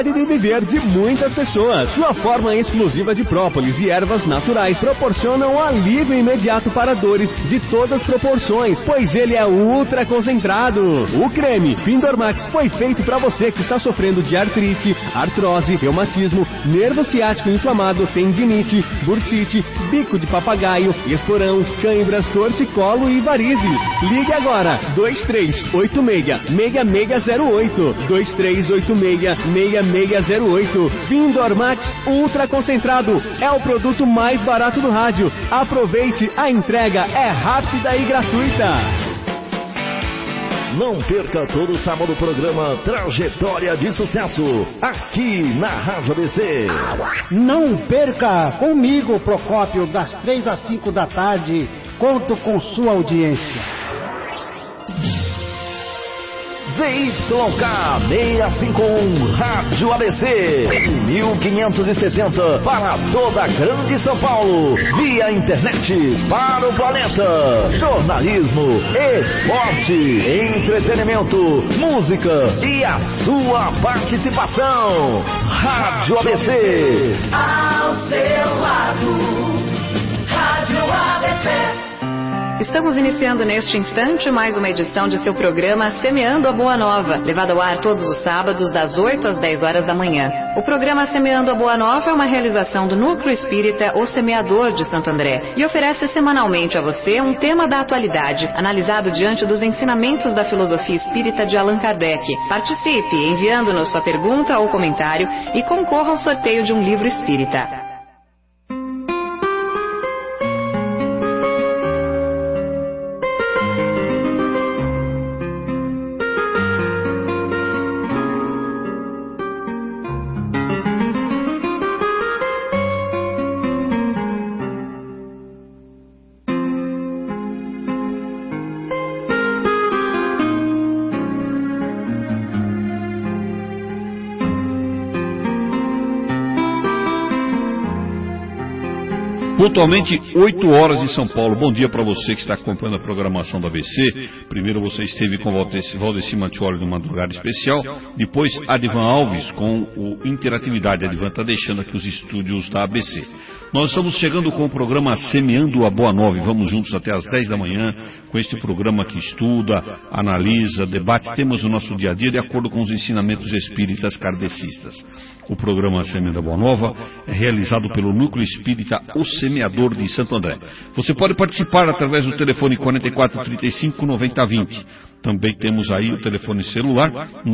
de viver de muitas pessoas. Sua forma exclusiva de própolis e ervas naturais proporcionam alívio imediato para dores de todas as proporções, pois ele é ultra concentrado. O creme Pindormax foi feito para você que está sofrendo de artrite, artrose, reumatismo, nervo ciático inflamado, tendinite, bursite, bico de papagaio, esporão, cãibras, torcicolo e varizes. Ligue agora, 2386-6608, 2386-6608. Pindormax Ultra Concentrado é o produto mais barato do rádio. Aproveite, a entrega é rápida e gratuita. Não perca todo sábado o programa Trajetória de Sucesso, aqui na Rádio ABC. Não perca comigo, Procópio, das 3 às 5 da tarde. Conto com sua audiência. ZYK 651 Rádio ABC 1570 para toda a Grande São Paulo, via internet para o planeta. Jornalismo, esporte, entretenimento, música e a sua participação. Rádio ABC. Ao seu lado, Rádio ABC. Estamos iniciando neste instante mais uma edição de seu programa Semeando a Boa Nova, levado ao ar todos os sábados das 8 às 10 horas da manhã. O programa Semeando a Boa Nova é uma realização do Núcleo Espírita O Semeador de Santo André e oferece semanalmente a você um tema da atualidade, analisado diante dos ensinamentos da filosofia espírita de Allan Kardec. Participe enviando-nos sua pergunta ou comentário e concorra ao sorteio de um livro espírita. Pontualmente 8 horas em São Paulo. Bom dia para você que está acompanhando a programação da ABC. Primeiro você esteve com Valdeci Mantioli no Madrugada Especial. Depois Advan Alves com o Interatividade. Advan está deixando aqui os estúdios da ABC. Nós estamos chegando com o programa Semeando a Boa Nova. Vamos juntos até às 10 da manhã com este programa que estuda, analisa, debate temas do nosso dia a dia de acordo com os ensinamentos espíritas kardecistas. O programa Semeando a Boa Nova é realizado pelo Núcleo Espírita O Semeador de Santo André. Você pode participar através do telefone 4435-9020. Também temos aí o telefone celular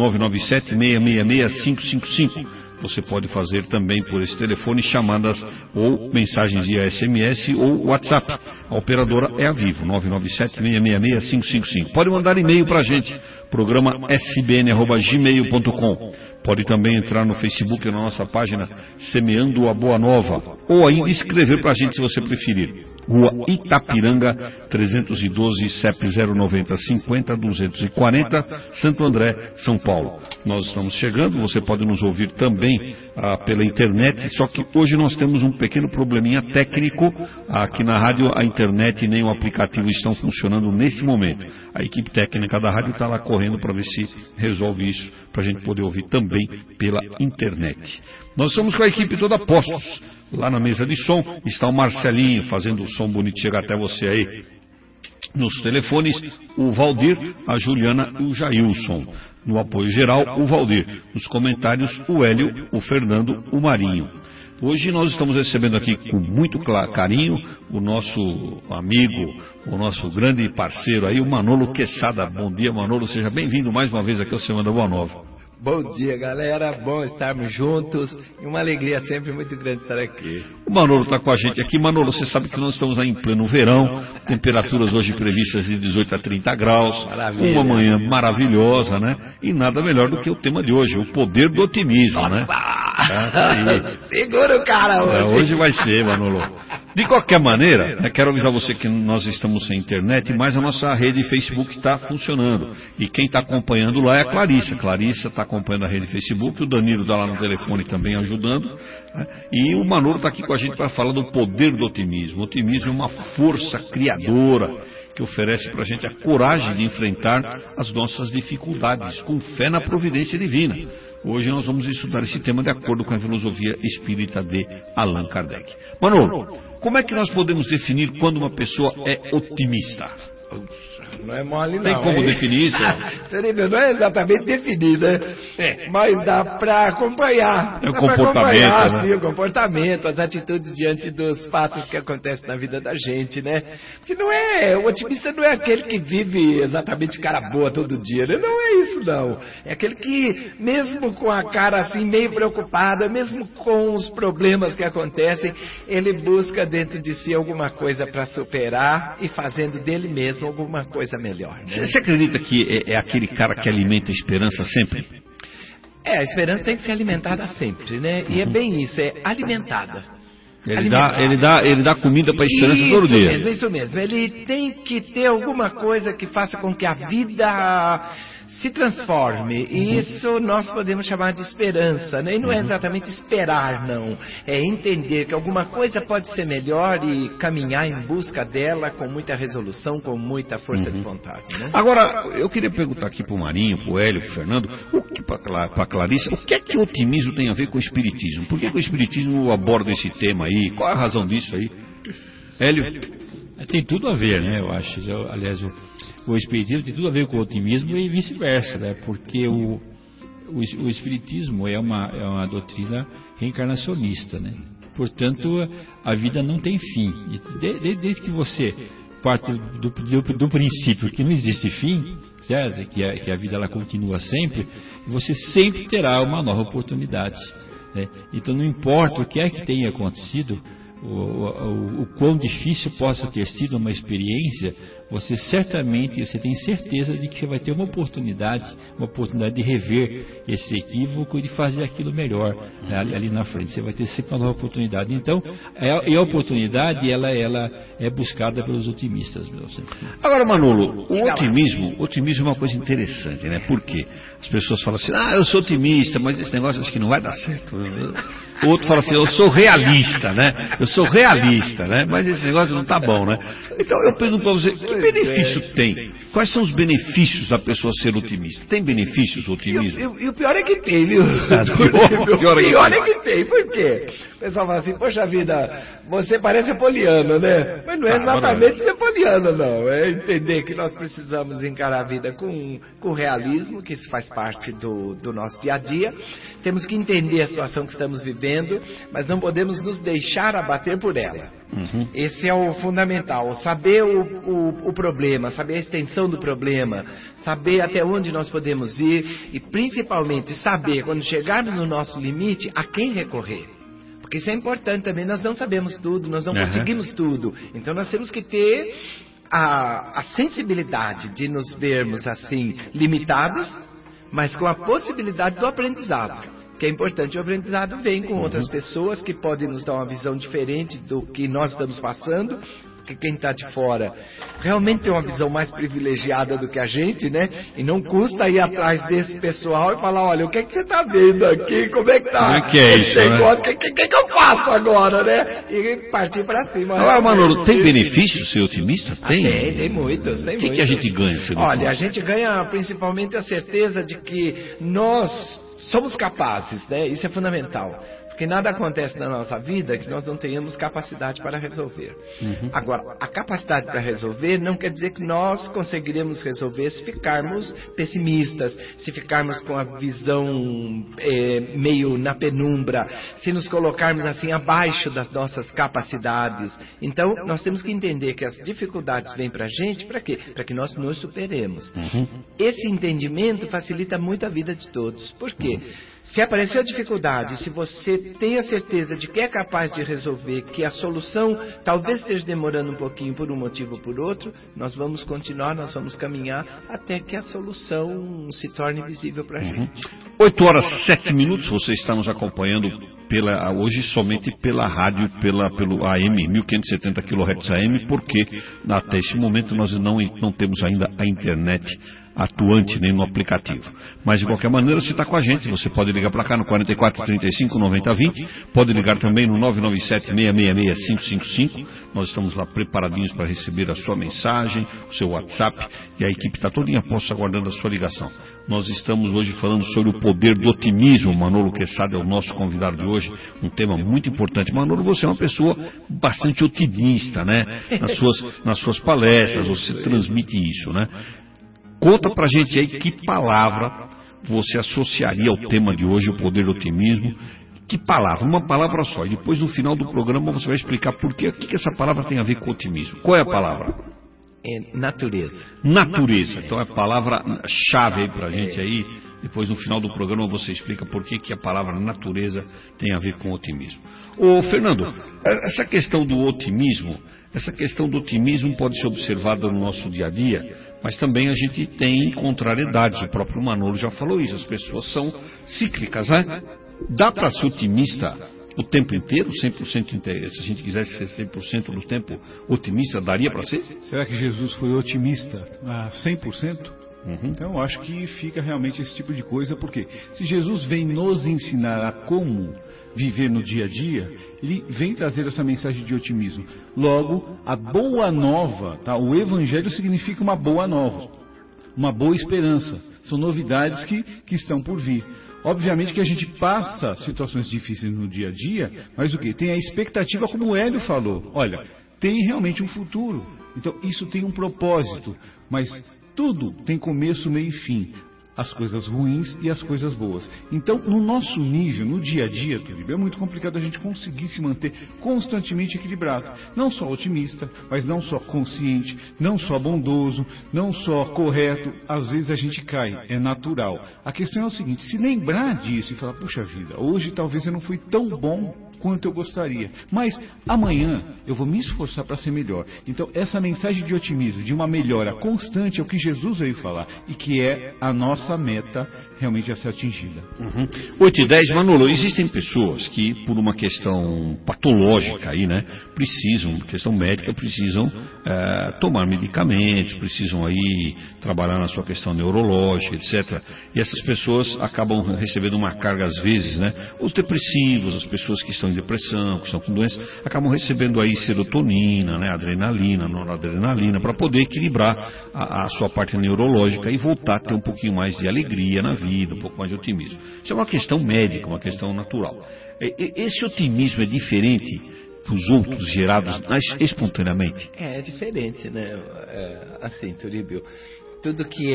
997-666-555. Você pode fazer também por esse telefone chamadas ou mensagens via SMS ou WhatsApp. A operadora é a Vivo, 997-666-555. Pode mandar e-mail para a gente, programa sbn@gmail.com. Pode também entrar no Facebook, na nossa página Semeando a Boa Nova. Ou ainda escrever para a gente se você preferir. Rua Itapiranga, 312, CEP 090-50-240, Santo André, São Paulo. Nós estamos chegando, você pode nos ouvir também pela internet, só que hoje nós temos um pequeno probleminha técnico. Aqui na rádio a internet nem o aplicativo estão funcionando neste momento. A equipe técnica da rádio está lá correndo para ver se resolve isso, para a gente poder ouvir também pela internet. Nós estamos com a equipe toda a postos. Lá na mesa de som está o Marcelinho fazendo o som bonito chegar até você aí. Nos telefones, o Valdir, a Juliana e o Jailson. No apoio geral, o Valdir. Nos comentários, o Hélio, o Fernando, o Marinho. Hoje nós estamos recebendo aqui com muito carinho o nosso amigo, o nosso grande parceiro aí, o Manolo Quesada. Bom dia, Manolo, seja bem-vindo mais uma vez aqui ao Semana Boa Nova. Bom dia, galera, bom estarmos juntos e uma alegria sempre muito grande estar aqui. O Manolo está com a gente aqui. Manolo, você sabe que nós estamos aí em pleno verão, temperaturas hoje previstas de 18 a 30 graus, Maravilha. Uma manhã maravilhosa, né? E nada melhor do que o tema de hoje, o poder do otimismo, né? Segura o cara hoje. Hoje vai ser, Manolo. De qualquer maneira, quero avisar você que nós estamos sem internet, mas a nossa rede Facebook está funcionando. E quem está acompanhando lá é a Clarissa. Clarissa está acompanhando a rede Facebook, o Danilo está lá no telefone também ajudando. E o Manolo está aqui com a gente para falar do poder do otimismo. O otimismo é uma força criadora que oferece para a gente a coragem de enfrentar as nossas dificuldades, com fé na providência divina. Hoje nós vamos estudar esse tema de acordo com a filosofia espírita de Allan Kardec. Manolo, como é que nós podemos definir quando uma pessoa é otimista? Não é mole, não. Tem como definir isso? Não é exatamente definir, né? Mas dá para acompanhar. É o comportamento, né? Sim, o comportamento, as atitudes diante dos fatos que acontecem na vida da gente, né? Porque o otimista não é aquele que vive exatamente cara boa todo dia, né? Não é isso, não. É aquele que, mesmo com a cara assim meio preocupada, mesmo com os problemas que acontecem, ele busca dentro de si alguma coisa para superar e fazendo dele mesmo alguma coisa melhor. Você acredita que é aquele cara que alimenta a esperança sempre? A esperança tem que ser alimentada sempre, né? E é bem isso, é alimentada. Ele dá comida para a esperança todo dia. Isso mesmo. Ele tem que ter alguma coisa que faça com que a vida se transforme. E isso nós podemos chamar de esperança, né? E não é exatamente esperar, não. É entender que alguma coisa pode ser melhor e caminhar em busca dela com muita resolução, com muita força de vontade, né? Agora, eu queria perguntar aqui para o Marinho, para o Hélio, para o Fernando, para a Clarissa, o que é que o otimismo tem a ver com o espiritismo? Por que o espiritismo aborda esse tema aí? Qual é a razão disso aí? Hélio? Tem tudo a ver, né? Eu acho. Aliás, o espiritismo tem tudo a ver com o otimismo e vice-versa, né? Porque o espiritismo é uma doutrina reencarnacionista, né? Portanto, a vida não tem fim. Desde que você parte do princípio que não existe fim, certo? Que a vida ela continua sempre, você sempre terá uma nova oportunidade, né? Então, não importa o que é que tenha acontecido, o quão difícil possa ter sido uma experiência, você tem certeza de que você vai ter uma oportunidade de rever esse equívoco e de fazer aquilo melhor, né, ali na frente. Você vai ter sempre uma nova oportunidade. Então, a oportunidade ela é buscada pelos otimistas, meu senhor. Agora, Manolo, o otimismo é uma coisa interessante, né? Por quê? As pessoas falam assim, eu sou otimista, mas esse negócio acho que não vai dar certo. O outro fala assim, eu sou realista, né? Mas esse negócio não tá bom, né? Então eu pergunto para você, que benefício tem? Quais são os benefícios da pessoa ser otimista? Tem benefícios o otimismo? E o pior é que tem, viu? O pior é que tem, por quê? O pessoal fala assim, poxa vida, você parece apoliano, né? Mas não é exatamente ser apoliano, não. É entender que nós precisamos encarar a vida com realismo, que isso faz parte do nosso dia a dia. Temos que entender a situação que estamos vivendo, mas não podemos nos deixar abater por ela. Esse é o fundamental, saber o problema, saber a extensão do problema, saber até onde nós podemos ir e principalmente saber, quando chegarmos no nosso limite, a quem recorrer. Porque isso é importante também, nós não sabemos tudo, nós não conseguimos tudo. Então nós temos que ter a sensibilidade de nos vermos assim, limitados, mas com a possibilidade do aprendizado. Que é importante, o aprendizado vem com outras pessoas que podem nos dar uma visão diferente do que nós estamos passando, porque quem está de fora realmente tem uma visão mais privilegiada do que a gente, né? E não custa ir atrás desse pessoal e falar, olha, o que é que você está vendo aqui? Como é que está? Como é que é isso, né? O que eu faço agora, né? E partir para cima. Agora, Manolo, tem benefício ser otimista? Tem muitos. O que a gente ganha? Olha, a gente ganha principalmente a certeza de que nós somos capazes, né? Isso é fundamental. Porque nada acontece na nossa vida que nós não tenhamos capacidade para resolver. Agora, a capacidade para resolver não quer dizer que nós conseguiremos resolver se ficarmos pessimistas, se ficarmos com a visão meio na penumbra, se nos colocarmos assim abaixo das nossas capacidades. Então, nós temos que entender que as dificuldades vêm para a gente, para quê? Para que nós nos superemos. Esse entendimento facilita muito a vida de todos. Por quê? Se apareceu a dificuldade, se você tem a certeza de que é capaz de resolver, que a solução talvez esteja demorando um pouquinho por um motivo ou por outro, nós vamos continuar, nós vamos caminhar até que a solução se torne visível para a gente. 8h07, você está nos acompanhando hoje somente pela rádio, pelo AM, 1570 kHz AM, porque até esse momento nós não temos ainda a internet atuante nem no aplicativo. Mas de qualquer maneira, você está com a gente, você pode ligar para cá no 44 35 90 20, pode ligar também no 997 666 555. Nós estamos lá preparadinhos para receber a sua mensagem, o seu WhatsApp, e a equipe está todinha posta aguardando a sua ligação. Nós estamos hoje falando sobre o poder do otimismo. Manolo Quesada é o nosso convidado de hoje, um tema muito importante. Manolo, você é uma pessoa bastante otimista, né? Nas suas palestras, você transmite isso, né? Conta pra gente aí que palavra você associaria ao tema de hoje, o poder do otimismo. Que palavra? Uma palavra só. E depois no final do programa você vai explicar por quê, o que essa palavra tem a ver com otimismo. Qual é a palavra? É natureza. Natureza. Então é a palavra-chave aí pra gente aí. Depois no final do programa você explica por que a palavra natureza tem a ver com otimismo. Ô Fernando, essa questão do otimismo pode ser observada no nosso dia a dia, mas também a gente tem contrariedades. O próprio Manolo já falou isso, as pessoas são cíclicas, né? Dá para ser otimista o tempo inteiro, 100% inteiro? Se a gente quisesse ser 100% do tempo otimista, daria para ser? Será que Jesus foi otimista a 100%? Então eu acho que fica realmente esse tipo de coisa, porque se Jesus vem nos ensinar a como viver no dia a dia, ele vem trazer essa mensagem de otimismo. Logo, a boa nova, tá? O evangelho significa uma boa nova, uma boa esperança. São novidades que estão por vir. Obviamente que a gente passa situações difíceis no dia a dia, mas o quê? Tem a expectativa, como o Hélio falou. Olha, tem realmente um futuro. Então isso tem um propósito, mas tudo tem começo, meio e fim. As coisas ruins e as coisas boas. Então, no nosso nível, no dia a dia, Turíbio, é muito complicado a gente conseguir se manter constantemente equilibrado. Não só otimista, mas não só consciente, não só bondoso, não só correto. Às vezes a gente cai, é natural. A questão é o seguinte, se lembrar disso e falar, puxa vida, hoje talvez eu não fui tão bom quanto eu gostaria, mas amanhã eu vou me esforçar para ser melhor. Então essa mensagem de otimismo, de uma melhora constante, é o que Jesus veio falar, e que é a nossa meta realmente a ser atingida. 8h10, Manolo, existem pessoas que por uma questão patológica aí, né, questão médica, precisam tomar medicamentos, precisam aí trabalhar na sua questão neurológica, etc. E essas pessoas acabam recebendo uma carga às vezes, né, os depressivos, as pessoas que estão em depressão, que estão com doenças, acabam recebendo aí serotonina, né, adrenalina, noradrenalina, para poder equilibrar a sua parte neurológica e voltar a ter um pouquinho mais de alegria na vida, um pouco mais de otimismo. Isso é uma questão médica, uma questão natural. Esse otimismo é diferente dos outros gerados espontaneamente? É diferente, né? Assim, Turíbio, tudo que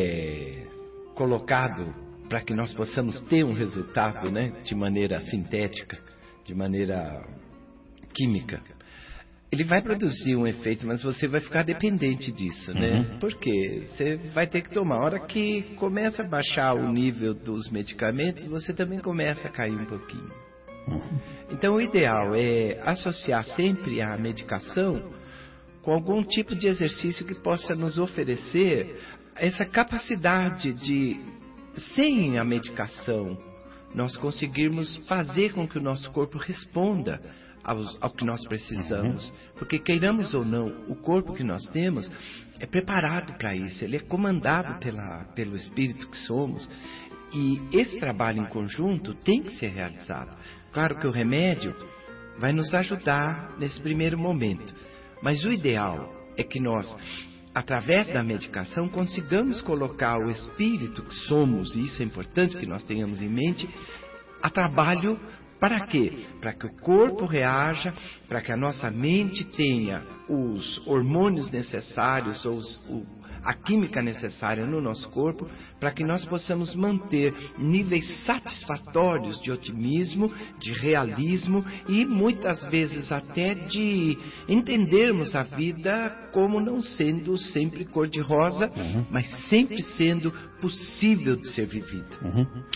é colocado para que nós possamos ter um resultado, né, de maneira sintética, de maneira química, ele vai produzir um efeito, mas você vai ficar dependente disso, né? Porque você vai ter que tomar. A hora que começa a baixar o nível dos medicamentos, você também começa a cair um pouquinho. Então o ideal é associar sempre a medicação com algum tipo de exercício que possa nos oferecer essa capacidade de, sem a medicação, nós conseguirmos fazer com que o nosso corpo responda ao que nós precisamos. Porque, queiramos ou não, o corpo que nós temos é preparado para isso, ele é comandado pelo espírito que somos, e esse trabalho em conjunto tem que ser realizado. Claro que o remédio vai nos ajudar nesse primeiro momento, mas o ideal é que nós, através da medicação, consigamos colocar o espírito que somos, e isso é importante que nós tenhamos em mente, a trabalho. Para quê? Para que o corpo reaja, para que a nossa mente tenha os hormônios necessários, ou a química necessária no nosso corpo, para que nós possamos manter níveis satisfatórios de otimismo, de realismo e muitas vezes até de entendermos a vida como não sendo sempre cor-de-rosa, mas sempre sendo possível de ser vivida.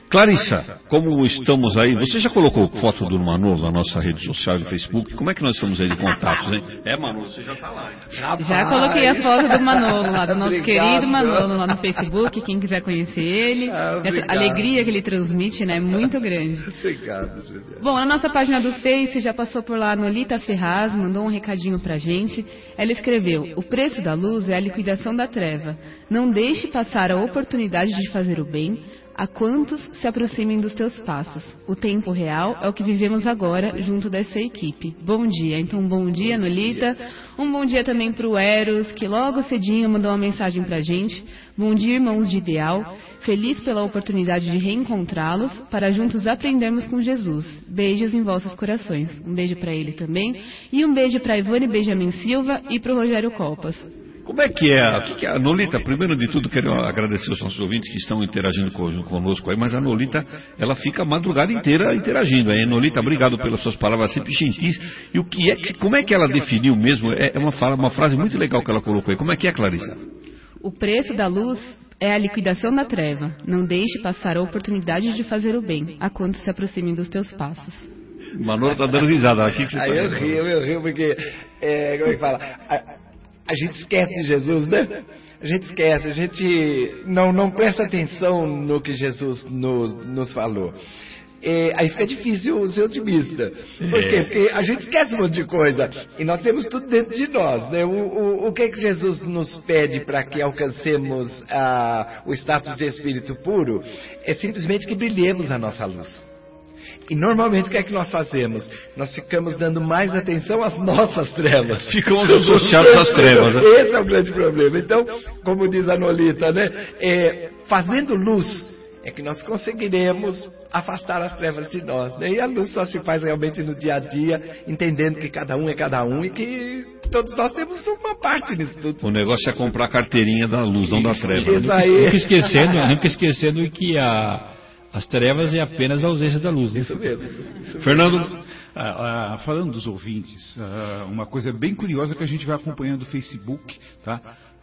Clarissa, como estamos aí? Você já colocou foto do Manolo na nossa rede social do Facebook? Como é que nós estamos aí de contatos, hein? Manolo, você já está lá. Hein? Já coloquei a foto do Manolo lá, do nosso Obrigado. querido Manolo lá no Facebook. Quem quiser conhecer ele, a alegria que ele transmite, né, é muito grande. Obrigado, Juliana. Bom, na nossa página do Face já passou por lá a Nolita Ferraz, mandou um recadinho pra gente. Ela escreveu: o preço da luz é a liquidação da treva. Não deixe passar a oportunidade de fazer o bem a quantos se aproximem dos teus passos. O tempo real é o que vivemos agora junto dessa equipe. Bom dia. Então, bom dia, Nolita. Um bom dia também para o Eros, que logo cedinho mandou uma mensagem para a gente. Bom dia, irmãos de Ideal. Feliz pela oportunidade de reencontrá-los para juntos aprendermos com Jesus. Beijos em vossos corações. Um beijo para ele também. E um beijo para Ivone Benjamin Silva e para o Rogério Copas. Como é que é? Nolita, primeiro de tudo, quero agradecer aos nossos ouvintes que estão interagindo conosco aí, mas a Nolita, ela fica a madrugada inteira interagindo aí. Nolita, obrigado pelas suas palavras sempre gentis. E como é que ela definiu mesmo? É uma frase muito legal que ela colocou aí. Como é que é, Clarissa? O preço da luz é a liquidação da treva. Não deixe passar a oportunidade de fazer o bem, a quantos se aproximem dos teus passos. Manolo tá dando risada aqui. Que você Aí eu rio porque, como é que fala? A gente esquece de Jesus, né? A gente esquece, a gente não presta atenção no que Jesus nos falou. Aí fica difícil ser otimista. Por quê? Porque a gente esquece um monte de coisa. E nós temos tudo dentro de nós, né? O que é que Jesus nos pede para que alcancemos o status de espírito puro? É simplesmente que brilhemos a nossa luz. E normalmente o que é que nós fazemos? Nós ficamos dando mais atenção às nossas trevas. Ficamos associados às trevas, né? Esse é o grande problema. Então, como diz a Nolita, né? Fazendo luz é que nós conseguiremos afastar as trevas de nós, né? E a luz só se faz realmente no dia a dia, entendendo que cada um é cada um e que todos nós temos uma parte nisso tudo. O negócio é comprar a carteirinha da luz, não das trevas. Isso aí. Nunca esquecendo que as trevas é apenas a ausência da luz. Né? Isso mesmo. Fernando? Falando dos ouvintes, uma coisa bem curiosa que a gente vai acompanhando no Facebook, tá?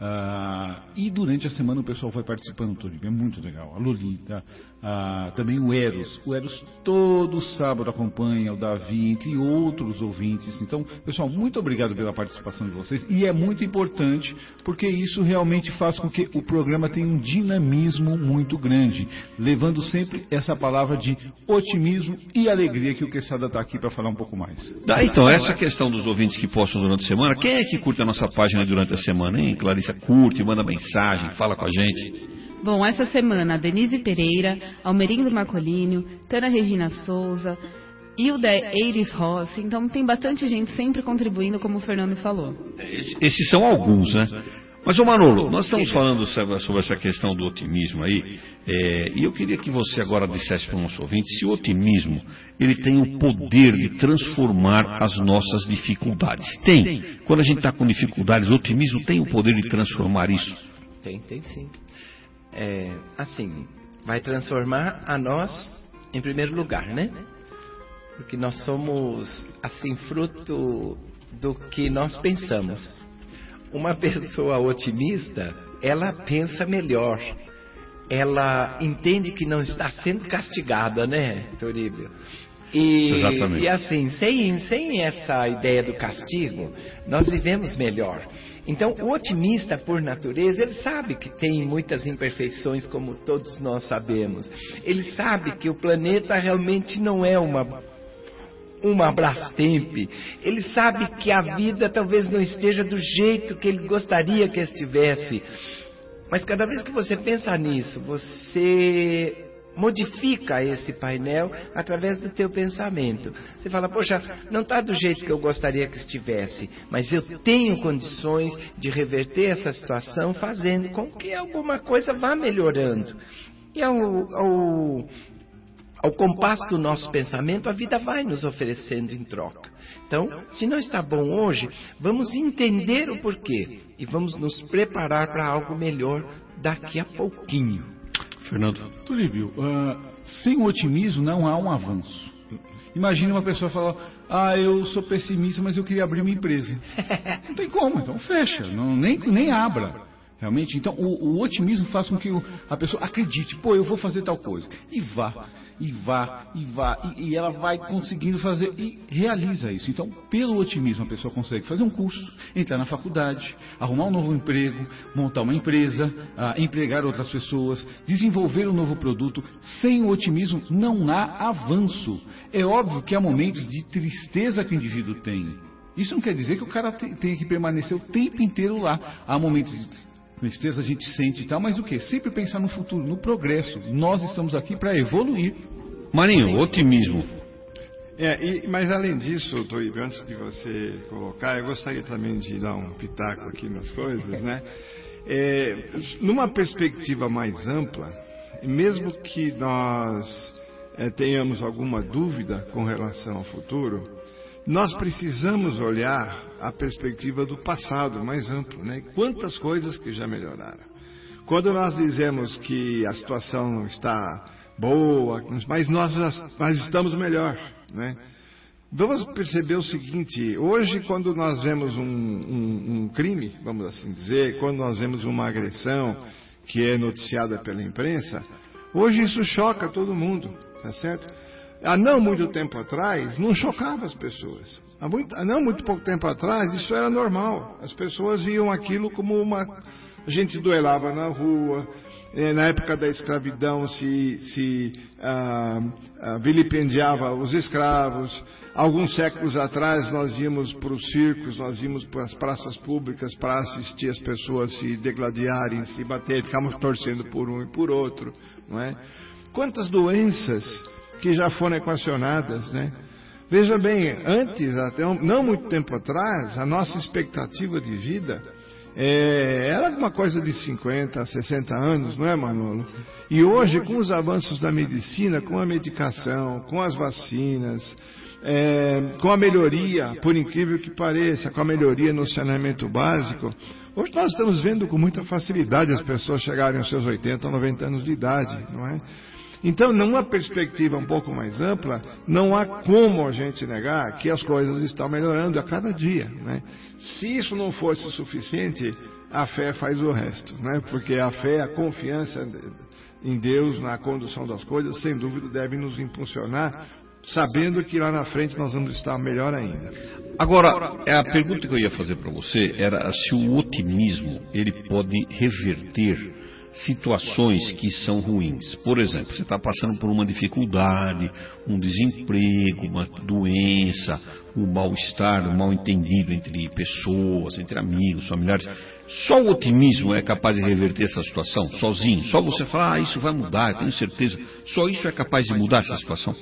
E durante a semana o pessoal vai participando todo, é muito legal. A Lolita, também o Eros. O Eros todo sábado acompanha, o Davi, entre outros ouvintes. Então, pessoal, muito obrigado pela participação de vocês. E é muito importante, porque isso realmente faz com que o programa tenha um dinamismo muito grande, levando sempre essa palavra de otimismo e alegria que o Quesada está aqui para falar um pouco mais. Então, essa questão dos ouvintes que postam durante a semana, quem é que curte a nossa página durante a semana, hein, Clarissa? Curte, manda mensagem, fala com a gente. Bom, essa semana, Denise Pereira, Almerindo Marcolínio, Tana Regina Souza, Hilda Eiris Rossi. Então tem bastante gente sempre contribuindo, como o Fernando falou. Esses são alguns, né? Mas, ô Manolo, nós estamos falando sobre essa questão do otimismo aí, e eu queria que você agora dissesse para o nosso ouvinte se o otimismo, ele tem o poder de transformar as nossas dificuldades. Tem. Quando a gente está com dificuldades, o otimismo tem o poder de transformar isso? Tem sim. Assim, vai transformar a nós em primeiro lugar, né? Porque nós somos, assim, fruto do que nós pensamos. Uma pessoa otimista, ela pensa melhor. Ela entende que não está sendo castigada, né, Toríbio? Exatamente. E assim, sem essa ideia do castigo, nós vivemos melhor. Então, o otimista, por natureza, ele sabe que tem muitas imperfeições, como todos nós sabemos. Ele sabe que o planeta realmente não é uma Brastemp. Ele sabe que a vida talvez não esteja do jeito que ele gostaria que estivesse. Mas cada vez que você pensa nisso, você modifica esse painel através do teu pensamento. Você fala, poxa, não está do jeito que eu gostaria que estivesse, mas eu tenho condições de reverter essa situação fazendo com que alguma coisa vá melhorando. E ao compasso do nosso pensamento, a vida vai nos oferecendo em troca. Então, se não está bom hoje, vamos entender o porquê e vamos nos preparar para algo melhor daqui a pouquinho. Fernando? Tulíbio, sem o otimismo não há um avanço. Imagina uma pessoa falar, eu sou pessimista, mas eu queria abrir uma empresa. Não tem como, então fecha, nem abra. realmente. Então, o otimismo faz com que a pessoa acredite, pô, eu vou fazer tal coisa. E ela vai conseguindo fazer e realiza isso. Então, pelo otimismo, a pessoa consegue fazer um curso, entrar na faculdade, arrumar um novo emprego, montar uma empresa, empregar outras pessoas, desenvolver um novo produto. Sem o otimismo, não há avanço. É óbvio que há momentos de tristeza que o indivíduo tem. Isso não quer dizer que o cara tenha que permanecer o tempo inteiro lá. Há momentos de tristeza, a gente sente e tal, mas o quê? Sempre pensar no futuro, no progresso. Nós estamos aqui para evoluir. Marinho, otimismo. Mas além disso, Toíbe, antes de você colocar, eu gostaria também de dar um pitaco aqui nas coisas, né? Numa perspectiva mais ampla, mesmo que nós tenhamos alguma dúvida com relação ao futuro, nós precisamos olhar a perspectiva do passado mais amplo, né? Quantas coisas que já melhoraram. Quando nós dizemos que a situação não está boa, mas nós estamos melhor, né? Vamos perceber o seguinte: hoje, quando nós vemos um crime, vamos assim dizer, quando nós vemos uma agressão que é noticiada pela imprensa, hoje isso choca todo mundo, tá certo? Há não muito tempo atrás, não chocava as pessoas. Há não muito pouco tempo atrás, isso era normal. As pessoas viam aquilo como a gente duelava na rua. Na época da escravidão se vilipendiava os escravos. Alguns séculos atrás nós íamos para os circos, nós íamos para as praças públicas para assistir as pessoas se degladiarem, se baterem, ficávamos torcendo por um e por outro, não é? Quantas doenças que já foram equacionadas, né? Veja bem, antes, até não muito tempo atrás, a nossa expectativa de vida era uma coisa de 50, 60 anos, não é, Manolo? E hoje, com os avanços da medicina, com a medicação, com as vacinas, com a melhoria, por incrível que pareça, com a melhoria no saneamento básico, hoje nós estamos vendo com muita facilidade as pessoas chegarem aos seus 80 ou 90 anos de idade, não é? Então, numa perspectiva um pouco mais ampla, não há como a gente negar que as coisas estão melhorando a cada dia, né? Se isso não fosse suficiente, a fé faz o resto, né? Porque a fé, a confiança em Deus, na condução das coisas, sem dúvida deve nos impulsionar, sabendo que lá na frente nós vamos estar melhor ainda. Agora, a pergunta que eu ia fazer para você era se o otimismo ele pode reverter situações que são ruins. Por exemplo, você está passando por uma dificuldade, um desemprego, uma doença, um mal-estar, um mal-entendido entre pessoas, entre amigos, familiares. Só o otimismo é capaz de reverter essa situação, sozinho. Só você falar, isso vai mudar, eu tenho certeza. Só isso é capaz de mudar essa situação?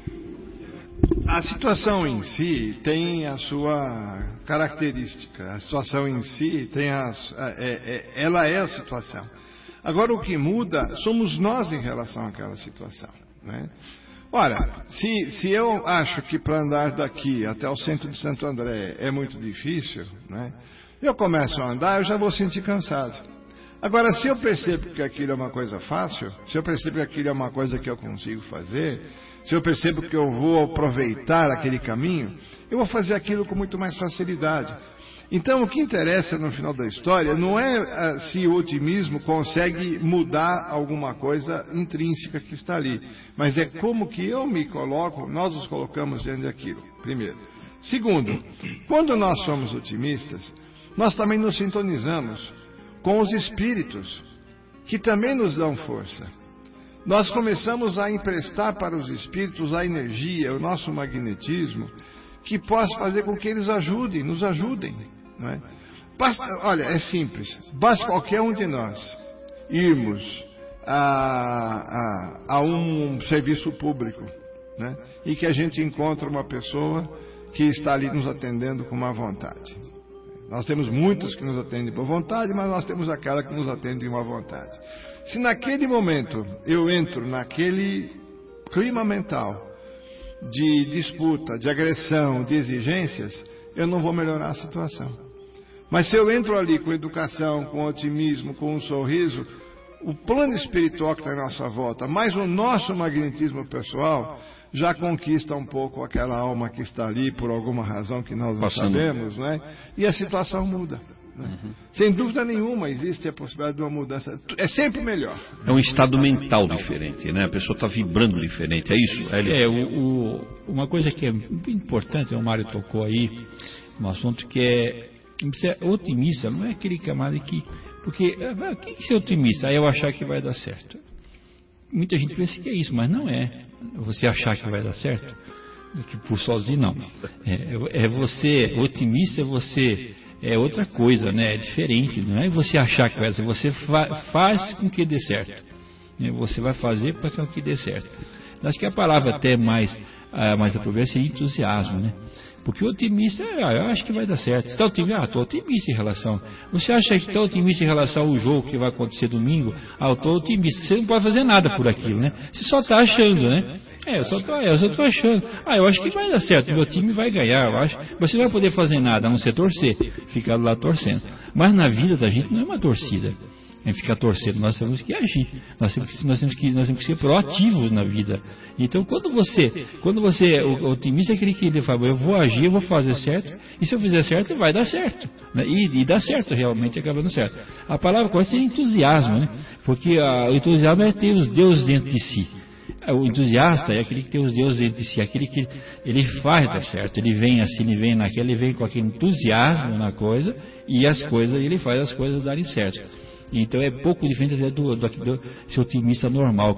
A situação em si tem a sua característica. A situação em si tem ela é a situação. Agora, o que muda somos nós em relação àquela situação, né? Ora, se eu acho que para andar daqui até o centro de Santo André é muito difícil, né? Eu começo a andar, eu já vou sentir cansado. Agora, se eu percebo que aquilo é uma coisa fácil, se eu percebo que aquilo é uma coisa que eu consigo fazer, se eu percebo que eu vou aproveitar aquele caminho, eu vou fazer aquilo com muito mais facilidade. Então, o que interessa no final da história não é se o otimismo consegue mudar alguma coisa intrínseca que está ali, mas é como que eu me coloco, nós nos colocamos diante daquilo, primeiro. Segundo, quando nós somos otimistas, nós também nos sintonizamos com os espíritos, que também nos dão força. Nós começamos a emprestar para os espíritos a energia, o nosso magnetismo, que possa fazer com que eles nos ajudem. Não é? Olha, é simples. Basta qualquer um de nós irmos a um serviço público, né? E que a gente encontra uma pessoa que está ali nos atendendo com má vontade. Nós temos muitas que nos atendem por vontade, mas nós temos aquela que nos atende de má vontade. Se naquele momento eu entro naquele clima mental de disputa, de agressão, de exigências, eu não vou melhorar a situação. Mas se eu entro ali com educação, com otimismo, com um sorriso, o plano espiritual que está em nossa volta, mais o nosso magnetismo pessoal, já conquista um pouco aquela alma que está ali por alguma razão que nós não sabemos, né? E a situação muda. Né? Sem dúvida nenhuma existe a possibilidade de uma mudança. É sempre melhor. É um estado mental diferente, né? A pessoa está vibrando diferente, é isso? Uma coisa que é muito importante, o Mário tocou aí, um assunto que é otimista, não é aquele camarada que... Porque, quem que é otimista? Aí eu achar que vai dar certo. Muita gente pensa que é isso, mas não é. Você achar que vai dar certo, que por sozinho não. É você, otimista é outra coisa, né? É diferente, não é você achar que vai dar certo, você faz com que dê certo. Você vai fazer para que dê certo. Acho que a palavra até mais apropriada seria entusiasmo, né? Porque o otimista, eu acho que vai dar certo. Você está otimista? Estou otimista em relação. Você acha que está otimista em relação ao jogo que vai acontecer domingo? Eu estou otimista. Você não pode fazer nada por aquilo, né? Você só está achando, né? Eu só estou achando. Eu acho que vai dar certo. Meu time vai ganhar, eu acho. Você não vai poder fazer nada, a não ser torcer. Ficar lá torcendo. Mas na vida da gente não é uma torcida. Ficar torcendo, nós temos que agir, nós temos que ser proativos na vida. Então, quando você o otimista é aquele que ele fala, eu vou agir, eu vou fazer certo, e se eu fizer certo, vai dar certo, né? E dá certo, realmente acaba dando certo. A palavra correta é entusiasmo, né? Porque o entusiasmo é ter os deuses dentro de si. O entusiasta é aquele que tem os deuses dentro de si, aquele que ele faz dar certo, ele vem assim, ele vem naquele, ele vem com aquele entusiasmo na coisa, e ele faz as coisas darem certo. Então é pouco diferente até do seu otimista normal,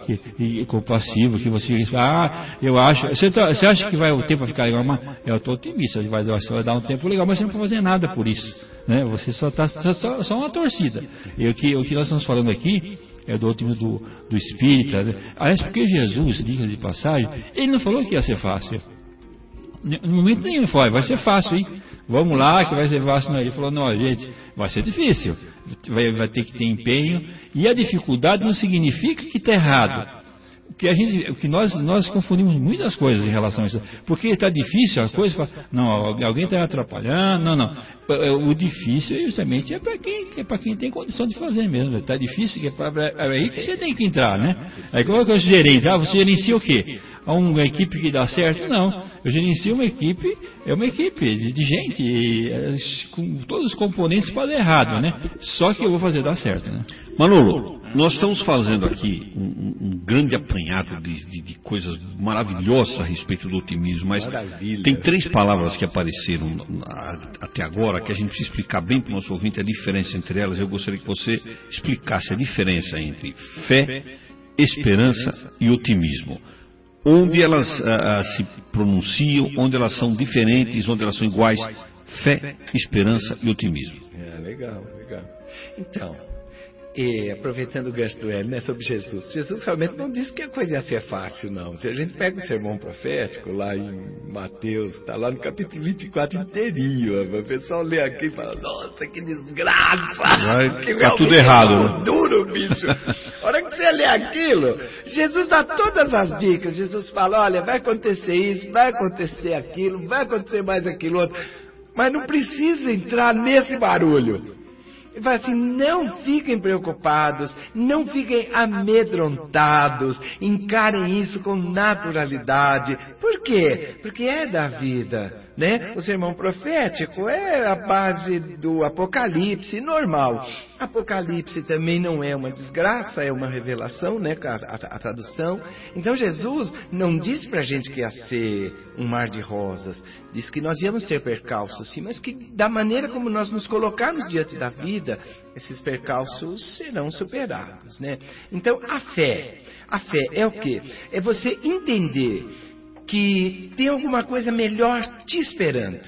compassivo, que você diz, eu acho, você acha que o tempo vai ficar legal, mas eu estou otimista, você vai dar um tempo legal, mas você não vai fazer nada por isso, né? Você só está só uma torcida. E o que nós estamos falando aqui é do otimismo do espírita, né? Aliás, porque Jesus, diga de passagem, ele não falou que ia ser fácil. No momento nenhum ele falou, vai ser fácil, hein? Vamos lá, que vai ser fácil. Não, ele falou, não, gente, vai ser difícil. Vai ter que ter empenho. E a dificuldade não significa que está errado. Que nós confundimos muitas coisas em relação a isso. Porque está difícil a coisa, não, alguém está atrapalhando, não. O difícil justamente é para quem tem condição de fazer mesmo. Está difícil, é aí que você tem que entrar, né? Aí como é que eu gerente? Você gerencia o quê? Uma equipe que dá certo? Não. Eu gerencio uma equipe de gente, com todos os componentes para dar errado, né? Só que eu vou fazer dar certo, né? Manolo, nós estamos fazendo aqui um grande apanhado de coisas maravilhosas a respeito do otimismo, mas tem 3 palavras que apareceram até agora que a gente precisa explicar bem para o nosso ouvinte a diferença entre elas. Eu gostaria que você explicasse a diferença entre fé, esperança e otimismo. Onde elas se pronunciam, onde elas são diferentes, onde elas são iguais. Fé, esperança e otimismo. Legal. Então, aproveitando o gancho do Hélio, né, sobre Jesus. Jesus realmente não disse que a coisa ia ser fácil, não. Se a gente pega o sermão profético lá em Mateus, está lá no capítulo 24 inteirinho. O pessoal lê aqui e fala, nossa, que desgraça! Está tudo errado. Duro, bicho. A hora que você lê aquilo, Jesus dá todas as dicas. Jesus fala, olha, vai acontecer isso, vai acontecer aquilo, vai acontecer mais aquilo outro. Mas não precisa entrar nesse barulho. Ele fala assim, não fiquem preocupados, não fiquem amedrontados, encarem isso com naturalidade. Por quê? Porque é da vida, né? O sermão profético é a base do Apocalipse normal. Apocalipse também não é uma desgraça, é uma revelação, né? A tradução. Então Jesus não disse pra gente que ia ser um mar de rosas. Disse que nós íamos ter percalços, sim, mas que da maneira como nós nos colocarmos diante da vida, esses percalços serão superados, né? Então a fé é o quê? É você entender que tem alguma coisa melhor te esperando.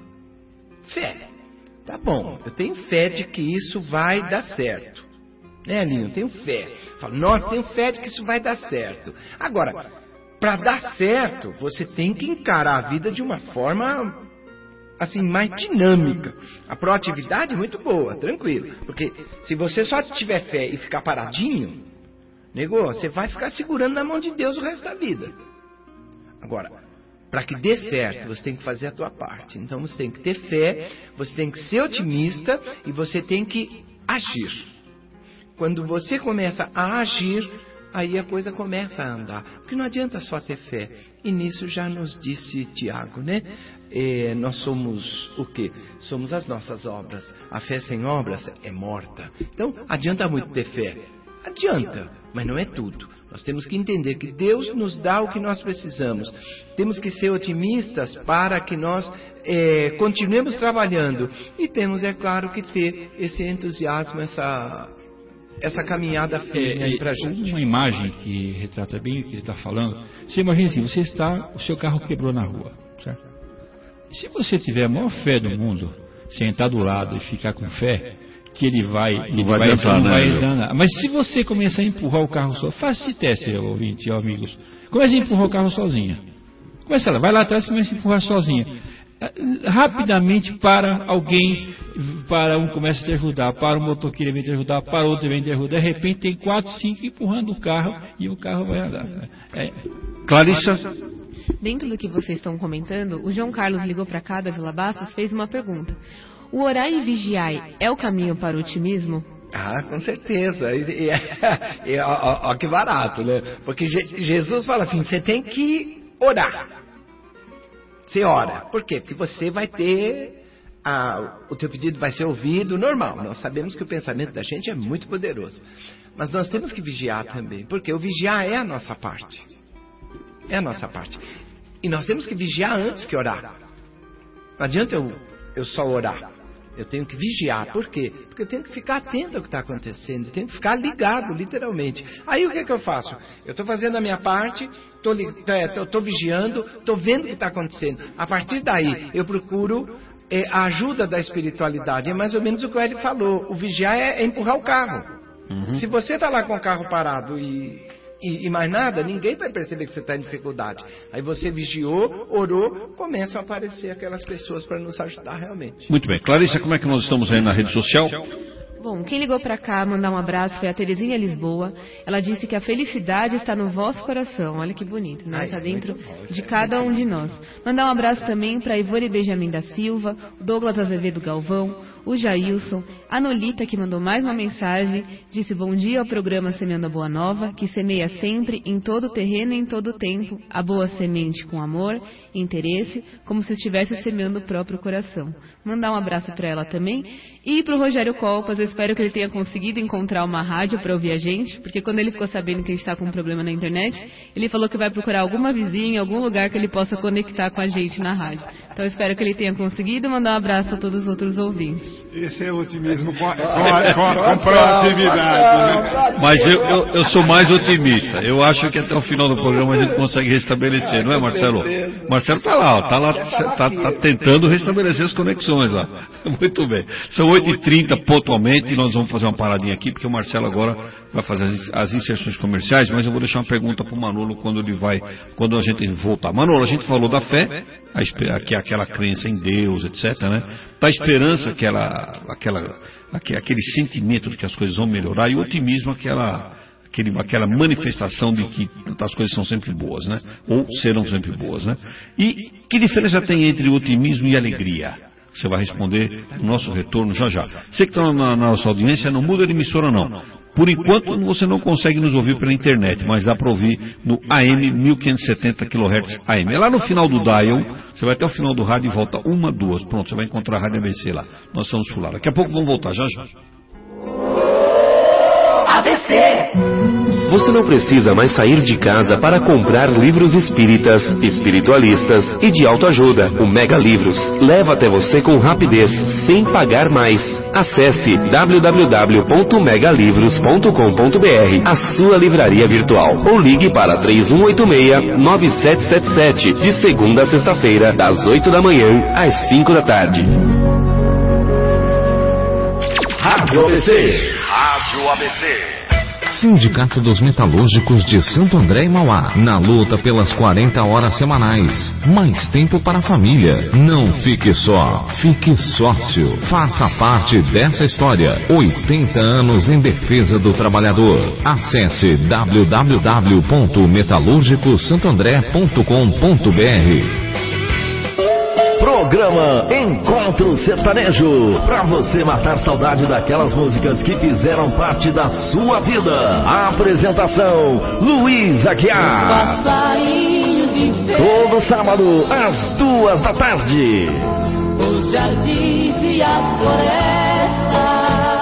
Fé. Tá bom, eu tenho fé de que isso vai dar certo. Né, Alinho? Eu tenho fé. Falo, nossa, eu tenho fé de que isso vai dar certo. Agora, para dar certo, você tem que encarar a vida de uma forma, assim, mais dinâmica. A proatividade é muito boa, tranquilo. Porque se você só tiver fé e ficar paradinho, nego, você vai ficar segurando na mão de Deus o resto da vida. Agora, para que dê certo, você tem que fazer a tua parte. Então você tem que ter fé, você tem que ser otimista e você tem que agir. Quando você começa a agir, aí a coisa começa a andar. Porque não adianta só ter fé. E nisso já nos disse Tiago, né? Nós somos o quê? Somos as nossas obras. A fé sem obras é morta. Então, adianta muito ter fé. Adianta, mas não é tudo. Nós temos que entender que Deus nos dá o que nós precisamos. Temos que ser otimistas para que nós continuemos trabalhando. E temos, é claro, que ter esse entusiasmo, essa caminhada firme aí pra gente. Uma imagem que retrata bem o que ele está falando. Você imagina assim, o seu carro quebrou na rua, certo? Se você tiver a maior fé do mundo, sentar do lado e ficar com fé, que ele vai entrar. Mas se você começar a empurrar o carro só, faça esse teste, ouvinte, amigos. Comece a empurrar o carro sozinha. Vai lá atrás e comece a empurrar sozinha. Rapidamente para alguém, um começa a te ajudar, para um motoqueiro vem te ajudar, para outro vem te ajudar. De repente tem 4, 5 empurrando o carro e o carro vai andar. Clarissa? Dentro do que vocês estão comentando, o João Carlos ligou para cá da Vila Bastos, fez uma pergunta. O orar e vigiar é o caminho para o otimismo? Ah, com certeza. Ó, que barato, né? Porque Jesus fala assim, você tem que orar. Você ora. Por quê? Porque você vai ter... o teu pedido vai ser ouvido normal. Nós sabemos que o pensamento da gente é muito poderoso. Mas nós temos que vigiar também. Porque o vigiar é a nossa parte. É a nossa parte. E nós temos que vigiar antes que orar. Não adianta eu só orar. Eu tenho que vigiar. Por quê? Porque eu tenho que ficar atento ao que está acontecendo. Eu tenho que ficar ligado, literalmente. Aí o que é que eu faço? Eu estou fazendo a minha parte, estou vigiando, estou vendo o que está acontecendo. A partir daí, eu procuro a ajuda da espiritualidade. É mais ou menos o que o Hélio falou. O vigiar é empurrar o carro. Se você está lá com o carro parado e mais nada, ninguém vai perceber que você está em dificuldade. Aí você vigiou, orou, começam a aparecer aquelas pessoas para nos ajudar realmente. Muito bem. Clarissa, como é que nós estamos aí na rede social? Bom, quem ligou para cá mandar um abraço foi a Terezinha Lisboa. Ela disse que a felicidade está no vosso coração. Olha que bonito, né? Está dentro de cada um de nós. Mandar um abraço também para Ivone Benjamin da Silva, o Douglas Azevedo Galvão, o Jailson, a Nolita, que mandou mais uma mensagem, disse bom dia ao programa Semeando a Boa Nova, que semeia sempre, em todo terreno e em todo tempo, a boa semente com amor e interesse, como se estivesse semeando o próprio coração. Mandar um abraço para ela também. E para o Rogério Colpas, eu espero que ele tenha conseguido encontrar uma rádio para ouvir a gente, porque quando ele ficou sabendo que a gente está com um problema na internet, ele falou que vai procurar alguma vizinha, algum lugar que ele possa conectar com a gente na rádio. Então eu espero que ele tenha conseguido. Mandar um abraço a todos os outros ouvintes. Esse é o otimismo com proatividade, né? Mas eu sou mais otimista. Eu acho que até o final do programa a gente consegue restabelecer, não é, Marcelo? Marcelo está lá, está tentando restabelecer as conexões lá. Muito bem. São 8h30 pontualmente e nós vamos fazer uma paradinha aqui, porque o Marcelo agora vai fazer as inserções comerciais, mas eu vou deixar uma pergunta para o Manolo quando a gente voltar. Manolo, a gente falou da fé, aquela crença em Deus, etc., né? Da esperança, aquele sentimento de que as coisas vão melhorar, e o otimismo, aquela manifestação de que as coisas são sempre boas, né? Ou serão sempre boas, né? E que diferença tem entre otimismo e alegria? Você vai responder no nosso retorno já. Você que está na nossa audiência, não muda de emissora não. Por enquanto você não consegue nos ouvir pela internet, mas dá para ouvir no AM 1570 kHz AM. É lá no final do dial, você vai até o final do rádio e volta 1, 2. Pronto, você vai encontrar a Rádio ABC lá. Nós estamos por lá. Daqui a pouco vamos voltar, já. ABC. Você não precisa mais sair de casa para comprar livros espíritas, espiritualistas e de autoajuda. O Mega Livros leva até você com rapidez, sem pagar mais. Acesse www.megalivros.com.br, a sua livraria virtual, ou ligue para 3186-9777, de segunda a sexta-feira, das 8 da manhã às 5 da tarde. Rádio ABC. Rádio ABC. Sindicato dos Metalúrgicos de Santo André e Mauá, na luta pelas 40 horas semanais. Mais tempo para a família. Não fique só, fique sócio. Faça parte dessa história. 80 anos em defesa do trabalhador. Acesse www.metalurgicosantandré.com.br. Programa Encontro Sertanejo, pra você matar saudade daquelas músicas que fizeram parte da sua vida. A apresentação, Luiz Aguiar. Todo sábado, às 2 da tarde. Os jardins e as florestas.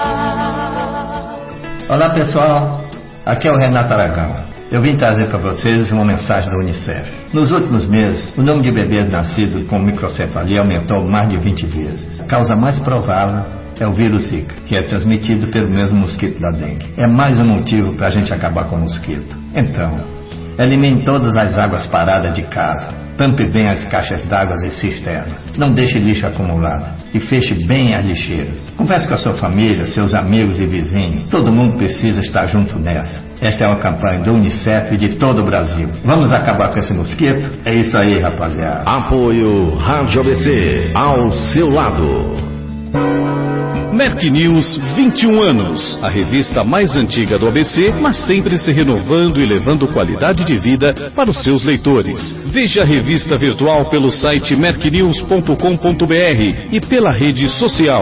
Olá pessoal, aqui é o Renato Aragão. Eu vim trazer para vocês uma mensagem da Unicef. Nos últimos meses, o número de bebês nascidos com microcefalia aumentou mais de 20 vezes. A causa mais provável é o vírus Zika, que é transmitido pelo mesmo mosquito da dengue. É mais um motivo para a gente acabar com o mosquito. Então, elimine todas as águas paradas de casa. Tampe bem as caixas d'água e cisternas. Não deixe lixo acumulado. E feche bem as lixeiras. Converse com a sua família, seus amigos e vizinhos. Todo mundo precisa estar junto nessa. Esta é uma campanha do Unicef e de todo o Brasil. Vamos acabar com esse mosquito? É isso aí, rapaziada. Apoio Rádio ABC. Ao seu lado. Merck News 21 anos, a revista mais antiga do ABC, mas sempre se renovando e levando qualidade de vida para os seus leitores. Veja a revista virtual pelo site mercknews.com.br e pela rede social.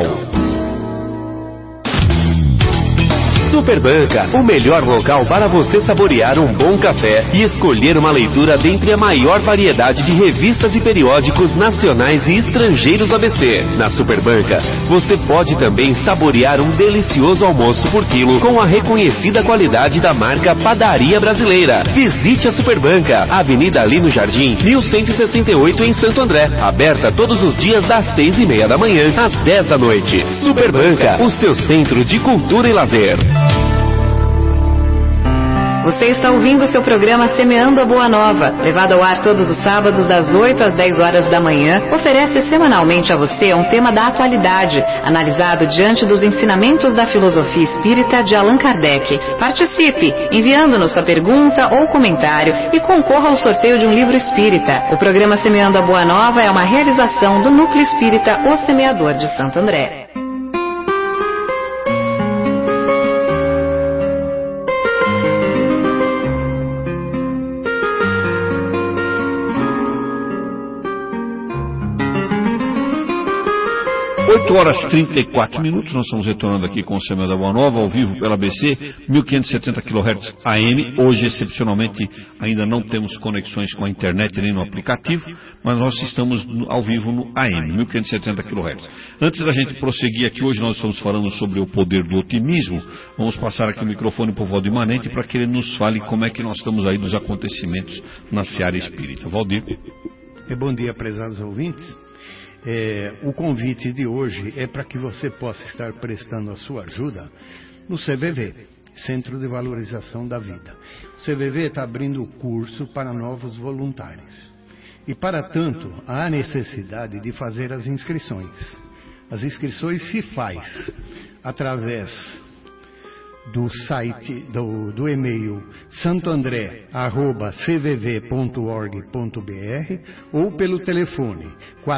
Superbanca, o melhor local para você saborear um bom café e escolher uma leitura dentre a maior variedade de revistas e periódicos nacionais e estrangeiros do ABC. Na Superbanca, você pode também saborear um delicioso almoço por quilo com a reconhecida qualidade da marca Padaria Brasileira. Visite a Superbanca, Avenida Lino Jardim, 1168 em Santo André. Aberta todos os dias das 6:30 da manhã às 10 da noite. Superbanca, o seu centro de cultura e lazer. Você está ouvindo o seu programa Semeando a Boa Nova, levado ao ar todos os sábados das 8 às 10 horas da manhã, oferece semanalmente a você um tema da atualidade, analisado diante dos ensinamentos da filosofia espírita de Allan Kardec. Participe, enviando-nos sua pergunta ou comentário e concorra ao sorteio de um livro espírita. O programa Semeando a Boa Nova é uma realização do Núcleo Espírita O Semeador de Santo André. 8 horas e 34 minutos, nós estamos retornando aqui com o Semeando a Boa Nova, ao vivo pela ABC, 1570 kHz AM. Hoje, excepcionalmente, ainda não temos conexões com a internet nem no aplicativo, mas nós estamos ao vivo no AM, 1570 kHz. Antes da gente prosseguir aqui, hoje nós estamos falando sobre o poder do otimismo. Vamos passar aqui o microfone para o Valdir Manente para que ele nos fale como é que nós estamos aí dos acontecimentos na seara espírita. Valdir. Bom dia, prezados ouvintes. O convite de hoje é para que você possa estar prestando a sua ajuda no CVV, Centro de Valorização da Vida. O CVV está abrindo o curso para novos voluntários. E, para tanto, há necessidade de fazer as inscrições. As inscrições se faz através do site, do e-mail santoandré@cvv.org.br ou pelo telefone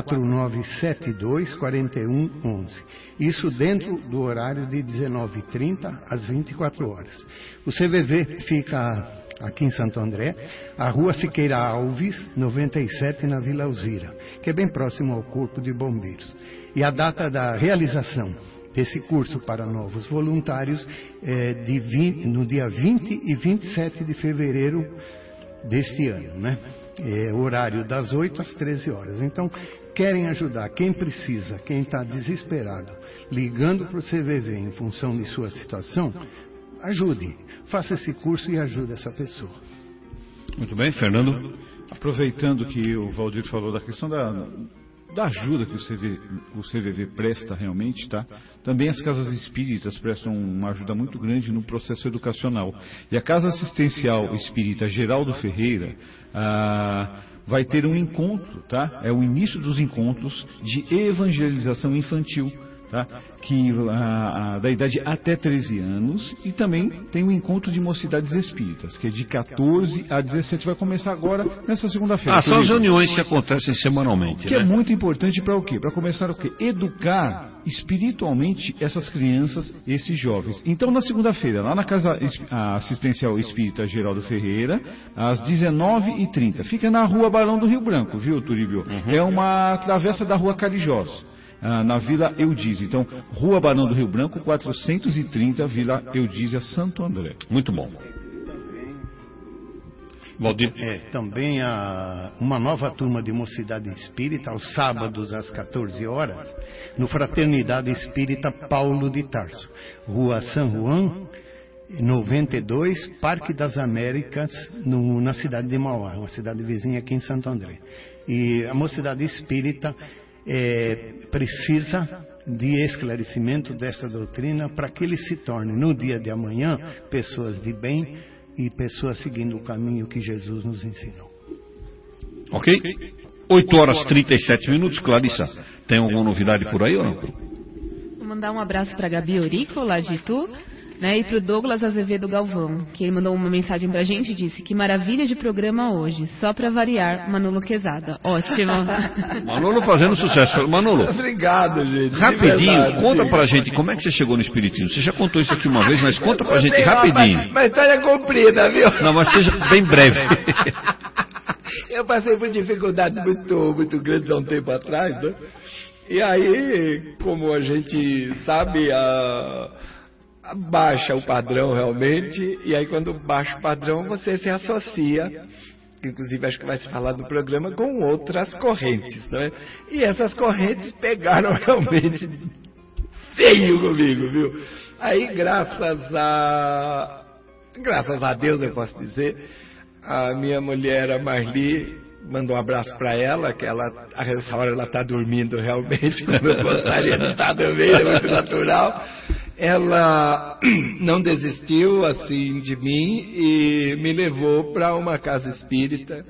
4972-4111. Isso dentro do horário de 19h30 às 24 horas. O CVV fica aqui em Santo André, a Rua Siqueira Alves, 97, na Vila Alzira, que é bem próximo ao Corpo de Bombeiros. E a data da realização desse curso para novos voluntários é no dia 20 e 27 de fevereiro deste ano, né? É horário das 8 às 13 horas. Então, querem ajudar quem precisa, quem está desesperado, ligando para o CVV em função de sua situação, ajude, faça esse curso e ajude essa pessoa. Muito bem, Fernando. Aproveitando que o Valdir falou da questão da ajuda que o CVV presta realmente, tá? Também as casas espíritas prestam uma ajuda muito grande no processo educacional. E a Casa Assistencial Espírita Geraldo Ferreira vai ter um encontro, tá? É o início dos encontros de evangelização infantil, tá? Que da idade até 13 anos, e também tem o encontro de mocidades espíritas, que é de 14 a 17, vai começar agora nessa segunda-feira. São as reuniões que acontecem semanalmente, que é muito importante para o quê? Para começar o quê? Educar espiritualmente essas crianças, esses jovens. Então, na segunda-feira, lá na Casa Assistencial Espírita Geraldo Ferreira, às 19h30, fica na Rua Barão do Rio Branco, viu, Turíbio? É uma travessa da Rua Carijós, na Vila Eudízia. Então, Rua Barão do Rio Branco, 430, Vila Eudízia, Santo André. Muito bom. Valdir. Também uma nova turma de mocidade espírita, aos sábados às 14 horas, no Fraternidade Espírita Paulo de Tarso, Rua San Juan, 92, Parque das Américas, na cidade de Mauá, uma cidade vizinha aqui em Santo André. E a mocidade espírita precisa de esclarecimento dessa doutrina para que eles se tornem, no dia de amanhã, pessoas de bem e pessoas seguindo o caminho que Jesus nos ensinou. Ok? 8h37, Clarissa. Tem alguma novidade por aí ou não? Vou mandar um abraço para a Gabi Eurico, lá de Itu, né, e para o Douglas Azevedo Galvão, que ele mandou uma mensagem para a gente e disse: que maravilha de programa hoje, só para variar, Manolo Quezada. Ótimo. Manolo fazendo sucesso. Manolo. Obrigado, gente. Rapidinho, conta pra gente como é que você chegou no Espiritismo. Você já contou isso aqui uma vez, mas conta pra gente rapidinho. Mas história comprida, viu? Não, mas seja bem breve. Eu passei por dificuldades muito grandes há um tempo atrás, né? E aí, como a gente sabe, baixa o padrão realmente, e aí quando baixa o padrão você se associa, inclusive acho que vai se falar no programa, com outras correntes, né? E essas correntes pegaram realmente feio comigo, viu? Aí graças a Deus eu posso dizer, a minha mulher, a Marli, mandou um abraço para ela, que a essa hora ela está dormindo realmente, como eu gostaria de estar dormindo, é muito natural. Ela não desistiu assim de mim e me levou para uma casa espírita,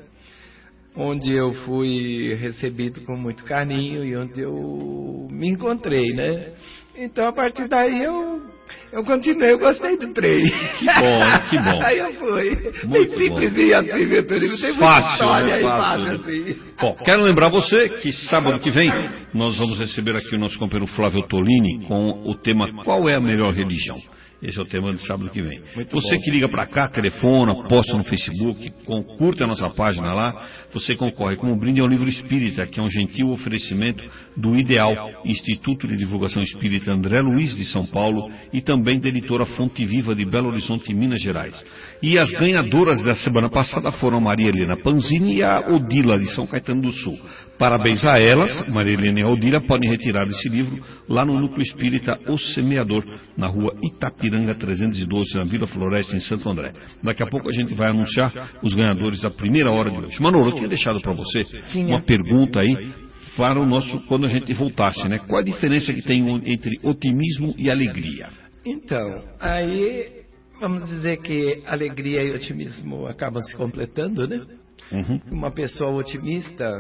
onde eu fui recebido com muito carinho e onde eu me encontrei, né? Então a partir daí eu continuei, eu gostei do trem. Que bom, que bom. Aí eu fui. Muito tem simplesinho assim, meu Turíbio, tem muita história aí, fácil assim. Bom, quero lembrar você que sábado que vem nós vamos receber aqui o nosso companheiro Flávio Tolini com o tema Qual é a melhor religião? Esse é o tema do sábado que vem. Você que liga para cá, telefona, posta no Facebook, curte a nossa página lá, você concorre como um brinde ao livro Espírita, que é um gentil oferecimento do Ideal, Instituto de Divulgação Espírita André Luiz de São Paulo, e também da editora Fonte Viva de Belo Horizonte, Minas Gerais. E as ganhadoras da semana passada foram a Maria Helena Panzini e a Odila de São Caetano do Sul. Parabéns a elas, Maria Helena e a Odila podem retirar esse livro lá no Núcleo Espírita O Semeador, na rua Itapiranga 312, na Vila Floresta, em Santo André. Daqui a pouco a gente vai anunciar os ganhadores da primeira hora de hoje. Manolo, eu tinha deixado para você uma pergunta aí para o nosso, quando a gente voltasse, né? Qual a diferença que tem entre otimismo e alegria? Então, aí vamos dizer que alegria e otimismo acabam se completando, né? Uma pessoa otimista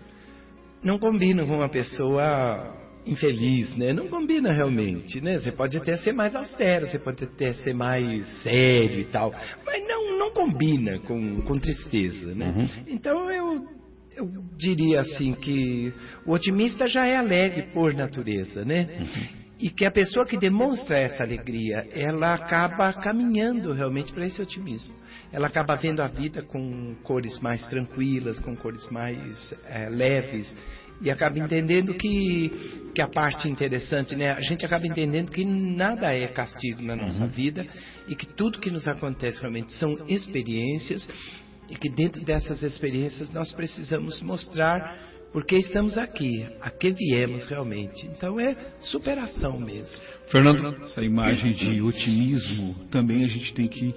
não combina com uma pessoa infeliz, né? Não combina realmente, né? Você pode até ser mais austero, você pode até ser mais sério e tal, mas não combina com tristeza, né? Então eu diria assim que o otimista já é alegre por natureza, né? E que a pessoa que demonstra essa alegria, ela acaba caminhando realmente para esse otimismo. Ela acaba vendo a vida com cores mais tranquilas, com cores mais leves, e acaba entendendo que a parte interessante, né? A gente acaba entendendo que nada é castigo na nossa vida, e que tudo que nos acontece realmente são experiências, e que dentro dessas experiências nós precisamos mostrar porque estamos aqui, a que viemos realmente. Então é superação mesmo. Fernando? Essa imagem de otimismo, também a gente tem que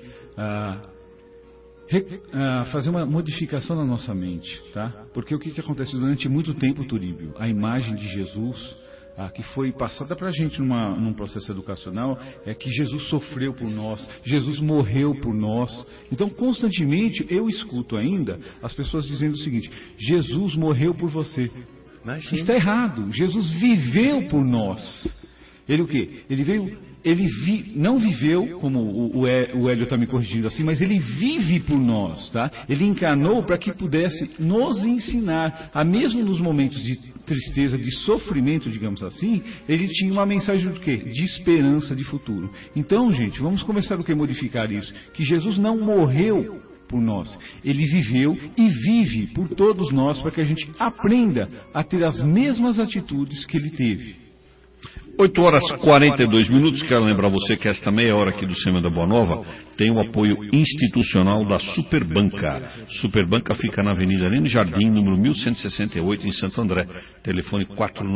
fazer uma modificação na nossa mente, tá? Porque o que acontece durante muito tempo, Turíbio? A imagem de Jesus, que foi passada para a gente num processo educacional, é que Jesus sofreu por nós, Jesus morreu por nós. Então, constantemente, eu escuto ainda as pessoas dizendo o seguinte: Jesus morreu por você. Isso está errado. Jesus viveu por nós. Ele o quê? Não viveu, como o Hélio está me corrigindo assim, mas ele vive por nós, tá? Ele encarnou para que pudesse nos ensinar, a mesmo nos momentos de tristeza, de sofrimento, digamos assim, ele tinha uma mensagem do quê? De esperança de futuro. Então, gente, vamos começar a modificar isso, que Jesus não morreu por nós, ele viveu e vive por todos nós para que a gente aprenda a ter as mesmas atitudes que ele teve. 8 horas e 42 minutos. Quero lembrar você que esta meia hora aqui do Semeando da Boa Nova tem o apoio institucional da Superbanca. Superbanca fica na Avenida Lino Jardim, número 1168, em Santo André. Telefone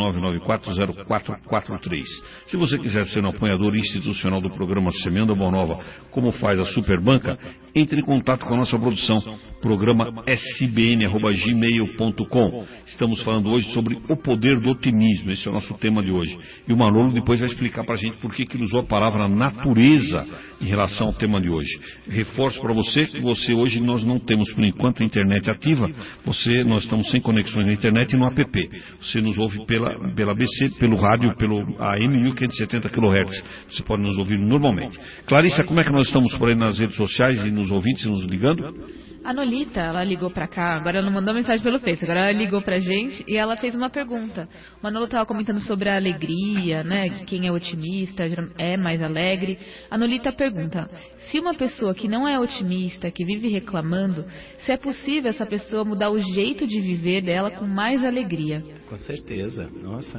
49940443. Se você quiser ser um apoiador institucional do programa Semeando a Boa Nova, como faz a Superbanca, entre em contato com a nossa produção, programa sbn@gmail.com. Estamos falando hoje sobre o poder do otimismo. Esse é o nosso tema de hoje. E o Manolo depois vai explicar para a gente por que ele usou a palavra natureza em relação ao tema de hoje. Reforço para você que hoje nós não temos por enquanto a internet ativa. Nós estamos sem conexões na internet e no app. Você nos ouve pela BC, pelo rádio, pelo AM 1570 kHz. Você pode nos ouvir normalmente. Clarissa, como é que nós estamos por aí nas redes sociais e nos ouvintes nos ligando? A Nolita, ela ligou pra cá, agora ela não mandou mensagem pelo Face, agora ela ligou pra gente e ela fez uma pergunta. O Manolo estava comentando sobre a alegria, né, que quem é otimista é mais alegre. A Nolita pergunta, se uma pessoa que não é otimista, que vive reclamando, se é possível essa pessoa mudar o jeito de viver dela com mais alegria? Com certeza, nossa,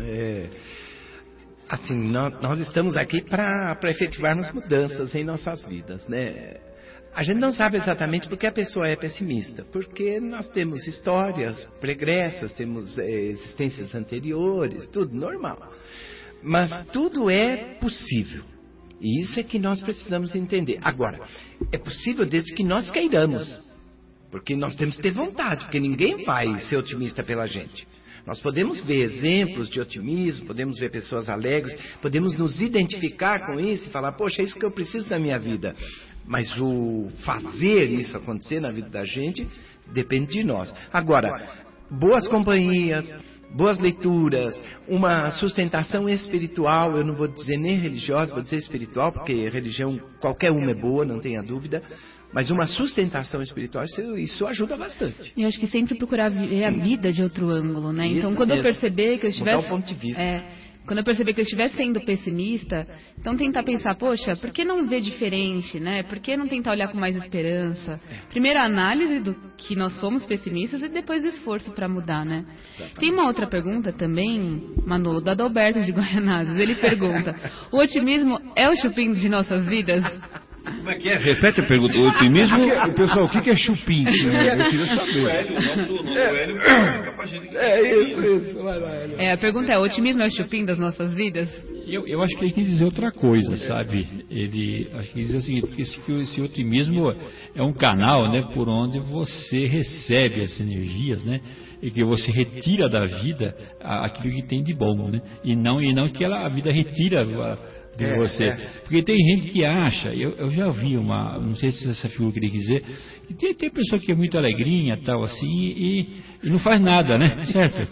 assim, nós estamos aqui para efetivarmos mudanças em nossas vidas, né? A gente não sabe exatamente por que a pessoa é pessimista, porque nós temos histórias pregressas, temos existências anteriores, tudo normal. Mas tudo é possível. E isso é que nós precisamos entender. Agora, é possível desde que nós queiramos, porque nós temos que ter vontade, porque ninguém vai ser otimista pela gente. Nós podemos ver exemplos de otimismo, podemos ver pessoas alegres, podemos nos identificar com isso e falar, poxa, é isso que eu preciso na minha vida. Mas o fazer isso acontecer na vida da gente depende de nós. Agora, boas companhias, boas leituras, uma sustentação espiritual, eu não vou dizer nem religiosa, vou dizer espiritual, porque religião qualquer uma é boa, não tenha dúvida. Mas uma sustentação espiritual, isso ajuda bastante. E eu acho que sempre procurar ver a vida de outro ângulo, né? Então, quando eu perceber que eu estivesse... Mudar o ponto de vista. Quando eu perceber que eu estiver sendo pessimista, então tentar pensar, poxa, por que não ver diferente, né? Por que não tentar olhar com mais esperança? Primeiro a análise do que nós somos pessimistas e depois o esforço para mudar, né? Tem uma outra pergunta também, Manolo, do Adalberto de Goianazes. Ele pergunta, o otimismo é o chupim de nossas vidas? Como é que é? Repete a pergunta. O otimismo... Pessoal, o que é chupim? Eu queria saber. O Hélio explica pra gente. Isso. Vai lá, Hélio. A pergunta é, o otimismo é o chupim das nossas vidas? Eu acho que ele quis dizer outra coisa, sabe? Acho que ele diz o seguinte, porque esse otimismo é um canal, né, por onde você recebe essas energias, né? E que você retira da vida aquilo que tem de bom, né? E não que a vida retira de você. Porque tem gente que acha, eu já vi não sei se essa figura queria dizer, que tem pessoa que é muito alegrinha, tal assim, e não faz nada, né? Certo?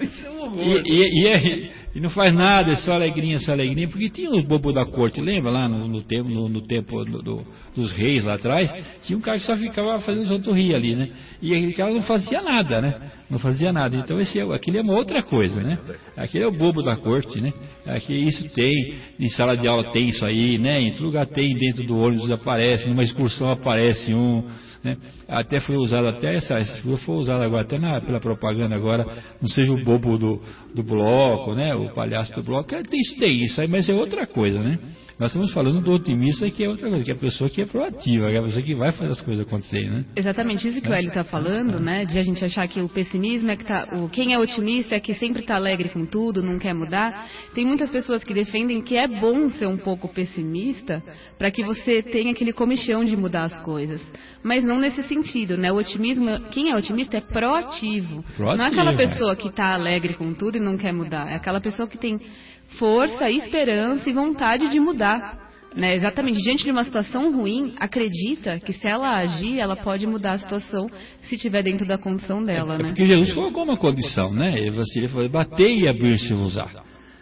E não faz nada, é só alegrinha, porque tinha os bobos da corte, lembra lá no tempo dos reis lá atrás, tinha um cara que só ficava fazendo os outros rir ali, né? E aquele cara não fazia nada, né? Não fazia nada. Então aquele é uma outra coisa, né? Aquele é o bobo da corte, né? Isso tem, em sala de aula tem isso aí, né? Em todo lugar tem, dentro do ônibus aparece, numa excursão aparece um, né? Até foi usado, essa figura foi usada agora, até pela propaganda agora, não seja o bobo do bloco, né? O palhaço do bloco, tem isso aí, mas é outra coisa, né? Nós estamos falando do otimista, que é outra coisa, que é a pessoa que é proativa, que é a pessoa que vai fazer as coisas acontecerem, né? Exatamente, isso que o Hélio está falando, né? De a gente achar que o pessimismo é que quem é otimista é que sempre está alegre com tudo, não quer mudar. Tem muitas pessoas que defendem que é bom ser um pouco pessimista para que você tenha aquele comichão de mudar as coisas. Mas não nesse sentido, né? O otimismo, quem é otimista é proativo. Não é aquela pessoa que está alegre com tudo e não quer mudar. É aquela pessoa que tem força, esperança e vontade de mudar, né? Exatamente, diante de uma situação ruim, acredita que se ela agir, ela pode mudar a situação se estiver dentro da condição dela, né? Porque Jesus colocou uma condição, né? Ele falou, bater e abrir-se-vos-á.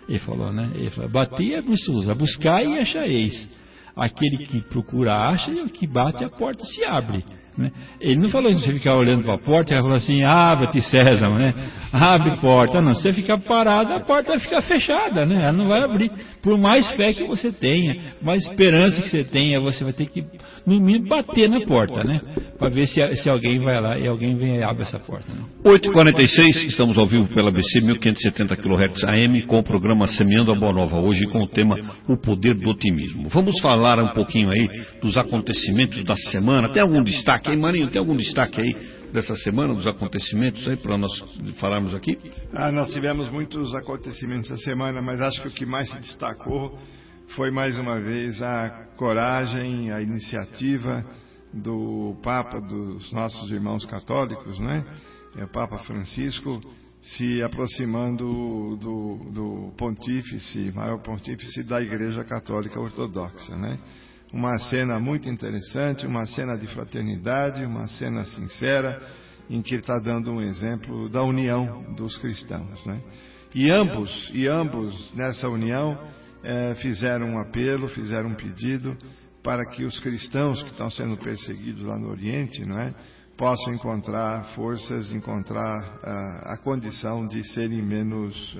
Ele falou, né? Ele falou, bater e abrir-se-vos, buscar e achareis. Aquele que procura acha e o que bate a porta se abre. Né? Ele não falou isso, você ficar olhando para a porta, ele falou assim, abre-te Sésamo, né? Abre a porta. Não, se você ficar parado, a porta vai ficar fechada, né? Ela não vai abrir. Por mais fé que você tenha, mais esperança que você tenha, você vai ter que, no mínimo, bater na porta, né? Para ver se alguém vai lá e alguém vem e abre essa porta. Né? 8h46, estamos ao vivo pela ABC 1570 kHz AM com o programa Semeando a Boa Nova, hoje com o tema O Poder do Otimismo. Vamos falar um pouquinho aí dos acontecimentos da semana. Tem algum destaque aí, Marinho? Tem algum destaque aí dessa semana, dos acontecimentos aí, para nós falarmos aqui? Nós tivemos muitos acontecimentos essa semana, mas acho que o que mais se destacou foi mais uma vez a coragem, a iniciativa do Papa, dos nossos irmãos católicos, né? O Papa Francisco se aproximando do pontífice, maior pontífice da Igreja Católica Ortodoxa, né? Uma cena muito interessante, uma cena de fraternidade, uma cena sincera, em que ele está dando um exemplo da união dos cristãos, né? E ambos nessa união fizeram um apelo, fizeram um pedido para que os cristãos que estão sendo perseguidos lá no Oriente, não é, possam encontrar forças, encontrar a condição de serem menos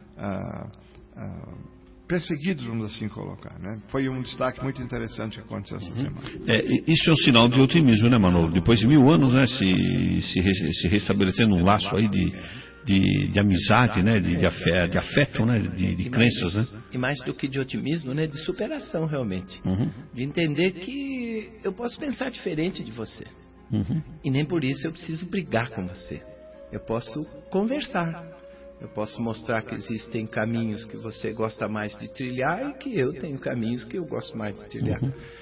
perseguidos, vamos assim colocar, né? Foi um destaque muito interessante que aconteceu essa semana. Isso é um sinal de otimismo, né, Manolo? Depois de 1000 anos, né, se restabelecendo um laço aí de amizade, né, de afeto, né, de crenças, né? E mais do que de otimismo, né, de superação realmente. De entender que eu posso pensar diferente de você. E nem por isso eu preciso brigar com você. Eu posso conversar. Eu posso mostrar que existem caminhos que você gosta mais de trilhar e que eu tenho caminhos que eu gosto mais de trilhar.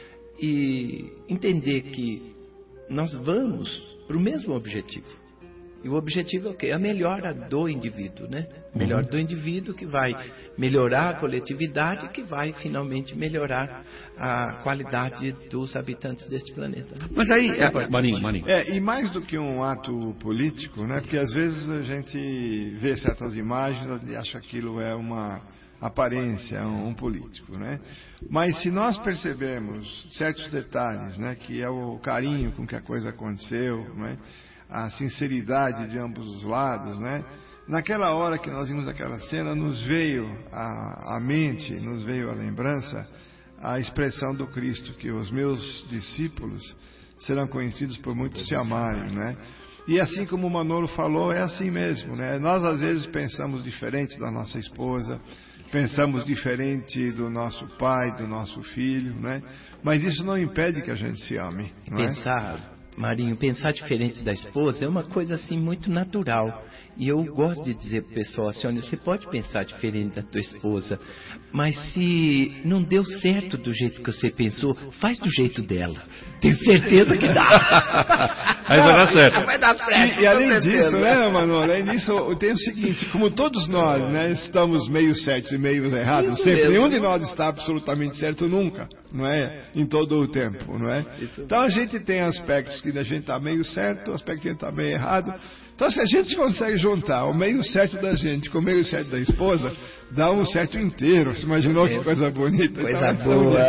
E entender que nós vamos para o mesmo objetivo. E o objetivo é o quê? A melhora do indivíduo, né? Melhora do indivíduo que vai melhorar a coletividade, que vai finalmente melhorar a qualidade dos habitantes deste planeta. Mas aí, Marinho. E mais do que um ato político, né? Porque às vezes a gente vê certas imagens e acha que aquilo é uma aparência, um político, né? Mas se nós percebermos certos detalhes, né? Que é o carinho com que a coisa aconteceu, né? A sinceridade de ambos os lados, né? Naquela hora que nós vimos aquela cena, nos veio à mente, nos veio à lembrança a expressão do Cristo, que os meus discípulos serão conhecidos por muitos se amarem, né? E assim como o Manolo falou, é assim mesmo, né? Nós às vezes pensamos diferente da nossa esposa, pensamos diferente do nosso pai, do nosso filho, né? Mas isso não impede que a gente se ame, não é? Marinho, pensar diferente da esposa é uma coisa assim muito natural. E eu gosto de dizer pro pessoal assim, olha, você pode pensar diferente da tua esposa, mas se não deu certo do jeito que você pensou, faz do jeito dela. Tenho certeza que dá. Aí vai dar certo. Vai dar certo. E além disso, né, Manolo, além disso, tem o seguinte, como todos nós, né, estamos meio certos e meio errados, sempre, nenhum de nós está absolutamente certo nunca, não é? Em todo o tempo, não é? Então a gente tem aspectos que a gente está meio certo, aspectos que a gente está meio errado. Então, se a gente consegue juntar o meio certo da gente com o meio certo da esposa, dá um certo inteiro. Você imaginou que coisa bonita? Coisa boa.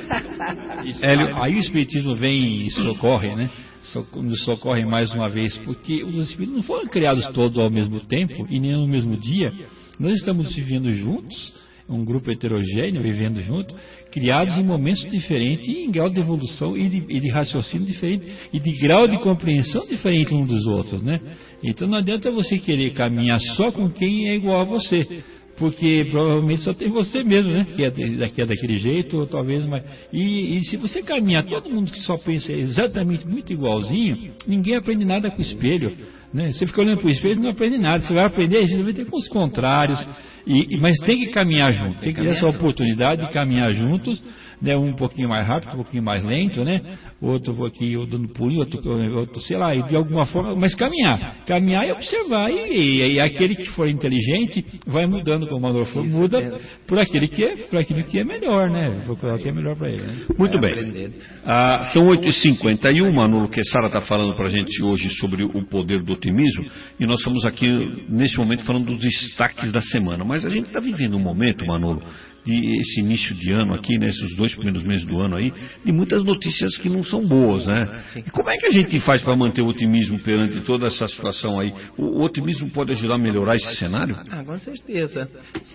Hélio, aí o Espiritismo vem e socorre, né? Nos socorre mais uma vez, porque os Espíritos não foram criados todos ao mesmo tempo e nem no mesmo dia. Nós estamos vivendo juntos, um grupo heterogêneo vivendo junto, criados em momentos diferentes, e em grau de evolução e de raciocínio diferente, e de grau de compreensão diferente uns dos outros, né? Então não adianta você querer caminhar só com quem é igual a você, porque provavelmente só tem você mesmo, né? Que é daquele jeito, ou talvez mais. E se você caminhar todo mundo que só pensa exatamente muito igualzinho, ninguém aprende nada com o espelho, né? Você fica olhando para o espelho e não aprende nada. Você vai aprender, geralmente, com os contrários. Mas tem que caminhar junto, tem que ter essa oportunidade de caminhar juntos, né, um pouquinho mais rápido, um pouquinho mais lento, né? outro aqui, outro dando pulinho, outro, sei lá, e de alguma forma, mas caminhar e observar, e aquele que for inteligente vai mudando, como o Manolo falou, muda por aquilo que é melhor, né? Por aquilo que é melhor para ele. Né? Muito bem. São 8h51, Manolo Quezada está falando para a gente hoje sobre o poder do otimismo, e nós estamos aqui, nesse momento, falando dos destaques da semana, mas a gente está vivendo um momento, Manolo, de esse início de ano aqui, né, esses 2 primeiros meses do ano aí, de muitas notícias que não são boas, né? E como é que a gente faz para manter o otimismo perante toda essa situação aí? O otimismo pode ajudar a melhorar esse cenário? Com certeza.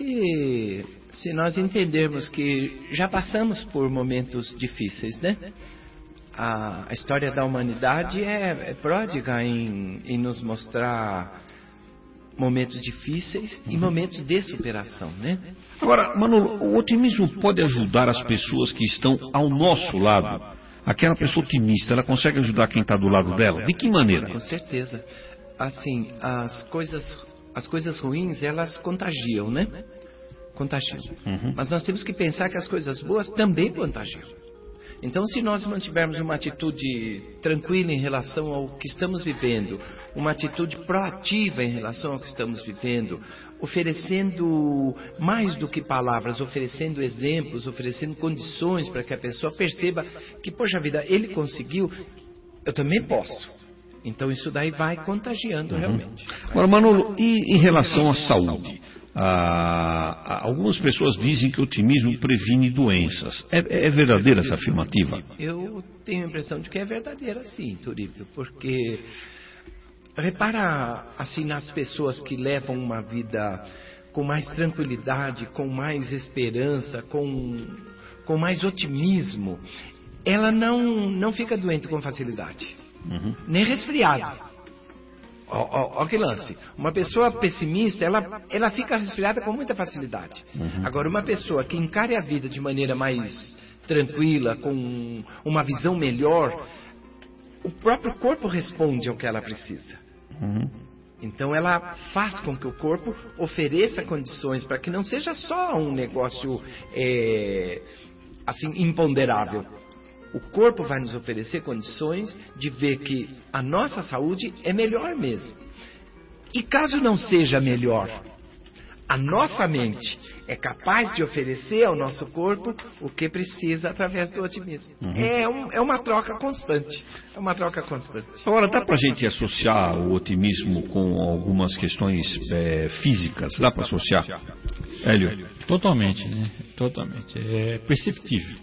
Se nós entendermos que já passamos por momentos difíceis, né? A história da humanidade é pródiga em nos mostrar momentos difíceis e momentos de superação, né? Agora, Manolo, o otimismo pode ajudar as pessoas que estão ao nosso lado? Aquela pessoa otimista, ela consegue ajudar quem está do lado dela? De que maneira? Com certeza. Assim, as coisas ruins, elas contagiam, né? Contagiam. Mas nós temos que pensar que as coisas boas também contagiam. Então, se nós mantivermos uma atitude tranquila em relação ao que estamos vivendo, uma atitude proativa em relação ao que estamos vivendo, oferecendo mais do que palavras, oferecendo exemplos, oferecendo condições para que a pessoa perceba que, poxa vida, ele conseguiu, eu também posso. Então, isso daí vai contagiando realmente. Agora, Manolo, e em relação à saúde? Algumas pessoas dizem que o otimismo previne doenças. É verdadeira essa afirmativa? Eu tenho a impressão de que é verdadeira, sim, Turíbio, porque repara assim nas pessoas que levam uma vida com mais tranquilidade, com mais esperança, com mais otimismo, ela não fica doente com facilidade, nem resfriado. Olha que lance. Uma pessoa pessimista, ela fica resfriada com muita facilidade. Agora, uma pessoa que encare a vida de maneira mais tranquila, com uma visão melhor, o próprio corpo responde ao que ela precisa. Então, ela faz com que o corpo ofereça condições para que não seja só um negócio assim imponderável. O corpo vai nos oferecer condições de ver que a nossa saúde é melhor mesmo. E caso não seja melhor, a nossa mente é capaz de oferecer ao nosso corpo o que precisa através do otimismo. É uma troca constante. É uma troca constante. Agora, dá para a gente associar o otimismo com algumas questões físicas? Dá para associar? Hélio? Totalmente, né? Totalmente. É perceptível.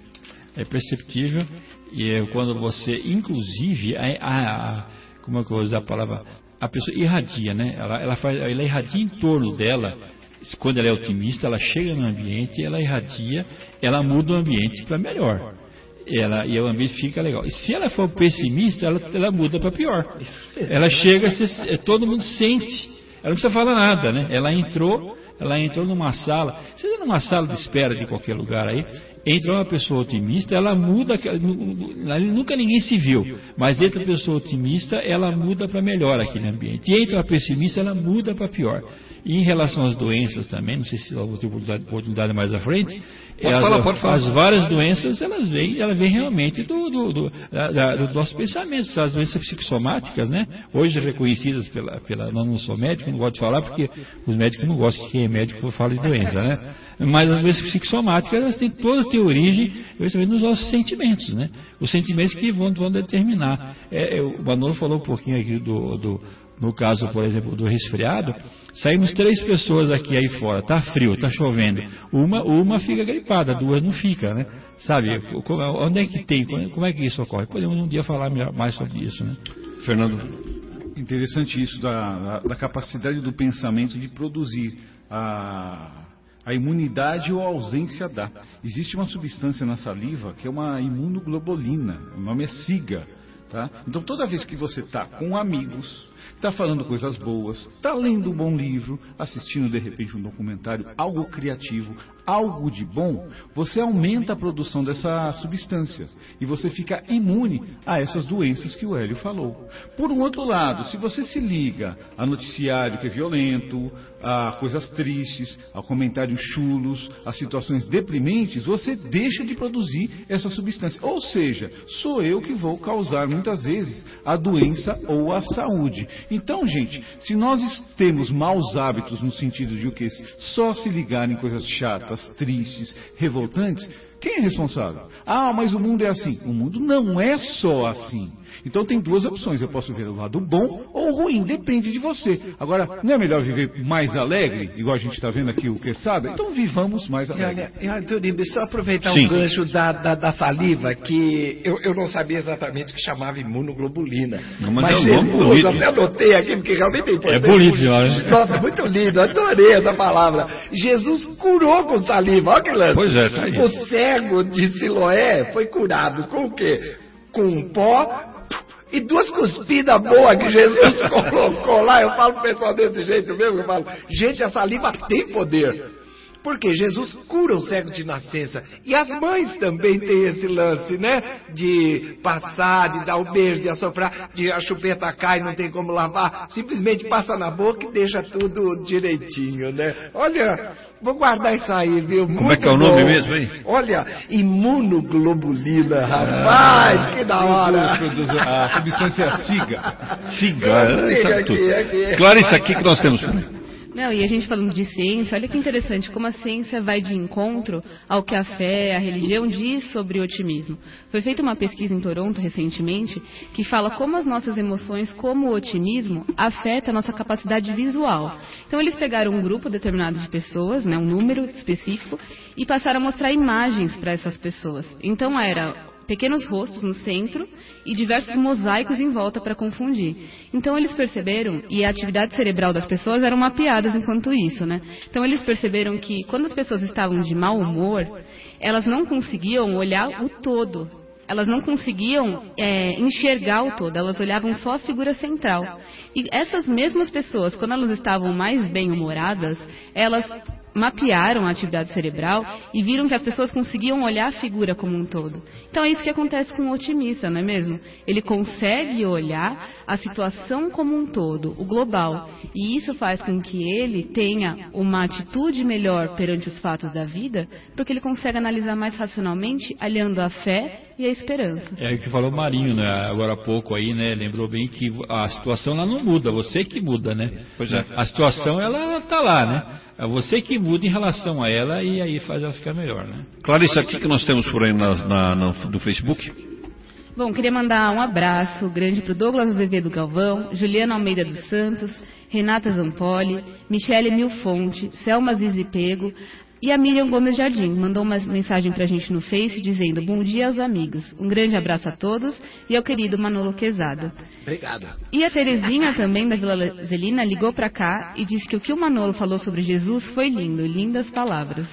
E quando você, inclusive, como é que eu vou usar a palavra? A pessoa irradia, né? Ela irradia em torno dela. Quando ela é otimista, ela chega no ambiente, ela irradia, ela muda o ambiente para melhor. E o ambiente fica legal. E se ela for pessimista, ela muda para pior. Ela chega, todo mundo sente. Ela não precisa falar nada, né? Ela entrou numa sala, seja numa sala de espera de qualquer lugar aí, entra uma pessoa otimista, ela muda, nunca ninguém se viu, mas entra uma pessoa otimista, ela muda para melhor aquele ambiente. E entra uma pessimista, ela muda para pior. E em relação às doenças também, não sei se eu vou ter oportunidade mais à frente, as várias doenças, ela vem realmente do nosso pensamento, as doenças psicossomáticas, né? Hoje reconhecidas não sou médico, não gosto de falar, porque os médicos não gostam que quem é médico fale de doença, né? Mas as doenças psicossomáticas, elas têm todas ter origem nos nossos sentimentos, né? Os sentimentos que vão determinar. O Manolo falou um pouquinho aqui no caso, por exemplo, do resfriado, saímos 3 pessoas aqui aí fora, tá frio, tá chovendo, uma fica gripada, 2 não fica, né? Sabe, onde é que tem, como é que isso ocorre? Podemos um dia falar mais sobre isso, né? Fernando? Interessante isso da capacidade do pensamento de produzir a imunidade ou a ausência da. Existe uma substância na saliva que é uma imunoglobulina, o nome é SIGA. Tá? Então, toda vez que você está com amigos, está falando coisas boas, está lendo um bom livro, assistindo de repente um documentário, algo criativo, algo de bom, você aumenta a produção dessa substância e você fica imune a essas doenças que o Hélio falou. Por um outro lado, se você se liga a noticiário que é violento, a coisas tristes, a comentários chulos, a situações deprimentes, você deixa de produzir essa substância. Ou seja, sou eu que vou causar muitas vezes a doença ou a saúde. Então, gente, se nós temos maus hábitos no sentido de o que? Só se ligar em coisas chatas, tristes, revoltantes, quem é responsável? Ah, mas o mundo é assim. O mundo não é só assim. Então tem duas opções, eu posso ver o lado bom ou ruim, depende de você. Agora, não é melhor viver mais alegre, igual a gente está vendo aqui o Quesada? Então vivamos mais alegre. Antônio, só aproveitar Sim. um gancho da saliva, que eu não sabia exatamente que chamava imunoglobulina. Não, mas é um Jesus, nome bonito. até anotei aqui, porque realmente é importante. É bonito, senhora. Nossa, muito lindo, adorei essa palavra. Jesus curou com saliva, olha que lance. Pois é, tá aí. O cego de Siloé foi curado com o quê? Com pó e 2 cuspidas boas que Jesus colocou lá. Eu falo pro pessoal desse jeito mesmo, eu falo, gente, a saliva tem poder. Porque Jesus cura o cego de nascença. E as mães também têm esse lance, né? De passar, de dar o beijo, de assoprar, de a chupeta cai, não tem como lavar. Simplesmente passa na boca e deixa tudo direitinho, né? Olha, vou guardar isso aí, viu? Como é que é o nome mesmo, hein? Olha, imunoglobulina, rapaz, que da hora. A substância SIGA. SIGA, aqui. Clarissa, aqui que nós temos também. Não, e a gente falando de ciência, olha que interessante como a ciência vai de encontro ao que a fé, a religião diz sobre o otimismo. Foi feita uma pesquisa em Toronto recentemente que fala como as nossas emoções, como o otimismo, afeta a nossa capacidade visual. Então eles pegaram um grupo determinado de pessoas, né, um número específico, e passaram a mostrar imagens para essas pessoas. Então era pequenos rostos no centro e diversos mosaicos em volta para confundir. Então eles perceberam, e a atividade cerebral das pessoas eram mapeadas enquanto isso, né? Então eles perceberam que quando as pessoas estavam de mau humor, elas não conseguiam olhar o todo. Elas não conseguiam enxergar o todo, elas olhavam só a figura central. E essas mesmas pessoas, quando elas estavam mais bem-humoradas, elas mapearam a atividade cerebral e viram que as pessoas conseguiam olhar a figura como um todo. Então é isso que acontece com o otimista, não é mesmo? Ele consegue olhar a situação como um todo, o global. E isso faz com que ele tenha uma atitude melhor perante os fatos da vida, porque ele consegue analisar mais racionalmente, aliando a fé e a esperança. É o que falou o Marinho, né, agora há pouco aí, né? Lembrou bem que a situação lá não muda, você que muda, né? Pois é. A situação ela está lá, né? É você que muda em relação a ela e aí faz ela ficar melhor, né? Clarissa, o que nós temos por aí no Facebook? Bom, queria mandar um abraço grande para o Douglas Azevedo Galvão, Juliana Almeida dos Santos, Renata Zampoli, Michele Milfonte, Selma Zizi Pego e a Miriam Gomes Jardim. Mandou uma mensagem para a gente no Face dizendo: bom dia aos amigos, um grande abraço a todos e ao querido Manolo Quezada. Obrigado. E a Terezinha também da Vila Zelina ligou para cá e disse que o que o Manolo falou sobre Jesus foi lindo, lindas palavras.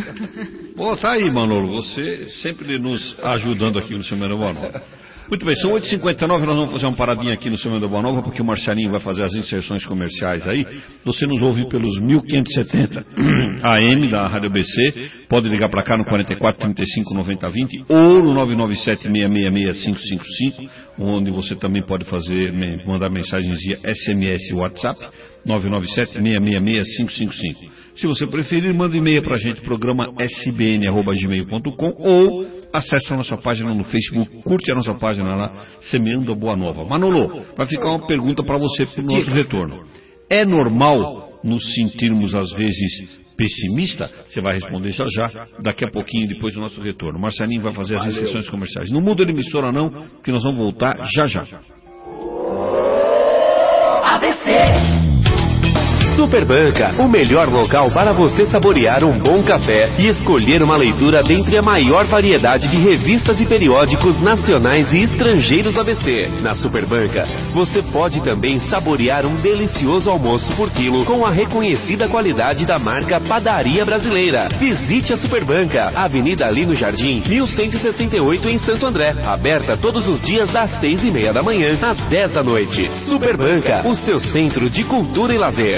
Bom, tá aí, Manolo, você sempre nos ajudando aqui no Semana Boa Nova. Muito bem, são 8h59, nós vamos fazer uma paradinha aqui no Semana Boa Nova, porque o Marcelinho vai fazer as inserções comerciais aí. Você nos ouve pelos 1570 AM da Rádio ABC, pode ligar para cá no 44 35 90 20 ou no 997 666 555, onde você também pode mandar mensagens via SMS e WhatsApp, 997 666 555. Se você preferir, manda e-mail para a gente, programa sbn@gmail.com, ou acesse a nossa página no Facebook, curte a nossa página lá, Semeando a Boa Nova. Manolo, vai ficar uma pergunta para você para o nosso retorno. É normal nos sentirmos às vezes pessimista? Você vai responder já, daqui a pouquinho, depois do nosso retorno. Marcelinho vai fazer as inserções comerciais. Não muda de emissora não, que nós vamos voltar já. ABC Superbanca, o melhor local para você saborear um bom café e escolher uma leitura dentre a maior variedade de revistas e periódicos nacionais e estrangeiros do ABC. Na Superbanca, você pode também saborear um delicioso almoço por quilo com a reconhecida qualidade da marca Padaria Brasileira. Visite a Superbanca, Avenida Lino Jardim, 1168 em Santo André. Aberta todos os dias das 6:30 da manhã às 10 da noite. Superbanca, o seu centro de cultura e lazer.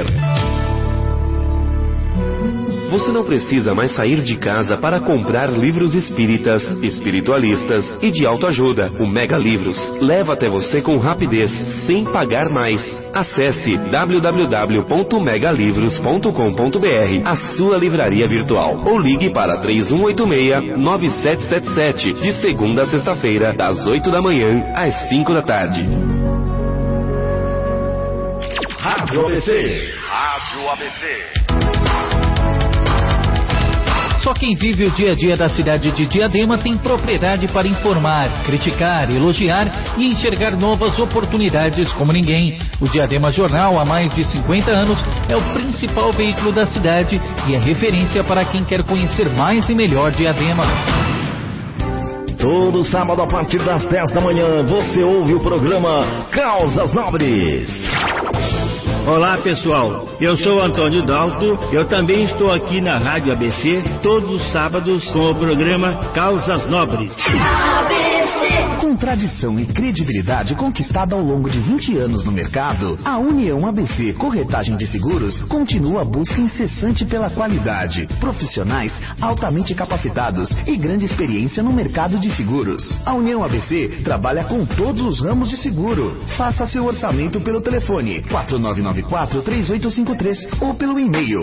Você não precisa mais sair de casa para comprar livros espíritas, espiritualistas e de autoajuda. O Mega Livros leva até você com rapidez, sem pagar mais. Acesse www.megalivros.com.br, a sua livraria virtual, ou ligue para 3186-9777, de segunda a sexta-feira, das 8 da manhã às 5 da tarde. Rádio ABC. Rádio ABC. Só quem vive o dia a dia da cidade de Diadema tem propriedade para informar, criticar, elogiar e enxergar novas oportunidades como ninguém. O Diadema Jornal, há mais de 50 anos, é o principal veículo da cidade e é referência para quem quer conhecer mais e melhor Diadema. Todo sábado, a partir das 10 da manhã, você ouve o programa Causas Nobres. Olá pessoal, eu sou Antônio Dalto, eu também estou aqui na Rádio ABC todos os sábados com o programa Causas Nobres. Com tradição e credibilidade conquistada ao longo de 20 anos no mercado, a União ABC Corretagem de Seguros continua a busca incessante pela qualidade, profissionais altamente capacitados e grande experiência no mercado de seguros. A União ABC trabalha com todos os ramos de seguro. Faça seu orçamento pelo telefone 4994-3853 ou pelo e-mail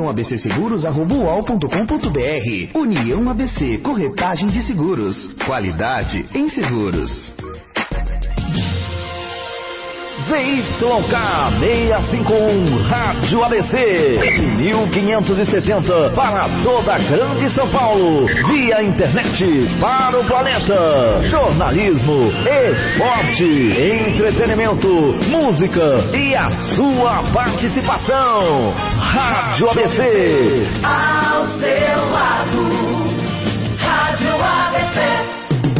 uniãoabcseguros@uol.com.br. União ABC Corretagem de Seguros. Qualidade em seguros. ZYK 651 Rádio ABC 1570 para toda a Grande São Paulo, via internet para o planeta. Jornalismo, esporte, entretenimento, música e a sua participação. Rádio ABC. Ao seu lado, Rádio ABC.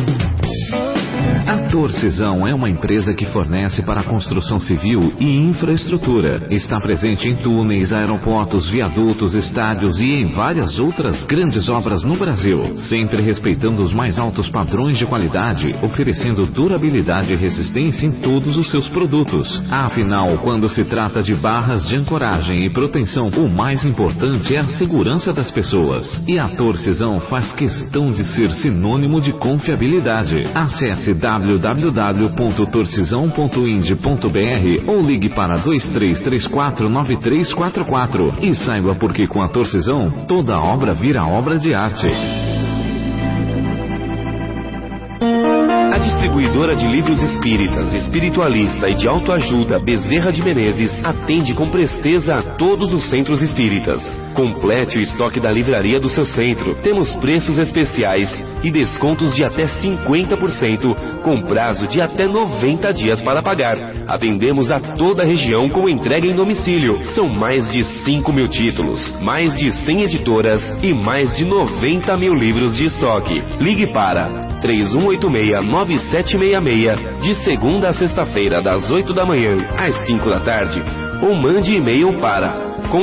A Torcisão é uma empresa que fornece para a construção civil e infraestrutura. Está presente em túneis, aeroportos, viadutos, estádios e em várias outras grandes obras no Brasil, sempre respeitando os mais altos padrões de qualidade, oferecendo durabilidade e resistência em todos os seus produtos. Afinal, quando se trata de barras de ancoragem e proteção, o mais importante é a segurança das pessoas. E a Torcisão faz questão de ser sinônimo de confiabilidade. Acesse www.torcisão.ind.br ou ligue para 2334-9344 e saiba por que com a Torcisão toda obra vira obra de arte. A distribuidora de livros espíritas, espiritualista e de autoajuda Bezerra de Menezes atende com presteza a todos os centros espíritas. Complete o estoque da livraria do seu centro. Temos preços especiais e descontos de até 50% com prazo de até 90 dias para pagar. Atendemos a toda a região com entrega em domicílio. São mais de 5.000 títulos, mais de 100 editoras e mais de 90 mil livros de estoque. Ligue para 3186-9766, de segunda a sexta-feira, das 8 da manhã às 5 da tarde, ou mande e-mail para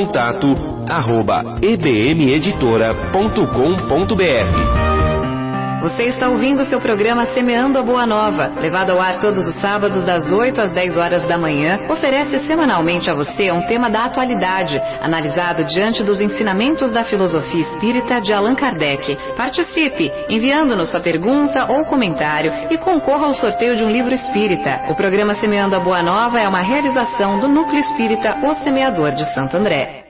contato@ebmeditora.com.br. Você está ouvindo seu programa Semeando a Boa Nova, levado ao ar todos os sábados das 8 às 10 horas da manhã, oferece semanalmente a você um tema da atualidade, analisado diante dos ensinamentos da filosofia espírita de Allan Kardec. Participe, enviando-nos sua pergunta ou comentário e concorra ao sorteio de um livro espírita. O programa Semeando a Boa Nova é uma realização do Núcleo Espírita O Semeador de Santo André.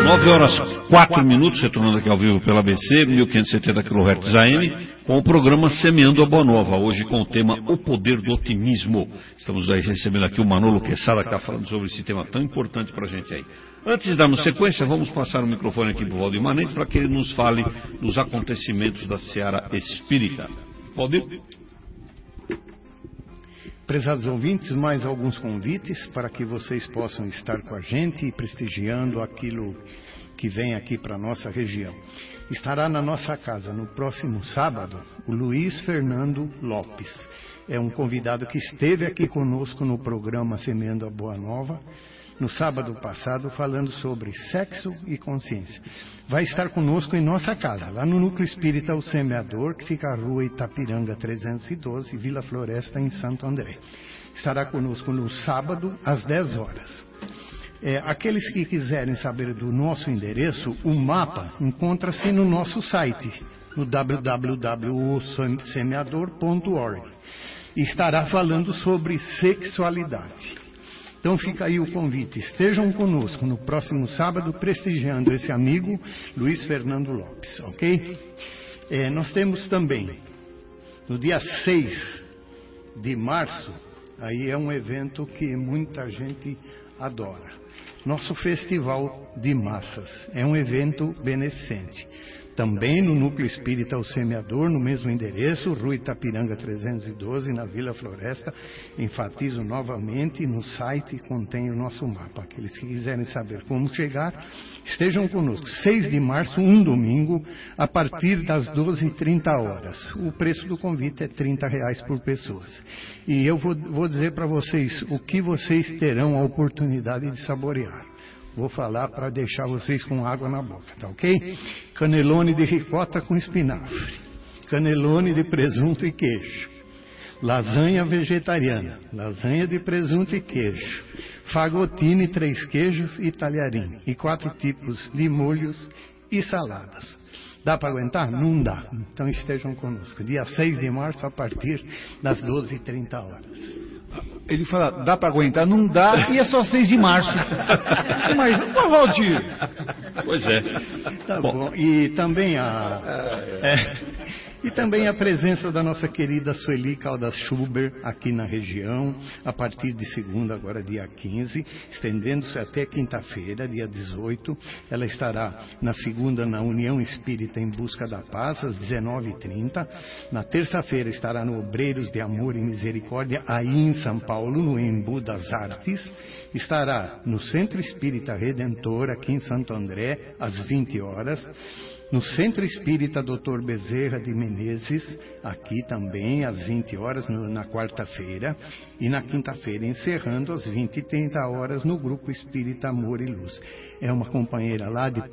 9h04, retornando aqui ao vivo pela ABC, 1570 kHz AM, com o programa Semeando a Boa Nova, hoje com o tema O Poder do Otimismo. Estamos aí recebendo aqui o Manolo Quesada, que está falando sobre esse tema tão importante para a gente aí. Antes de darmos sequência, vamos passar o microfone aqui para o Valdir Manente, para que ele nos fale dos acontecimentos da Seara Espírita. Valdir? Prezados ouvintes, mais alguns convites para que vocês possam estar com a gente e prestigiando aquilo que vem aqui para a nossa região. Estará na nossa casa no próximo sábado o Luiz Fernando Lopes. É um convidado que esteve aqui conosco no programa Semeando a Boa Nova, no sábado passado, falando sobre sexo e consciência. Vai estar conosco em nossa casa, lá no Núcleo Espírita O Semeador, que fica na rua Itapiranga 312, Vila Floresta, em Santo André. Estará conosco no sábado, às 10 horas. Aqueles que quiserem saber do nosso endereço, o mapa encontra-se no nosso site, no www.semeador.org. E estará falando sobre sexualidade. Então fica aí o convite, estejam conosco no próximo sábado prestigiando esse amigo Luiz Fernando Lopes, ok? Nós temos também, no dia 6 de março, aí é um evento que muita gente adora, nosso Festival de Massas, é um evento beneficente. Também no Núcleo Espírita O Semeador, no mesmo endereço, Rua Itapiranga 312, na Vila Floresta. Enfatizo novamente, no site contém o nosso mapa. Aqueles que quiserem saber como chegar, estejam conosco. 6 de março, um domingo, a partir das 12h30. O preço do convite é R$30 por pessoas. E eu vou dizer para vocês o que vocês terão a oportunidade de saborear. Vou falar para deixar vocês com água na boca, tá ok? Canelone de ricota com espinafre, canelone de presunto e queijo, lasanha vegetariana, lasanha de presunto e queijo, fagotine 3 queijos e talharim, e 4 tipos de molhos e saladas. Dá para aguentar? Não dá. Então estejam conosco. Dia 6 de março, a partir das 12h30. Ele fala, dá para aguentar? Não dá, e é só 6 de março. Mas, Valdir. Pois é. Tá bom. E também a presença da nossa querida Sueli Caldas Schuber aqui na região, a partir de segunda, agora dia 15, estendendo-se até quinta-feira, dia 18. Ela estará na segunda na União Espírita em Busca da Paz, às 19h30. Na terça-feira estará no Obreiros de Amor e Misericórdia, aí em São Paulo, no Embu das Artes. Estará no Centro Espírita Redentor, aqui em Santo André, às 20h. No Centro Espírita Dr. Bezerra de Menezes, aqui também às 20h, na quarta-feira, e na quinta-feira, encerrando às 20h30 no Grupo Espírita Amor e Luz. É uma companheira lá de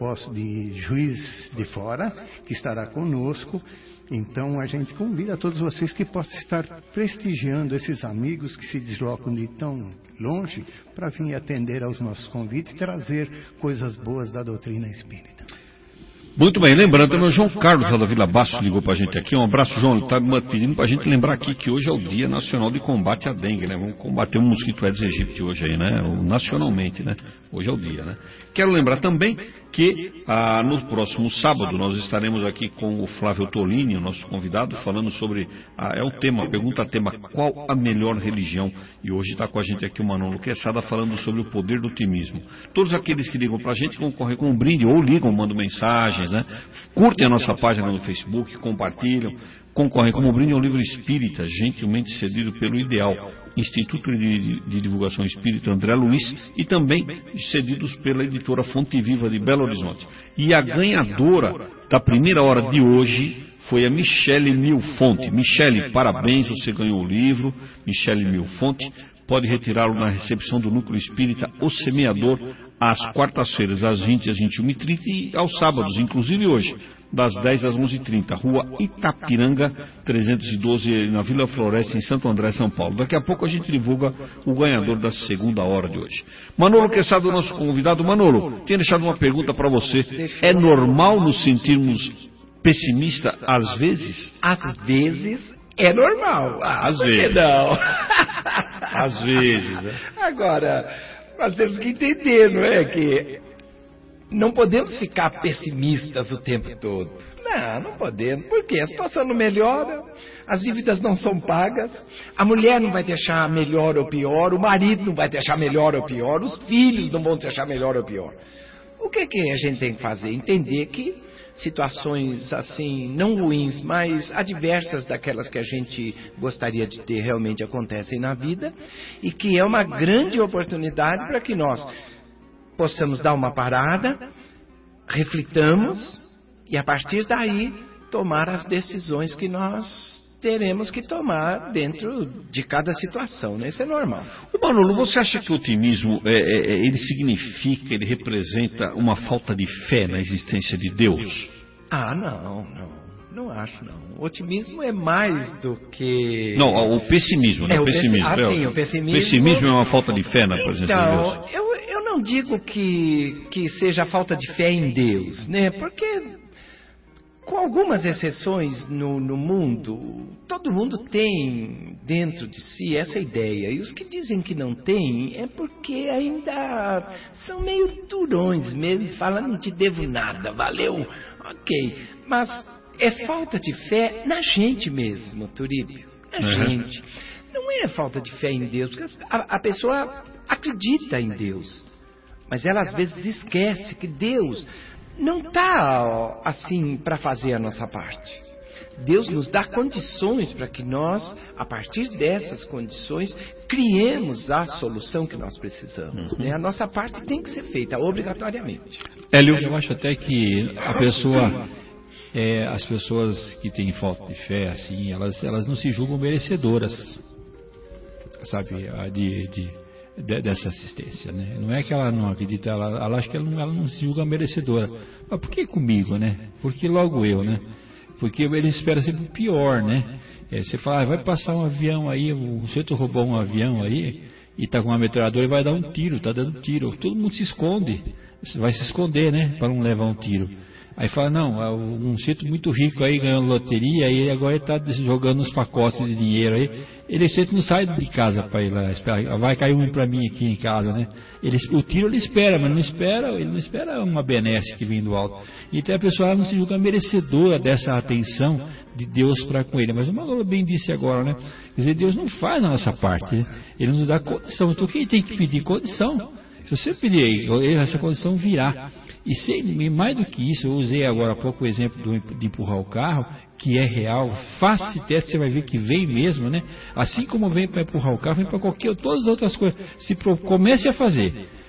Juiz de Fora, que estará conosco. Então a gente convida a todos vocês que possam estar prestigiando esses amigos que se deslocam de tão longe para vir atender aos nossos convites e trazer coisas boas da doutrina espírita. Muito bem, lembrando também o João Carlos lá da Vila Bastos ligou pra gente aqui. Um abraço, João. Ele está pedindo pra gente lembrar aqui que hoje é o Dia Nacional de Combate à Dengue, né? Vamos combater o mosquito Aedes aegypti hoje aí, né? Nacionalmente, né? Hoje é o dia, né? Quero lembrar também que no próximo sábado nós estaremos aqui com o Flávio Tolini, o nosso convidado, falando sobre, pergunta-tema, qual a melhor religião? E hoje está com a gente aqui o Manolo Quesada falando sobre o poder do otimismo. Todos aqueles que ligam para a gente concorrem com um brinde, ou ligam, mandam mensagens, né? Curtem a nossa página no Facebook, compartilham, concorrem como brinde ao livro espírita, gentilmente cedido pelo Ideal, Instituto de Divulgação Espírita André Luiz, e também cedidos pela editora Fonte Viva de Belo Horizonte. E a ganhadora da primeira hora de hoje foi a Michele Milfonte. Michele, parabéns, você ganhou o livro. Michele Milfonte, pode retirá-lo na recepção do Núcleo Espírita O Semeador, às quartas-feiras, às 20h às 21h30 e aos sábados, inclusive hoje, das 10h às 11h30, Rua Itapiranga 312, na Vila Floresta, em Santo André, São Paulo. Daqui a pouco a gente divulga o ganhador da segunda hora de hoje. Manolo Quesada, nosso convidado. Manolo, tinha deixado uma pergunta para você. É normal nos sentirmos pessimistas às vezes? Às vezes é normal. Às vezes. Não. Às vezes, né? Agora, nós temos que entender, não é? Que não podemos ficar pessimistas o tempo todo. Não podemos. Por quê? A situação não melhora, as dívidas não são pagas, a mulher não vai te achar melhor ou pior, o marido não vai te achar melhor ou pior, os filhos não vão te achar melhor ou pior. O que a gente tem que fazer? Entender que situações assim, não ruins, mas adversas daquelas que a gente gostaria de ter, realmente acontecem na vida, e que é uma grande oportunidade para que nós possamos dar uma parada, reflitamos e a partir daí tomar as decisões que nós teremos que tomar dentro de cada situação, né? Isso é normal. Manolo, você acha que o otimismo ele significa, ele representa uma falta de fé na existência de Deus? Não acho não. O otimismo é mais do que... Não, o pessimismo, né? O pessimismo. O pessimismo... Pessimismo é uma falta de fé na presença de Deus. Eu não digo que seja falta de fé em Deus, né? Porque, com algumas exceções no mundo, todo mundo tem dentro de si essa ideia. E os que dizem que não tem é porque ainda são meio durões mesmo. Falam, não te devo nada, valeu, ok. Mas é falta de fé na gente mesmo, Turíbio. Na gente. Não é falta de fé em Deus, porque a pessoa acredita em Deus. Mas ela às vezes esquece que Deus não está assim para fazer a nossa parte. Deus nos dá condições para que nós, a partir dessas condições, criemos a solução que nós precisamos. Né? A nossa parte tem que ser feita obrigatoriamente. Hélio, eu acho até que as pessoas que têm falta de fé, assim, elas não se julgam merecedoras, sabe, dessa assistência, né? Não é que ela não acredita, ela acha que ela não se julga merecedora. Mas por que comigo, né? Porque logo eu, né? Porque ele espera sempre o pior, né? Você fala, vai passar um avião aí, o sujeito roubou um avião aí e tá com uma metralhadora e vai dar um tiro, tá dando tiro. Todo mundo se esconde, vai se esconder, né? Para não levar um tiro. Aí fala, não, um sujeito muito rico aí ganhando loteria e agora ele está jogando uns pacotes de dinheiro aí. Ele sempre não sai de casa para ir lá esperar. Vai cair um para mim aqui em casa, né? O tiro ele espera, mas ele não espera uma benesse que vem do alto. Então a pessoa não se julga merecedora dessa atenção de Deus para com ele. Mas o Manolo bem disse agora, né? Quer dizer, Deus não faz a nossa parte, né? Ele nos dá condição. Então quem tem que pedir condição? Se você pedir, essa condição virá. E mais do que isso, eu usei agora há pouco o exemplo de empurrar o carro, que é real, faça esse teste, você vai ver que vem mesmo, né? Assim como vem para empurrar o carro, vem para todas as outras coisas. Comece a fazer,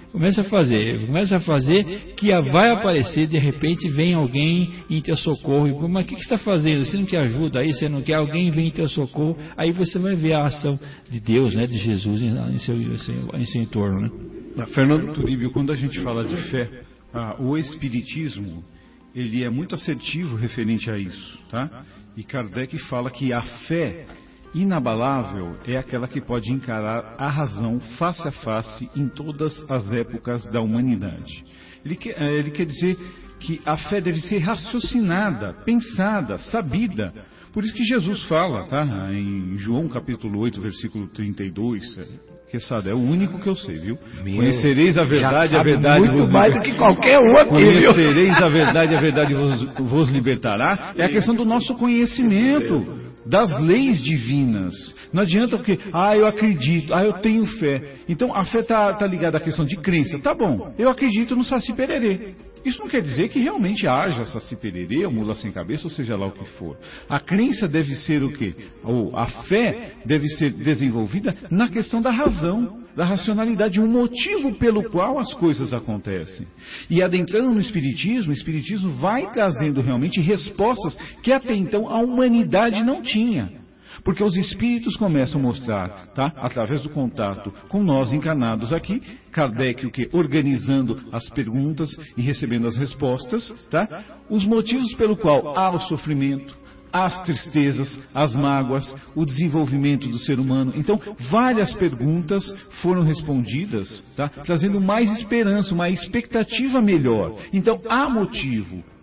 que vai aparecer, de repente vem alguém em teu socorro. Mas o que você está fazendo? Você não te ajuda aí, você não quer, alguém vem em teu socorro, aí você vai ver a ação de Deus, né, de Jesus em seu entorno, né? Fernando Turíbio, quando a gente fala de fé, o Espiritismo, ele é muito assertivo referente a isso, tá? E Kardec fala que a fé inabalável é aquela que pode encarar a razão face a face em todas as épocas da humanidade. Ele quer dizer que a fé deve ser raciocinada, pensada, sabida. Por isso que Jesus fala, tá? Em João capítulo 8, versículo 32... é o único que eu sei, viu? Conhecereis a verdade, a verdade muito mais do que qualquer outro. Conhecereis a verdade vos libertará. É a questão do nosso conhecimento das leis divinas. Não adianta porque, eu acredito, eu tenho fé. Então a fé está ligada à questão de crença. Tá bom, eu acredito no Saci Pererê. Isso não quer dizer que realmente haja Saci Pererê ou mula sem cabeça, ou seja lá o que for. A crença deve ser o quê? Ou a fé deve ser desenvolvida na questão da razão, da racionalidade, um motivo pelo qual as coisas acontecem. E adentrando no Espiritismo, o Espiritismo vai trazendo realmente respostas que até então a humanidade não tinha. Porque os espíritos começam a mostrar, tá? Através do contato com nós encarnados aqui, Kardec organizando as perguntas e recebendo as respostas, tá? Os motivos pelo qual há o sofrimento, as tristezas, as mágoas, o desenvolvimento do ser humano. Então, várias perguntas foram respondidas, tá? Trazendo mais esperança, uma expectativa melhor. Então, há motivo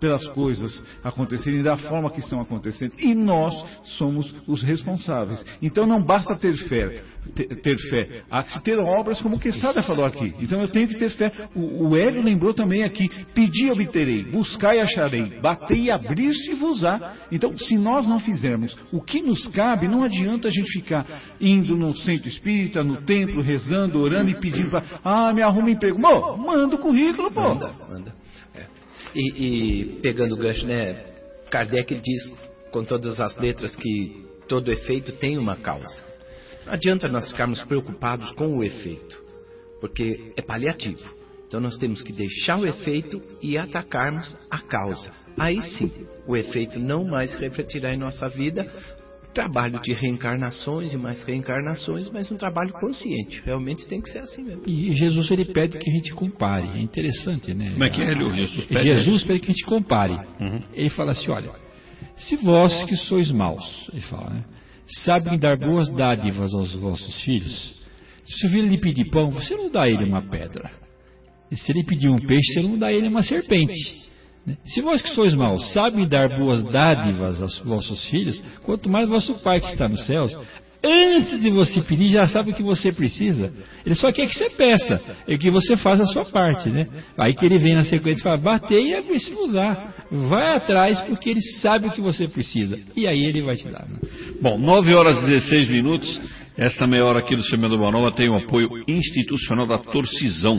pelas coisas acontecerem da forma que estão acontecendo. E nós somos os responsáveis. Então não basta ter fé. Há que se ter obras, como o Quesada falou aqui. Então eu tenho que ter fé. O Hélio lembrou também aqui: pedi e obterei, buscai e acharei, batei e abrir-se-vos-á. Então, se nós não fizermos o que nos cabe, não adianta a gente ficar indo no centro espírita, no templo, rezando, orando e pedindo para... me arruma emprego. Manda o currículo, pô. Manda. E pegando o gancho, né? Kardec diz com todas as letras que todo efeito tem uma causa. Não adianta nós ficarmos preocupados com o efeito, porque é paliativo. Então nós temos que deixar o efeito e atacarmos a causa. Aí sim, o efeito não mais refletirá em nossa vida. Trabalho de reencarnações e mais reencarnações, mas um trabalho consciente. Realmente tem que ser assim mesmo. E Jesus, ele pede que a gente compare. É interessante, né? Como é que é, Jesus pede? Jesus pede que a gente compare. Ele fala assim, olha, se vós que sois maus, ele fala, né, sabem dar boas dádivas aos vossos filhos, se o seu filho lhe pedir pão, você não dá a ele uma pedra. E se ele pedir um peixe, você não dá a ele uma serpente. Se vós que sois maus sabem dar boas dádivas aos vossos filhos, quanto mais vosso Pai que está nos céus, antes de você pedir, já sabe o que você precisa. Ele só quer que você peça, e que você faça a sua parte, né? Aí que ele vem na sequência e fala, batei e abrir-se-vos-á. Vai atrás, porque ele sabe o que você precisa. E aí ele vai te dar. Né? Bom, 9 horas e 16 minutos. Esta meia hora aqui do Semeando Boa Nova tem o apoio institucional da Torcisão,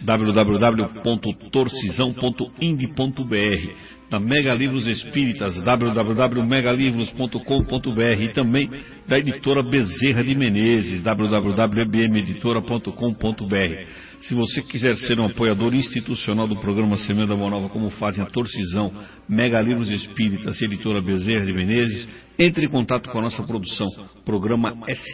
www.torcisão.ind.br, da Mega Livros Espíritas, www.megalivros.com.br, e também da editora Bezerra de Menezes, www.bmeditora.com.br. Se você quiser ser um apoiador institucional do programa Semeando Boa Nova, como fazem a Torcisão, Mega Livros Espíritas e editora Bezerra de Menezes, entre em contato com a nossa produção, programa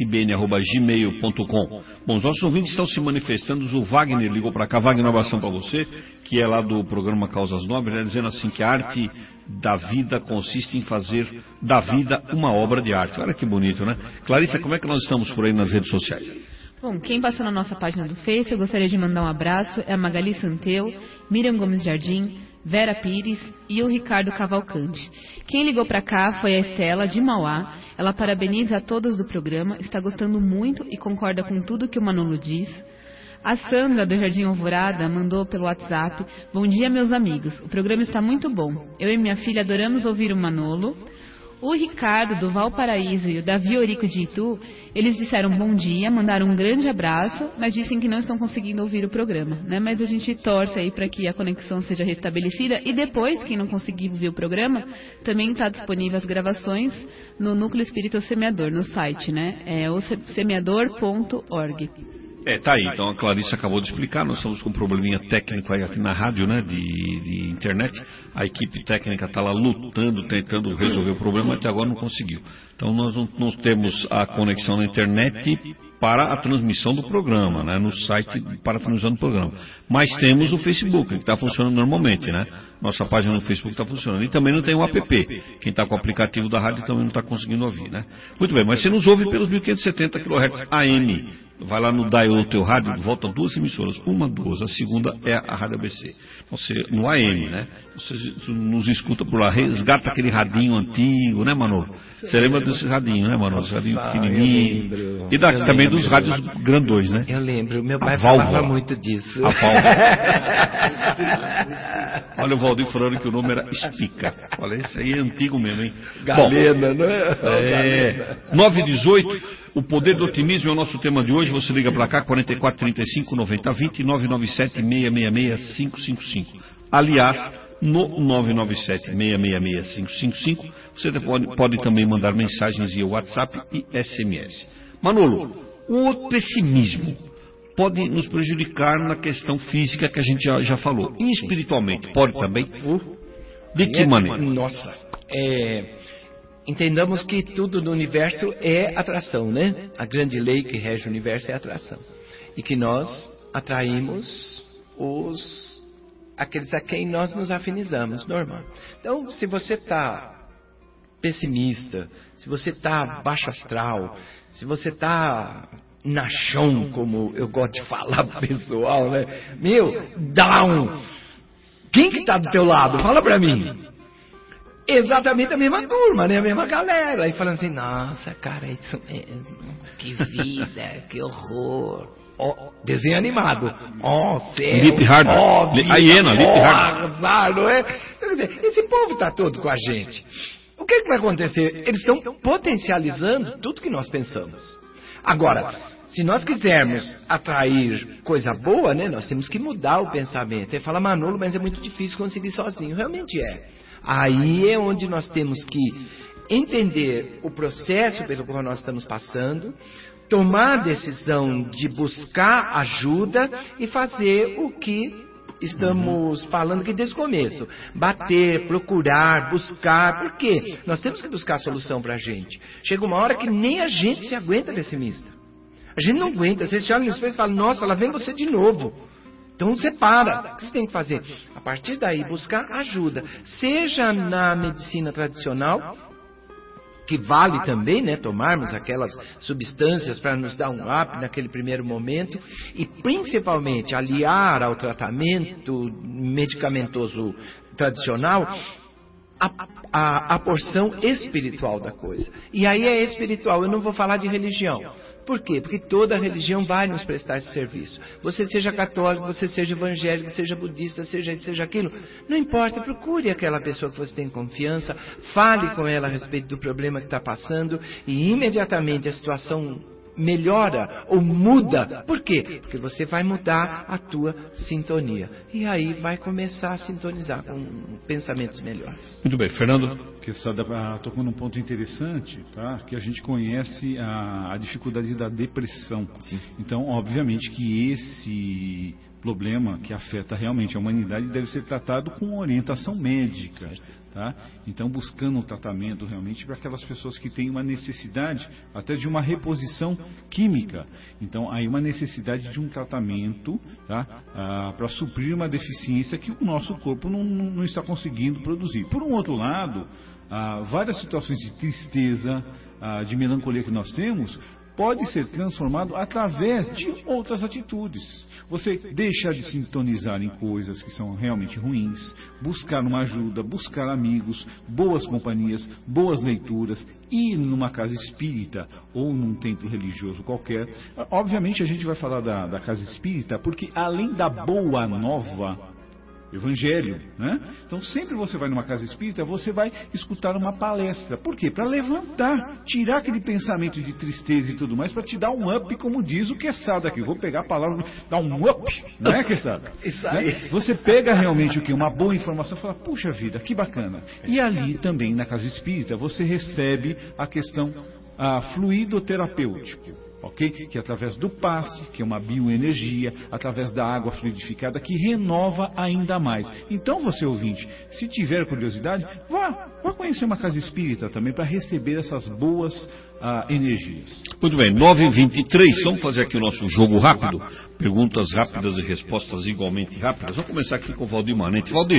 sbn@gmail.com. Bom, os nossos ouvintes estão se manifestando. O Wagner ligou para cá. Wagner, um abração para você, que é lá do programa Causas Nobres, né, dizendo assim que a arte da vida consiste em fazer da vida uma obra de arte. Olha que bonito, né? Clarissa, como é que nós estamos por aí nas redes sociais? Bom, quem passou na nossa página do Face, eu gostaria de mandar um abraço, é a Magali Santeu, Miriam Gomes Jardim, Vera Pires e o Ricardo Cavalcante. Quem ligou para cá foi a Estela, de Mauá. Ela parabeniza a todos do programa, está gostando muito e concorda com tudo que o Manolo diz. A Sandra, do Jardim Alvorada, mandou pelo WhatsApp: bom dia, meus amigos, o programa está muito bom. Eu e minha filha adoramos ouvir o Manolo. O Ricardo, do Valparaíso, e o Davi Orico de Itu, eles disseram bom dia, mandaram um grande abraço, mas dizem que não estão conseguindo ouvir o programa, né? Mas a gente torce aí para que a conexão seja restabelecida, e depois, quem não conseguir ouvir o programa, também está disponível as gravações no Núcleo Espírita Semeador, no site, né? É o semeador.org. Tá aí, então a Clarissa acabou de explicar. Nós estamos com um probleminha técnico aí aqui na rádio, né, de internet. A equipe técnica está lá lutando, tentando resolver o problema, até agora não conseguiu. Então nós não temos a conexão na internet para a transmissão do programa, né, no site para a transmissão do programa. Mas temos o Facebook, que está funcionando normalmente, né? Nossa página no Facebook está funcionando. E também não tem o app. Quem está com o aplicativo da rádio também não está conseguindo ouvir, né? Muito bem, mas você nos ouve pelos 1570 kHz AM. Vai lá no dial do teu rádio, volta 2 emissoras, uma, 2, a segunda é a Rádio ABC. Você, no AM, né? Você nos escuta por lá, resgata aquele radinho antigo, né, Manolo? Você lembra desse radinho, né, Manolo? Esse radinho pequenininho. E também dos rádios grandões, né? Eu lembro, meu pai falava muito disso. A válvula. Olha o Valdir falando que o nome era Espica. Olha, esse aí é antigo mesmo, hein? Galena, não é? 918. O poder do otimismo é o nosso tema de hoje. Você liga para cá, 44 35 90 20, 997 666 555. Aliás, no 997 666 555, você pode também mandar mensagens via WhatsApp e SMS. Manolo, o pessimismo pode nos prejudicar na questão física que a gente já falou. E espiritualmente, pode também? De que maneira? Nossa, entendamos que tudo no universo é atração, né? A grande lei que rege o universo é atração. E que nós atraímos aqueles a quem nós nos afinizamos, normal. Então, se você está pessimista, se você está baixo astral, se você está na chão, como eu gosto de falar pro pessoal, né? Down! Quem que está do teu lado? Fala para mim. Exatamente a mesma turma, né? A mesma galera. E falando assim, nossa, cara, isso mesmo. Que vida, que horror. Oh, desenho animado. Oh, céu. Lip Hard. A hiena, Lip Hard. Azar, não é? Quer dizer, esse povo está todo com a gente. O que vai acontecer? Eles estão potencializando tudo que nós pensamos. Agora, se nós quisermos atrair coisa boa, né? Nós temos que mudar o pensamento. Ele fala, Manolo, mas é muito difícil conseguir sozinho. Realmente é. Aí é onde nós temos que entender o processo pelo qual nós estamos passando, tomar a decisão de buscar ajuda e fazer o que estamos falando aqui desde o começo. Bater, procurar, buscar. Por quê? Nós temos que buscar a solução para a gente. Chega uma hora que nem a gente se aguenta pessimista. A gente não aguenta. Você se olha no espelho e fala, nossa, lá vem você de novo. Então você para. O que você tem que fazer? A partir daí, buscar ajuda. Seja na medicina tradicional, que vale também, né, tomarmos aquelas substâncias para nos dar um up naquele primeiro momento, e principalmente aliar ao tratamento medicamentoso tradicional a porção espiritual da coisa. E aí é espiritual, eu não vou falar de religião. Por quê? Porque toda religião vai nos prestar esse serviço. Você seja católico, você seja evangélico, seja budista, seja isso, seja aquilo. Não importa, procure aquela pessoa que você tem confiança, fale com ela a respeito do problema que está passando e imediatamente a situação melhora ou muda. Por quê? Porque você vai mudar a tua sintonia. E aí vai começar a sintonizar com pensamentos melhores. Muito bem, Fernando. Que está tocando um ponto interessante, tá? Que a gente conhece a dificuldade da depressão. Sim. Então, obviamente que esse problema que afeta realmente a humanidade deve ser tratado com orientação médica. Tá? Então, buscando um tratamento realmente para aquelas pessoas que têm uma necessidade até de uma reposição química. Então, aí uma necessidade de um tratamento, tá? Para suprir uma deficiência que o nosso corpo não está conseguindo produzir. Por um outro lado, várias situações de tristeza, de melancolia que nós temos, pode ser transformado através de outras atitudes. Você deixar de sintonizar em coisas que são realmente ruins, buscar uma ajuda, buscar amigos, boas companhias, boas leituras, ir numa casa espírita ou num templo religioso qualquer. Obviamente a gente vai falar da casa espírita porque além da boa nova, Evangelho, né? Então sempre você vai numa casa espírita, você vai escutar uma palestra. Por quê? Para levantar, tirar aquele pensamento de tristeza e tudo mais, para te dar um up, como diz o Quesada aqui. Vou pegar a palavra, dar um up, não é, Quesada? Isso aí. Né? Você pega realmente o que? Uma boa informação e fala, puxa vida, que bacana. E ali também na casa espírita você recebe a questão fluido terapêutico. Okay? Que através do passe, que é uma bioenergia, através da água fluidificada, que renova ainda mais. Então, você ouvinte, se tiver curiosidade, vá conhecer uma casa espírita também para receber essas boas energias. Muito bem, 9h23, vamos fazer aqui o nosso jogo rápido. Perguntas rápidas e respostas igualmente rápidas. Vamos começar aqui com o Valdir Manente. Valdir,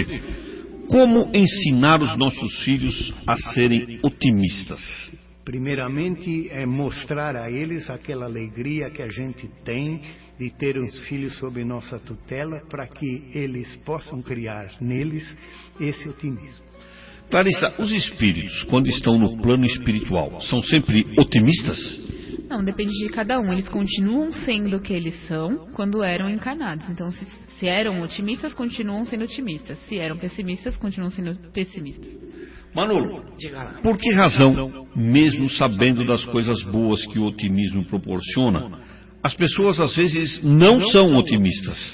como ensinar os nossos filhos a serem otimistas? Primeiramente, é mostrar a eles aquela alegria que a gente tem de ter uns filhos sob nossa tutela, para que eles possam criar neles esse otimismo. Clarissa, os espíritos, quando estão no plano espiritual, são sempre otimistas? Não, depende de cada um. Eles continuam sendo o que eles são quando eram encarnados. Então, se eram otimistas, continuam sendo otimistas. Se eram pessimistas, continuam sendo pessimistas. Manolo, por que razão, mesmo sabendo das coisas boas que o otimismo proporciona, as pessoas às vezes não são otimistas?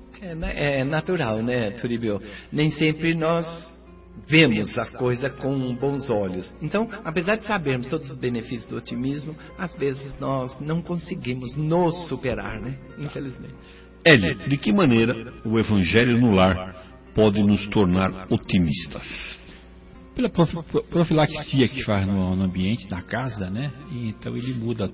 É natural, né, Turibio? Nem sempre nós vemos a coisa com bons olhos. Então, apesar de sabermos todos os benefícios do otimismo, às vezes nós não conseguimos nos superar, né? Infelizmente. Hélio, de que maneira o Evangelho no lar pode nos tornar otimistas? Pela profilaxia que faz no ambiente da casa, né? E então ele muda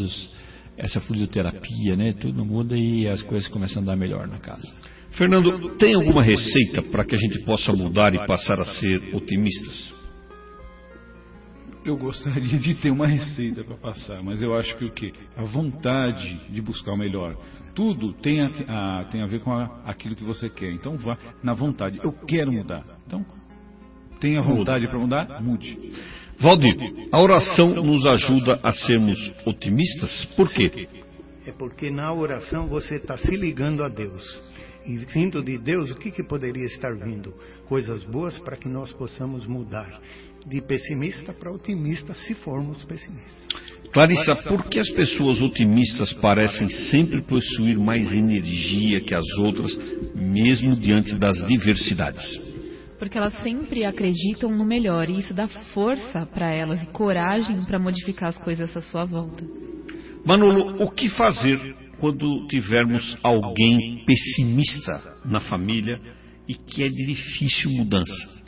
essa fluidoterapia, né? Tudo muda e as coisas começam a andar melhor na casa. Fernando, tem alguma receita para que a gente possa mudar e passar a ser otimistas? Eu gostaria de ter uma receita para passar, mas eu acho que o quê? A vontade de buscar o melhor. Tudo tem a ver com aquilo que você quer. Então vá na vontade. Eu quero mudar. Então, tenha vontade para mudar, mude. Valdir, a oração nos ajuda a sermos otimistas? Por quê? É porque na oração você está se ligando a Deus. E vindo de Deus, o que poderia estar vindo? Coisas boas para que nós possamos mudar. De pessimista para otimista, se formos pessimistas. Clarissa, por que as pessoas otimistas parecem sempre possuir mais energia que as outras, mesmo diante das diversidades? Porque elas sempre acreditam no melhor, e isso dá força para elas e coragem para modificar as coisas à sua volta. Manolo, o que fazer quando tivermos alguém pessimista na família e que é de difícil mudança?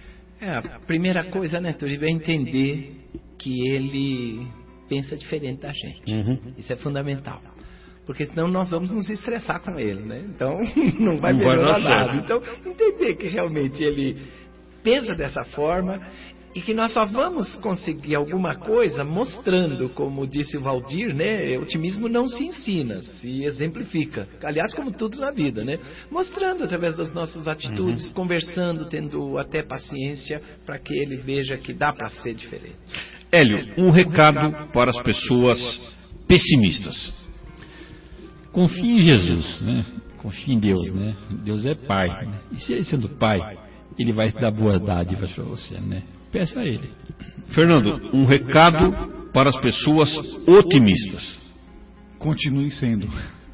A primeira coisa, né, Turi, é entender que ele pensa diferente da gente. Isso é fundamental. Porque senão nós vamos nos estressar com ele, né? Então não vai melhorar nada. Então, entender que realmente ele pensa dessa forma e que nós só vamos conseguir alguma coisa mostrando, como disse o Valdir, né? Otimismo não se ensina, se exemplifica. Aliás, como tudo na vida, né? Mostrando através das nossas atitudes, conversando, tendo até paciência para que ele veja que dá para ser diferente. Hélio, um recado para as pessoas pessimistas. Confie em Jesus, né? Confie em Deus, né? Deus é Pai, né? E se ele sendo Pai, ele vai dar boas dádivas para você, né? Peça a ele. Fernando, um recado para as pessoas otimistas. Continue sendo.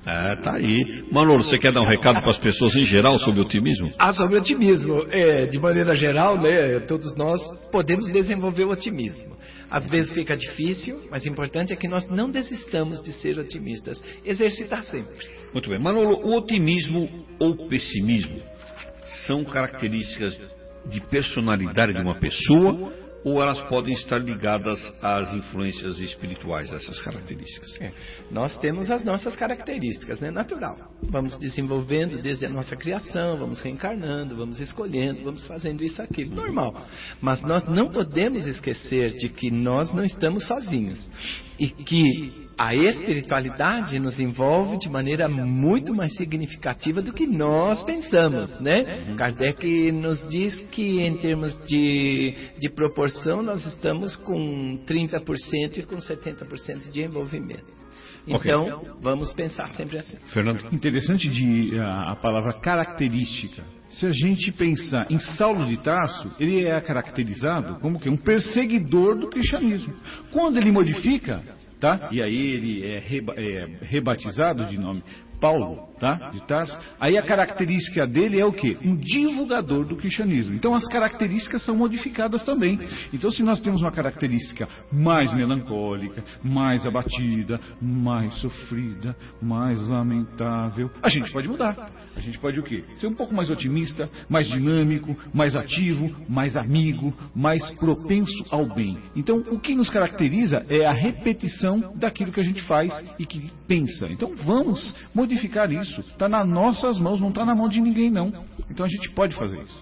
Tá aí. Manolo, você quer dar um recado para as pessoas em geral sobre otimismo? Sobre otimismo. De maneira geral, né, todos nós podemos desenvolver o otimismo. Às vezes fica difícil, mas o importante é que nós não desistamos de ser otimistas. Exercitar sempre. Muito bem. Manolo, o otimismo ou pessimismo são características de personalidade de uma pessoa, ou elas podem estar ligadas às influências espirituais, essas características? Nós temos as nossas características, né? Natural. Vamos desenvolvendo desde a nossa criação, vamos reencarnando, vamos escolhendo, vamos fazendo isso, aquilo. Normal. Mas nós não podemos esquecer de que nós não estamos sozinhos. E que a espiritualidade nos envolve de maneira muito mais significativa do que nós pensamos, né? Kardec nos diz que em termos de proporção nós estamos com 30% e com 70% de envolvimento. Então, vamos pensar sempre assim. Fernando? Interessante a palavra característica. Se a gente pensar em Saulo de Tarso, ele é caracterizado como que um perseguidor do cristianismo. Quando ele modifica, tá? E aí ele é rebatizado de nome Paulo, tá? De Tarso. Aí a característica dele é o quê? Um divulgador do cristianismo. Então as características são modificadas também. Então se nós temos uma característica mais melancólica, mais abatida, mais sofrida, mais lamentável, a gente pode mudar. A gente pode o quê? Ser um pouco mais otimista, mais dinâmico, mais ativo, mais amigo, mais propenso ao bem. Então o que nos caracteriza é a repetição daquilo que a gente faz e que pensa. Então vamos modificar isso. Está nas nossas mãos, não está na mão de ninguém, não. Então a gente pode fazer isso.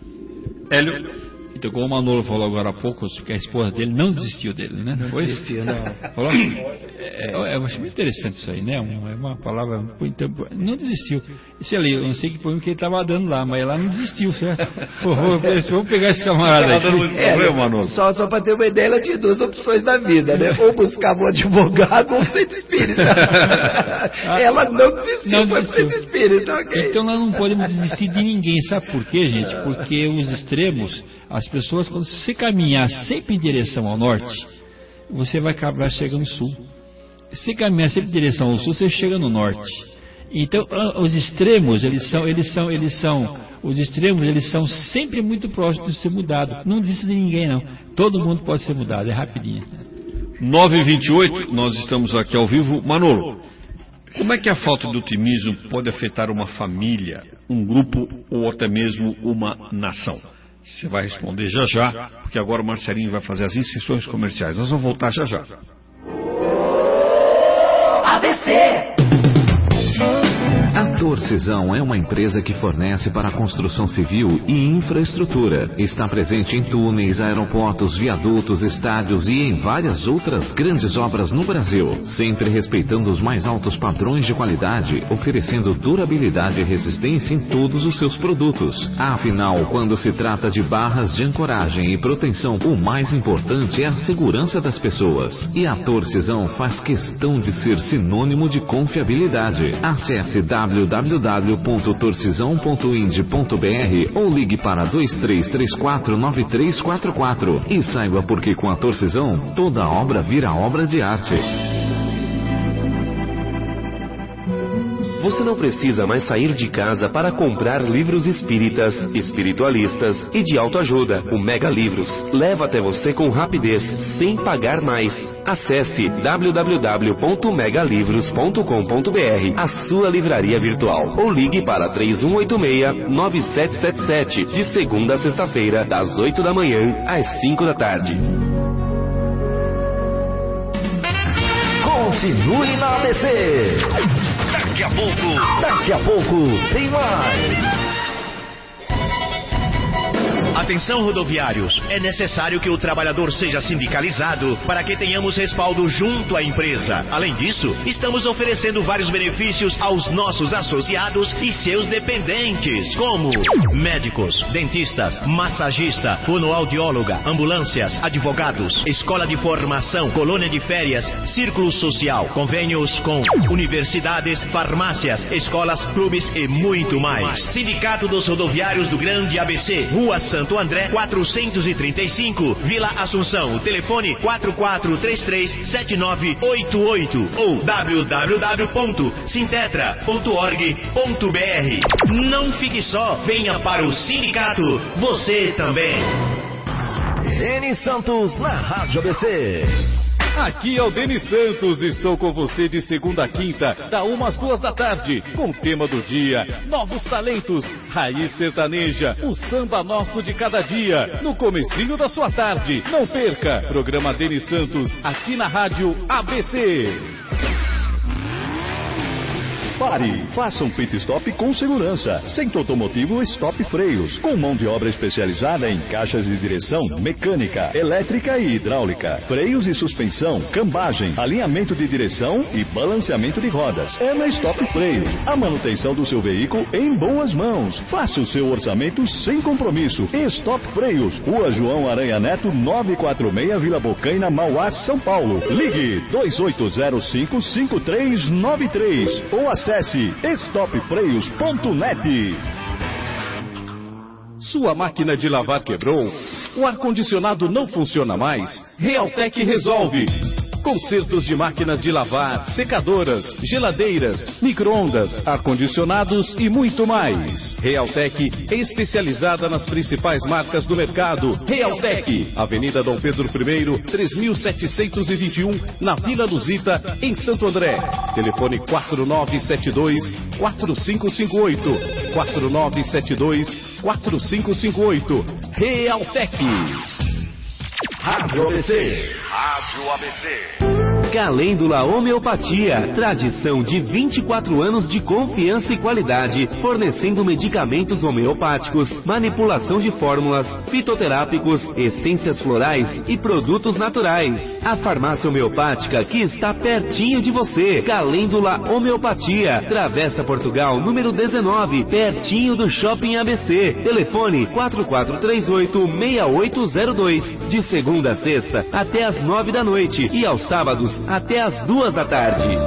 Hélio? Então, como o Manolo falou agora há pouco, que a esposa dele não desistiu dele, né? Não desistiu, não. Falou? Eu acho muito interessante isso aí, né? É uma palavra... Não desistiu. Isso ali, eu não sei que poema que ele estava dando lá, mas ela não desistiu, certo? Vamos pegar esse camarada aí. Só para ter uma ideia, ela tinha duas opções na vida, né? Ou buscava um advogado ou um centro espírita. Ela não desistiu, foi pro centro espírita. Okay. Então nós não podemos desistir de ninguém. Sabe por quê, gente? Porque os extremos... As pessoas, quando você caminhar sempre em direção ao norte, você vai chegar no sul. Se caminhar sempre em direção ao sul, você chega no norte. Então, os extremos, eles são sempre muito próximos de ser mudado. Não desista de ninguém, não. Todo mundo pode ser mudado, é rapidinho. 9h28, nós estamos aqui ao vivo. Manolo, como é que a falta de otimismo pode afetar uma família, um grupo ou até mesmo uma nação? Você vai responder já já, porque agora o Marcelinho vai fazer as inserções comerciais. Nós vamos voltar já já. ABC. A Torcisão é uma empresa que fornece para a construção civil e infraestrutura. Está presente em túneis, aeroportos, viadutos, estádios e em várias outras grandes obras no Brasil, sempre respeitando os mais altos padrões de qualidade, oferecendo durabilidade e resistência em todos os seus produtos. Afinal, quando se trata de barras de ancoragem e proteção, o mais importante é a segurança das pessoas. E a Torcisão faz questão de ser sinônimo de confiabilidade. Acesse www.torcisão.ind.br ou ligue para 2334-9344 e saiba por que com a Torcisão toda obra vira obra de arte. Você não precisa mais sair de casa para comprar livros espíritas, espiritualistas e de autoajuda. O Mega Livros leva até você com rapidez, sem pagar mais. Acesse www.megalivros.com.br, a sua livraria virtual, ou ligue para 3186-9777, de segunda a sexta-feira, das 8 da manhã às 5 da tarde. Continue na ABC. Daqui a pouco tem mais. Atenção, rodoviários, é necessário que o trabalhador seja sindicalizado para que tenhamos respaldo junto à empresa. Além disso, estamos oferecendo vários benefícios aos nossos associados e seus dependentes, como médicos, dentistas, massagista, fonoaudióloga, ambulâncias, advogados, escola de formação, colônia de férias, círculo social, convênios com universidades, farmácias, escolas, clubes e muito mais. Sindicato dos Rodoviários do Grande ABC, Rua Santo André, 435, Vila Assunção. O telefone 4433-7988 ou www.sintetra.org.br. Não fique só, venha para o sindicato, você também. Denis Santos na Rádio ABC. Aqui é o Denis Santos, estou com você de segunda a quinta, da 1 às 2 da tarde, com o tema do dia, novos talentos, raiz sertaneja, o samba nosso de cada dia, no comecinho da sua tarde. Não perca, programa Denis Santos, aqui na Rádio ABC. Pare, faça um pit stop com segurança. Centro Automotivo Stop Freios, com mão de obra especializada em caixas de direção, mecânica, elétrica e hidráulica, freios e suspensão, cambagem, alinhamento de direção e balanceamento de rodas. É na Stop Freios, a manutenção do seu veículo em boas mãos. Faça o seu orçamento sem compromisso. Stop Freios, Rua João Aranha Neto, 946, Vila Bocaina, Mauá, São Paulo. Ligue 2805-5393 ou acesse stopfreios.net. Sua máquina de lavar quebrou? O ar-condicionado não funciona mais? Realtec resolve. Consertos de máquinas de lavar, secadoras, geladeiras, micro-ondas, ar-condicionados e muito mais. Realtec é especializada nas principais marcas do mercado. Realtec, Avenida Dom Pedro I, 3721, na Vila Luzita, em Santo André. Telefone 4972-4558. 4972-4558. Realtec. Rádio ABC. Rádio ABC. Calêndula Homeopatia, tradição de 24 anos de confiança e qualidade, fornecendo medicamentos homeopáticos, manipulação de fórmulas, fitoterápicos, essências florais e produtos naturais. A farmácia homeopática que está pertinho de você. Calêndula Homeopatia, Travessa Portugal, número 19, pertinho do Shopping ABC. Telefone 4438-6802, de segunda a sexta até às 9 da noite e aos sábados até às 2 da tarde.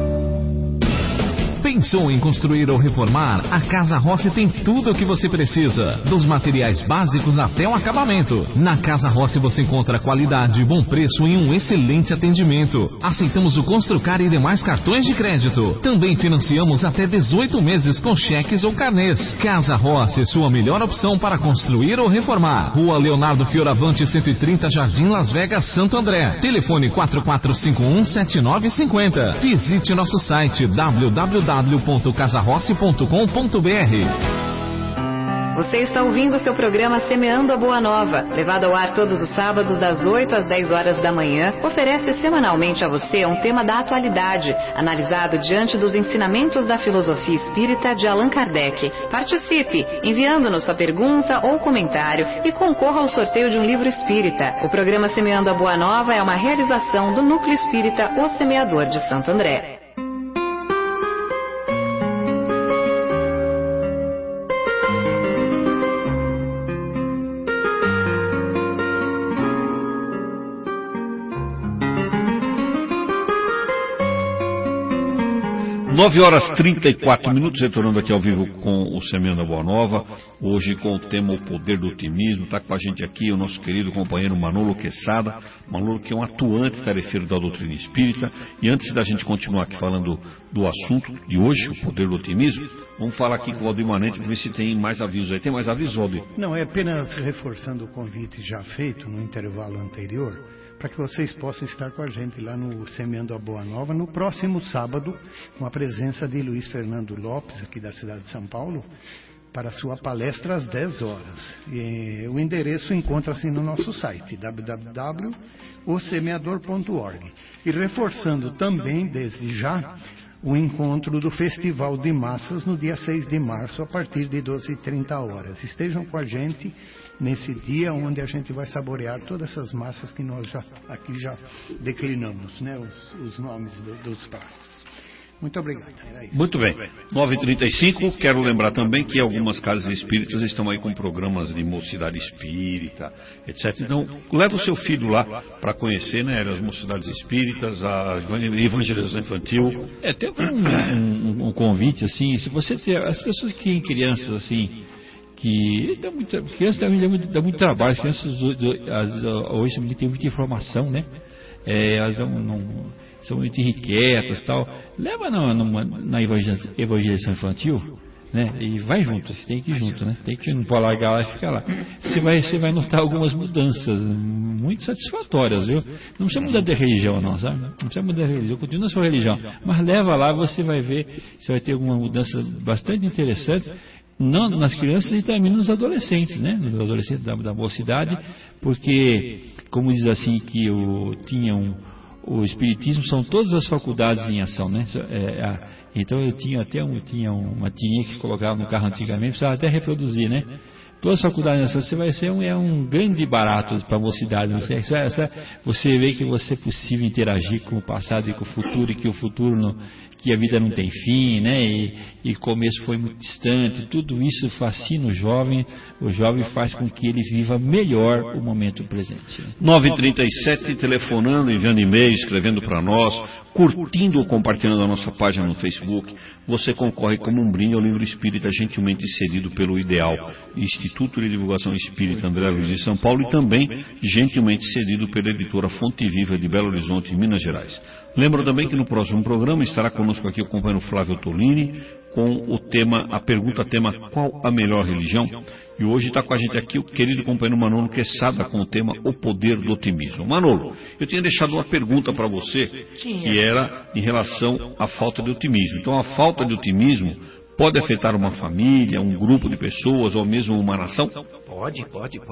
Pensou em construir ou reformar? A Casa Rossi tem tudo o que você precisa, dos materiais básicos até o acabamento. Na Casa Rossi você encontra qualidade, bom preço e um excelente atendimento. Aceitamos o Construcar e demais cartões de crédito. Também financiamos até 18 meses com cheques ou carnês. Casa Rossi, sua melhor opção para construir ou reformar. Rua Leonardo Fioravante, 130, Jardim Las Vegas, Santo André. Telefone 4451-7950. Visite nosso site www.casarossi.com.br. Você está ouvindo o seu programa Semeando a Boa Nova, levado ao ar todos os sábados das 8 às 10 horas da manhã, oferece semanalmente a você um tema da atualidade, analisado diante dos ensinamentos da filosofia espírita de Allan Kardec. Participe, enviando-nos sua pergunta ou comentário e concorra ao sorteio de um livro espírita. O programa Semeando a Boa Nova é uma realização do Núcleo Espírita O Semeador de Santo André. Nove horas 34 minutos, retornando aqui ao vivo com o Semeando a Boa Nova, hoje com o tema O Poder do Otimismo. Está com a gente aqui o nosso querido companheiro Manolo Quesada, Manolo que é um atuante tarefeiro da doutrina espírita. E antes da gente continuar aqui falando do assunto de hoje, o poder do otimismo, vamos falar aqui com o Valdir Manente para ver se tem mais avisos aí. Tem mais avisos, Valdir? Não, é apenas reforçando o convite já feito no intervalo anterior, para que vocês possam estar com a gente lá no Semeando a Boa Nova no próximo sábado, com a presença de Luiz Fernando Lopes, aqui da cidade de São Paulo, para a sua palestra às 10 horas. E o endereço encontra-se no nosso site, www.osemeador.org. E reforçando também, desde já, o encontro do Festival de Massas no dia 6 de março, a partir de 12h30. Estejam com a gente nesse dia onde a gente vai saborear todas essas massas que nós aqui já declinamos, né, os nomes dos pratos. Muito obrigado. Era isso. Muito bem. 9h35, quero lembrar também que algumas casas espíritas estão aí com programas de mocidade espírita, etc. Então, leva o seu filho lá para conhecer, né, as mocidades espíritas, a evangelização infantil. Tem um convite, assim, se você ter, as pessoas que têm crianças, assim, que crianças também dá muito trabalho, as crianças hoje tem muita informação, né? Elas são muito irrequietas e tal. Leva na evangelização infantil, né? E vai junto, tem que ir junto, né? Tem que não pode largar lá e ficar lá. Você vai notar algumas mudanças muito satisfatórias, viu? Não precisa mudar de religião, não, sabe? Não precisa mudar de religião, continua a sua religião, mas leva lá, você vai ver, você vai ter alguma mudança bastante interessante. Não nas crianças e também nos adolescentes, né? Nos adolescentes da mocidade, porque, como diz assim, que o espiritismo são todas as faculdades em ação, né? Então eu tinha uma tininha que colocava no carro antigamente, precisava até reproduzir, né? Todas as faculdades em ação, você vai ser um grande barato para a mocidade, você vê que você é possível interagir com o passado e com o futuro, e que o futuro que a vida não tem fim, né? E o começo foi muito distante. Tudo isso fascina o jovem faz com que ele viva melhor o momento presente. 9h37, telefonando, enviando e-mail, escrevendo para nós, curtindo ou compartilhando a nossa página no Facebook. Você concorre como um brinde ao livro espírita gentilmente cedido pelo Ideal, Instituto de Divulgação Espírita André Luiz de São Paulo, e também gentilmente cedido pela editora Fonte Viva de Belo Horizonte, Minas Gerais. Lembro também que no próximo programa estará conosco aqui o companheiro Flávio Tolini com a pergunta qual a melhor religião? E hoje está com a gente aqui o querido companheiro Manolo Quesada com o tema O Poder do Otimismo. Manolo, eu tinha deixado uma pergunta para você, que era em relação à falta de otimismo. Então, a falta de otimismo pode afetar uma família, um grupo de pessoas ou mesmo uma nação? Pode.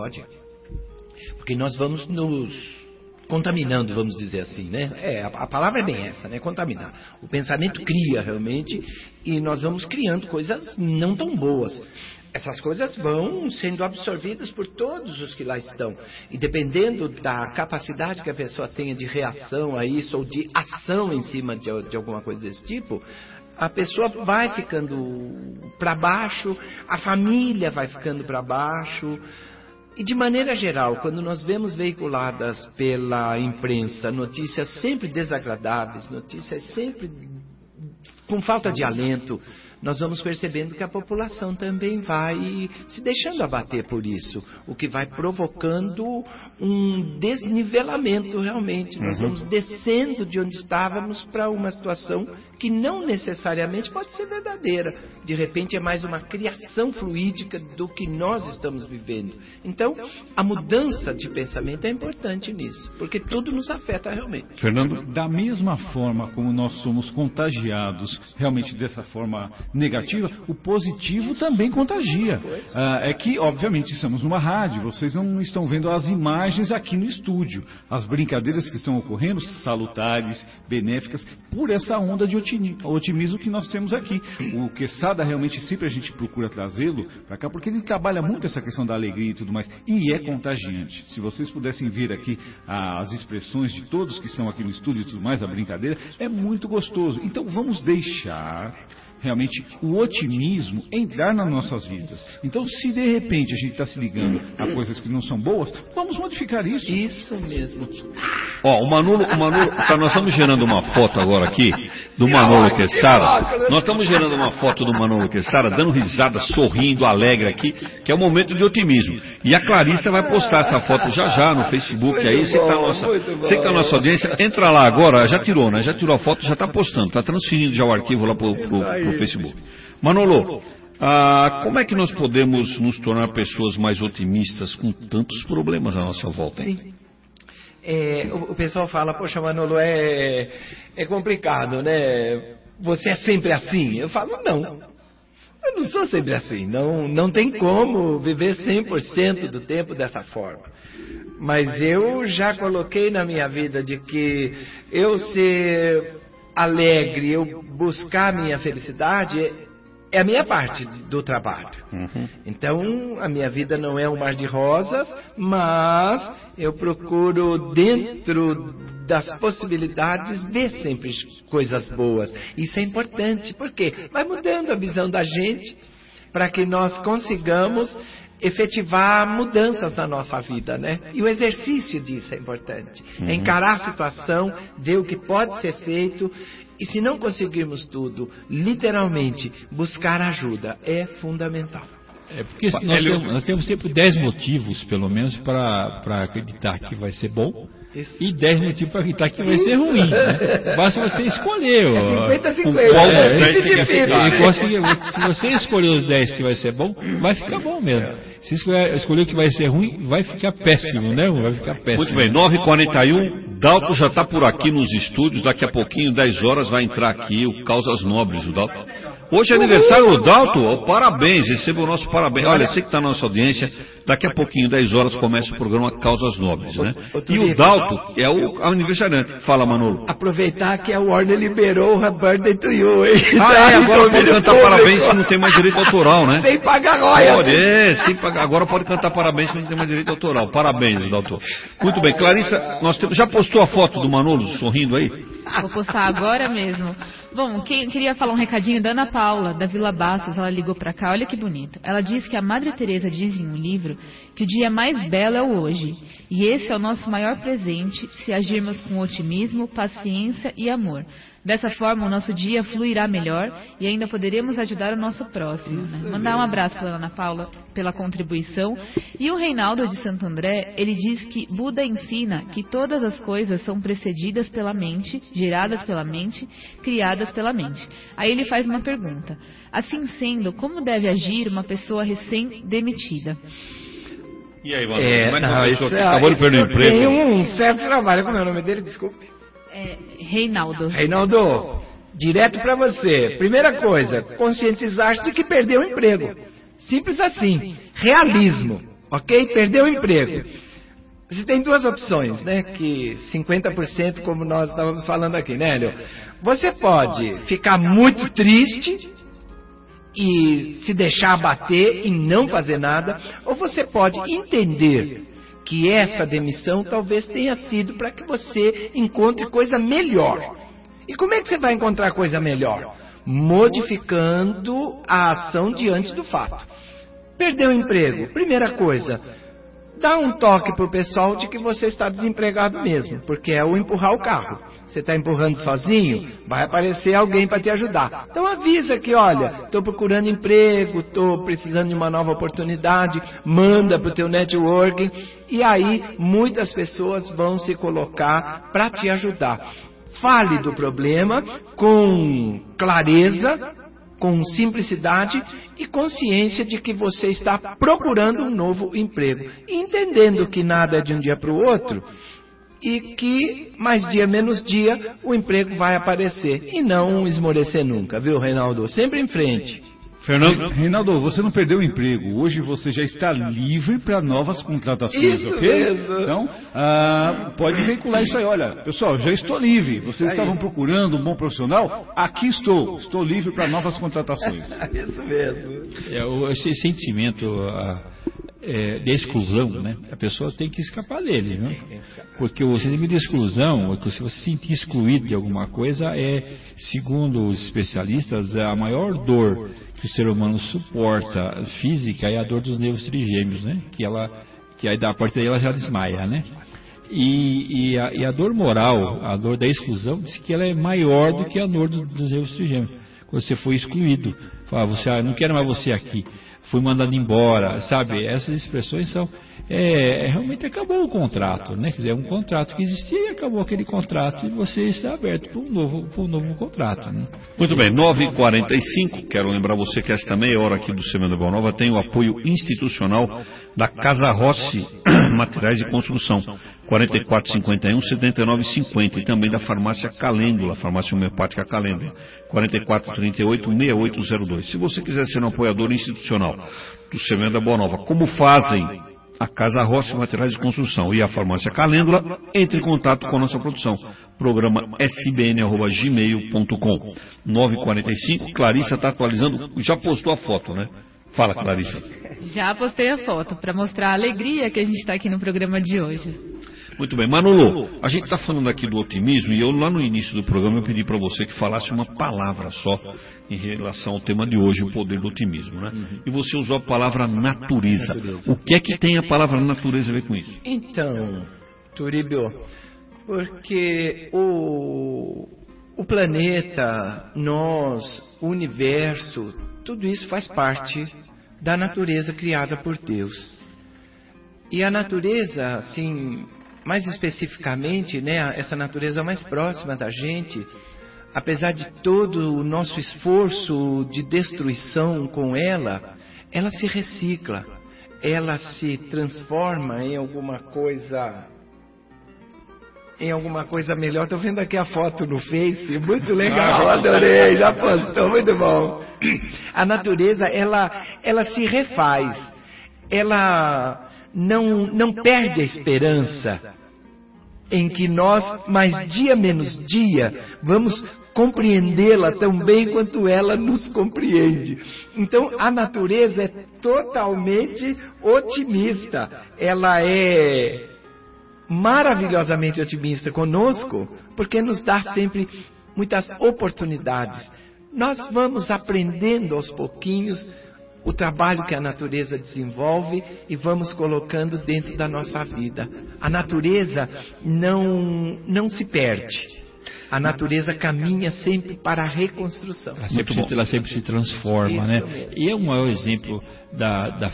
Porque nós vamos nos contaminando, vamos dizer assim, né? A palavra é bem essa, né? Contaminar. O pensamento cria realmente e nós vamos criando coisas não tão boas. Essas coisas vão sendo absorvidas por todos os que lá estão. E dependendo da capacidade que a pessoa tenha de reação a isso ou de ação em cima de alguma coisa desse tipo, a pessoa vai ficando para baixo, a família vai ficando para baixo. E de maneira geral, quando nós vemos veiculadas pela imprensa notícias sempre desagradáveis, notícias sempre com falta de alento, nós vamos percebendo que a população também vai se deixando abater por isso, o que vai provocando um desnivelamento realmente. Nós vamos descendo de onde estávamos para uma situação que não necessariamente pode ser verdadeira. De repente é mais uma criação fluídica do que nós estamos vivendo. Então, a mudança de pensamento é importante nisso, porque tudo nos afeta realmente. Fernando, da mesma forma como nós somos contagiados realmente dessa forma negativa, o positivo também contagia. É que, obviamente, estamos numa rádio, vocês não estão vendo as imagens aqui no estúdio. As brincadeiras que estão ocorrendo, salutares, benéficas, por essa onda de otimismo que nós temos aqui. O Quesada, realmente, sempre a gente procura trazê-lo para cá, porque ele trabalha muito essa questão da alegria e tudo mais, e é contagiante. Se vocês pudessem ver aqui as expressões de todos que estão aqui no estúdio e tudo mais, a brincadeira, é muito gostoso. Então vamos deixar realmente o otimismo entrar nas nossas vidas. Então, se de repente a gente está se ligando a coisas que não são boas, vamos modificar isso. Isso mesmo. Ó, o Manolo, nós estamos gerando uma foto agora aqui do Manolo Quezada. Nós estamos gerando uma foto do Manolo Quezada dando risada, sorrindo, alegre aqui, que é o momento de otimismo. E a Clarissa vai postar essa foto já no Facebook. Aí você que está na nossa audiência, entra lá agora, já tirou, né? Já tirou a foto, já está postando, está transferindo já o arquivo lá pro Facebook. Manolo, como é que nós podemos nos tornar pessoas mais otimistas com tantos problemas à nossa volta? Hein? Sim. O pessoal fala, poxa, Manolo, é complicado, né? Você é sempre assim? Eu falo, não. Eu não sou sempre assim. Não tem como viver 100% do tempo dessa forma. Mas eu já coloquei na minha vida de que eu ser alegre, eu buscar minha felicidade é a minha parte do trabalho. Então, a minha vida não é um mar de rosas, mas eu procuro, dentro das possibilidades, ver sempre coisas boas. Isso é importante, porque vai mudando a visão da gente para que nós consigamos efetivar mudanças na nossa vida, né? E o exercício disso é importante. É encarar a situação, ver o que pode ser feito, e se não conseguirmos tudo, literalmente, buscar ajuda é fundamental. Porque nós temos sempre 10 motivos, pelo menos, para acreditar que vai ser bom. E 10 motivos para acreditar que vai ser ruim, né? Basta você escolher. 50-50. Se você escolher os 10 que vai ser bom, vai ficar bom mesmo. Se escolher o que vai ser ruim, vai ficar péssimo, né? Vai ficar péssimo. Muito bem, 9h41, Dalto já está por aqui nos estúdios. Daqui a pouquinho, 10 horas, vai entrar aqui o Causas Nobres, o Dalto. Hoje é aniversário do Dalto, parabéns, receba o nosso parabéns. Olha, você que está na nossa audiência, daqui a pouquinho, 10 horas, começa o programa Causas Nobres, né? E o Dalto é o aniversariante. Fala, Manolo. Aproveitar que a Warner liberou o Birthday to You, hein? Agora pode cantar parabéns que não tem mais direito autoral, né? Sem pagar royalties. Agora pode cantar parabéns que não tem mais direito autoral. Parabéns, Dalto. Muito bem, Clarissa, já postou a foto do Manolo sorrindo aí? Vou postar agora mesmo. Bom, queria falar um recadinho da Ana Paula, da Vila Bastos. Ela ligou pra cá, olha que bonito. Ela diz que a Madre Teresa diz em um livro que o dia mais belo é o hoje. E esse é o nosso maior presente se agirmos com otimismo, paciência e amor. Dessa forma, o nosso dia fluirá melhor e ainda poderemos ajudar o nosso próximo. Né? Mandar um abraço para a Ana Paula pela contribuição. E o Reinaldo de Santo André, ele diz que Buda ensina que todas as coisas são precedidas pela mente, geradas pela mente, criadas pela mente. Aí ele faz uma pergunta. Assim sendo, como deve agir uma pessoa recém-demitida? E aí, Manoel, como é que a pessoa que acabou de perder o emprego? Tem um certo trabalho. Como é o nome dele? Desculpe. Reinaldo. Reinaldo, direto para você. Primeira coisa, conscientizar-se de que perdeu o emprego. Simples assim. Realismo, ok? Perdeu o emprego. Você tem duas opções, né? Que 50%, como nós estávamos falando aqui, né, Hélio? Você pode ficar muito triste e se deixar abater e não fazer nada, ou você pode entender que essa demissão talvez tenha sido para que você encontre coisa melhor. E como é que você vai encontrar coisa melhor? Modificando a ação diante do fato. Perdeu o emprego. Primeira coisa, dá um toque para o pessoal de que você está desempregado mesmo, porque é o empurrar o carro. Você está empurrando sozinho, vai aparecer alguém para te ajudar. Então avisa que, olha, estou procurando emprego, estou precisando de uma nova oportunidade, manda para o teu networking, e aí muitas pessoas vão se colocar para te ajudar. Fale do problema com clareza, com simplicidade e consciência de que você está procurando um novo emprego. E entendendo que nada é de um dia para o outro, e que mais dia menos dia o emprego vai aparecer e não esmorecer nunca, viu, Reinaldo? Sempre em frente. Fernando? Reinaldo, você não perdeu o emprego. Hoje você já está livre para novas contratações, isso ok? Mesmo. Então, pode veicular isso aí. Olha, pessoal, já estou livre. Vocês estavam procurando um bom profissional? Aqui estou. Estou livre para novas contratações. Isso mesmo. Esse sentimento de exclusão, né? A pessoa tem que escapar dele, né? Porque o sentimento de exclusão, se você se sentir excluído de alguma coisa, segundo os especialistas, a maior dor que o ser humano suporta física é a dor dos nervos trigêmeos, né? Que aí a partir daí ela já desmaia, né? E a dor moral, a dor da exclusão, diz que ela é maior do que a dor dos nervos trigêmeos. Quando você foi excluído, fala, não quero mais você aqui, fui mandado embora, sabe? Essas expressões são realmente acabou o contrato, né? Quer dizer, é um contrato que existia e acabou aquele contrato e você está aberto para um novo contrato, né? Muito bem, 9h45, quero lembrar você que esta meia hora aqui do Semana Boa Nova tem o apoio institucional da Casa Rossi Materiais de Construção, 4451-7950, e também da Farmácia Calêndula, Farmácia Homeopática Calêndula, 4438-6802. Se você quiser ser um apoiador institucional do Semana Boa Nova, como fazem a Casa Rossi Materiais de Construção e a Farmácia Calêndula, entre em contato com a nossa produção. Programa sbn@gmail.com. 9h45, Clarissa está atualizando, já postou a foto, né? Fala, Clarissa. Já postei a foto para mostrar a alegria que a gente está aqui no programa de hoje. Muito bem, Manolo, a gente está falando aqui do otimismo e eu lá no início do programa eu pedi para você que falasse uma palavra só em relação ao tema de hoje, o poder do otimismo, né? E você usou a palavra natureza. O que é que tem a palavra natureza a ver com isso? Então, Turíbio, porque o planeta, nós, o universo, tudo isso faz parte da natureza criada por Deus. E a natureza, assim, mais especificamente, né, essa natureza mais próxima da gente, apesar de todo o nosso esforço de destruição com ela, ela se recicla, ela se transforma em alguma coisa melhor. Estou vendo aqui a foto no Face, muito legal, adorei, já postou, muito bom. A natureza, ela se refaz, ela não perde a esperança em que nós, mais dia menos dia, vamos compreendê-la tão bem quanto ela nos compreende. Então, a natureza é totalmente otimista, ela é maravilhosamente otimista conosco, porque nos dá sempre muitas oportunidades. Nós vamos aprendendo aos pouquinhos o trabalho que a natureza desenvolve e vamos colocando dentro da nossa vida. A natureza não se perde. A natureza caminha sempre para a reconstrução. Ela sempre se transforma, né? E é um maior exemplo da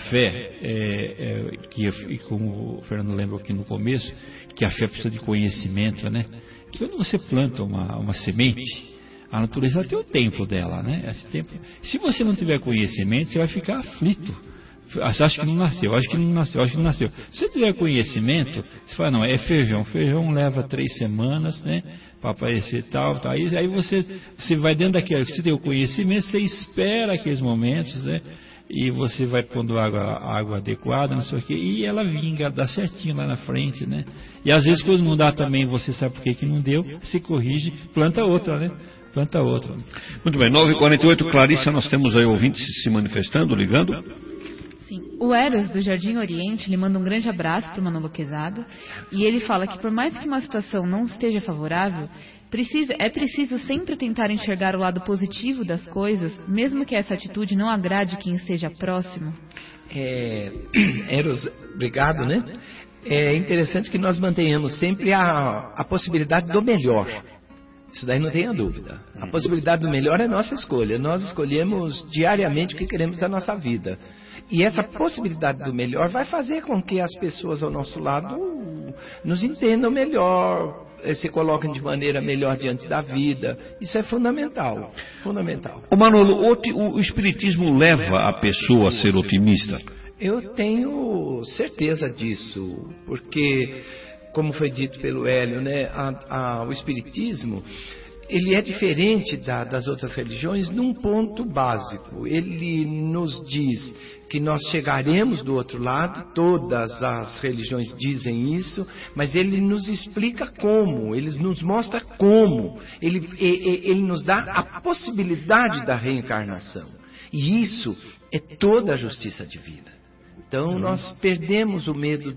fé, que como o Fernando lembrou aqui no começo, que a fé precisa de conhecimento, né? Que quando você planta uma semente, a natureza tem o tempo dela, né? Esse tempo. Se você não tiver conhecimento, você vai ficar aflito. Você acha que não nasceu, acho que não nasceu, acho que não nasceu. Se você tiver conhecimento, você fala, não, é feijão. Feijão leva 3 semanas, né? Para aparecer tal. Aí você vai dentro daquilo, você tem o conhecimento, você espera aqueles momentos, né? E você vai pondo água adequada, não sei o quê, e ela vinga, dá certinho lá na frente, né? E às vezes quando não dá também, você sabe por que não deu, se corrige, planta outra, né? Planta outra. Muito bem, 9h48, Clarissa, nós temos aí ouvintes se manifestando, ligando. Sim. O Eros, do Jardim Oriente, lhe manda um grande abraço para o Manolo Quezada, e ele fala que por mais que uma situação não esteja favorável, é preciso sempre tentar enxergar o lado positivo das coisas, mesmo que essa atitude não agrade quem esteja próximo. Eros, obrigado, né? É interessante que nós mantenhamos sempre a possibilidade do melhor. Isso daí não tenha dúvida. A possibilidade do melhor é nossa escolha. Nós escolhemos diariamente o que queremos da nossa vida. E essa possibilidade do melhor vai fazer com que as pessoas ao nosso lado nos entendam melhor, se coloquem de maneira melhor diante da vida. Isso é fundamental. Fundamental. Ô Manolo, o Espiritismo leva a pessoa a ser otimista? Eu tenho certeza disso, porque como foi dito pelo Hélio, né, o Espiritismo, ele é diferente das outras religiões num ponto básico. Ele nos diz que nós chegaremos do outro lado, todas as religiões dizem isso, mas ele nos explica como, ele nos mostra como, ele nos dá a possibilidade da reencarnação. E isso é toda a justiça divina. Então nós perdemos o medo